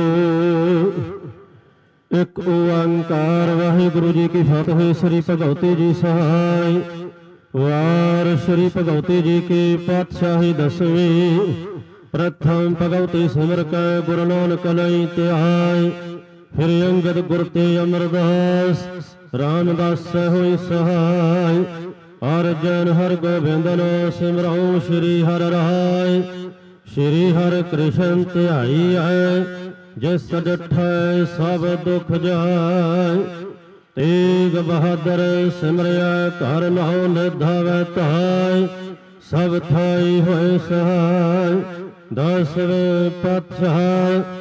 ਇੱਕ ਓੰਕਾਰ ਵਾਹਿਗੁਰੂ ਜੀ ਕੀ ਫਤਿਹ। ਸ੍ਰੀ ਭਗਵਤੀ ਜੀ ਸਹਾਈ ਵਾਰ ਸ੍ਰੀ ਭਗਵਤੀ ਜੀ ਕੀ ਪਾਤਸ਼ਾਹੀ ਦਸਵੀਂ ਪ੍ਰਥਮ ਭਗਵਤੀ ਸਿਮਰ ਕੈ ਗੁਰੂ ਨਾਨਕ ਲਈ ਧਿਆਇ। ਫਿਰ ਅੰਗਦ ਗੁਰ ਤੇ ਅਮਰਦਾਸ ਰਾਮਦਾਸ ਹੋਈ ਸਹਾਈ। ਅਰਜਨ ਹਰਿ ਗੋਬਿੰਦ ਨਾਮ ਸਿਮਰਉ ਸ੍ਰੀ ਹਰਿ ਰਾਇ। ਸ੍ਰੀ ਹਰਿ ਕ੍ਰਿਸ਼ਨ ਧਿਆਈ ਹੈ ਜਿਸ ਡਠੈ ਸਭ ਦੁਖ ਜਾਇ। ਤੇਗ ਬਹਾਦਰ ਸਿਮਰਿਆ ਘਰ ਨਾਉ ਨਿਧਾਵੈ ਧਾਇ। ਸਭ ਥਾਈ ਹੋਏ ਸਹਾਇ ਦਸਵੇਂ ਪਾਤਸ਼ਾਹ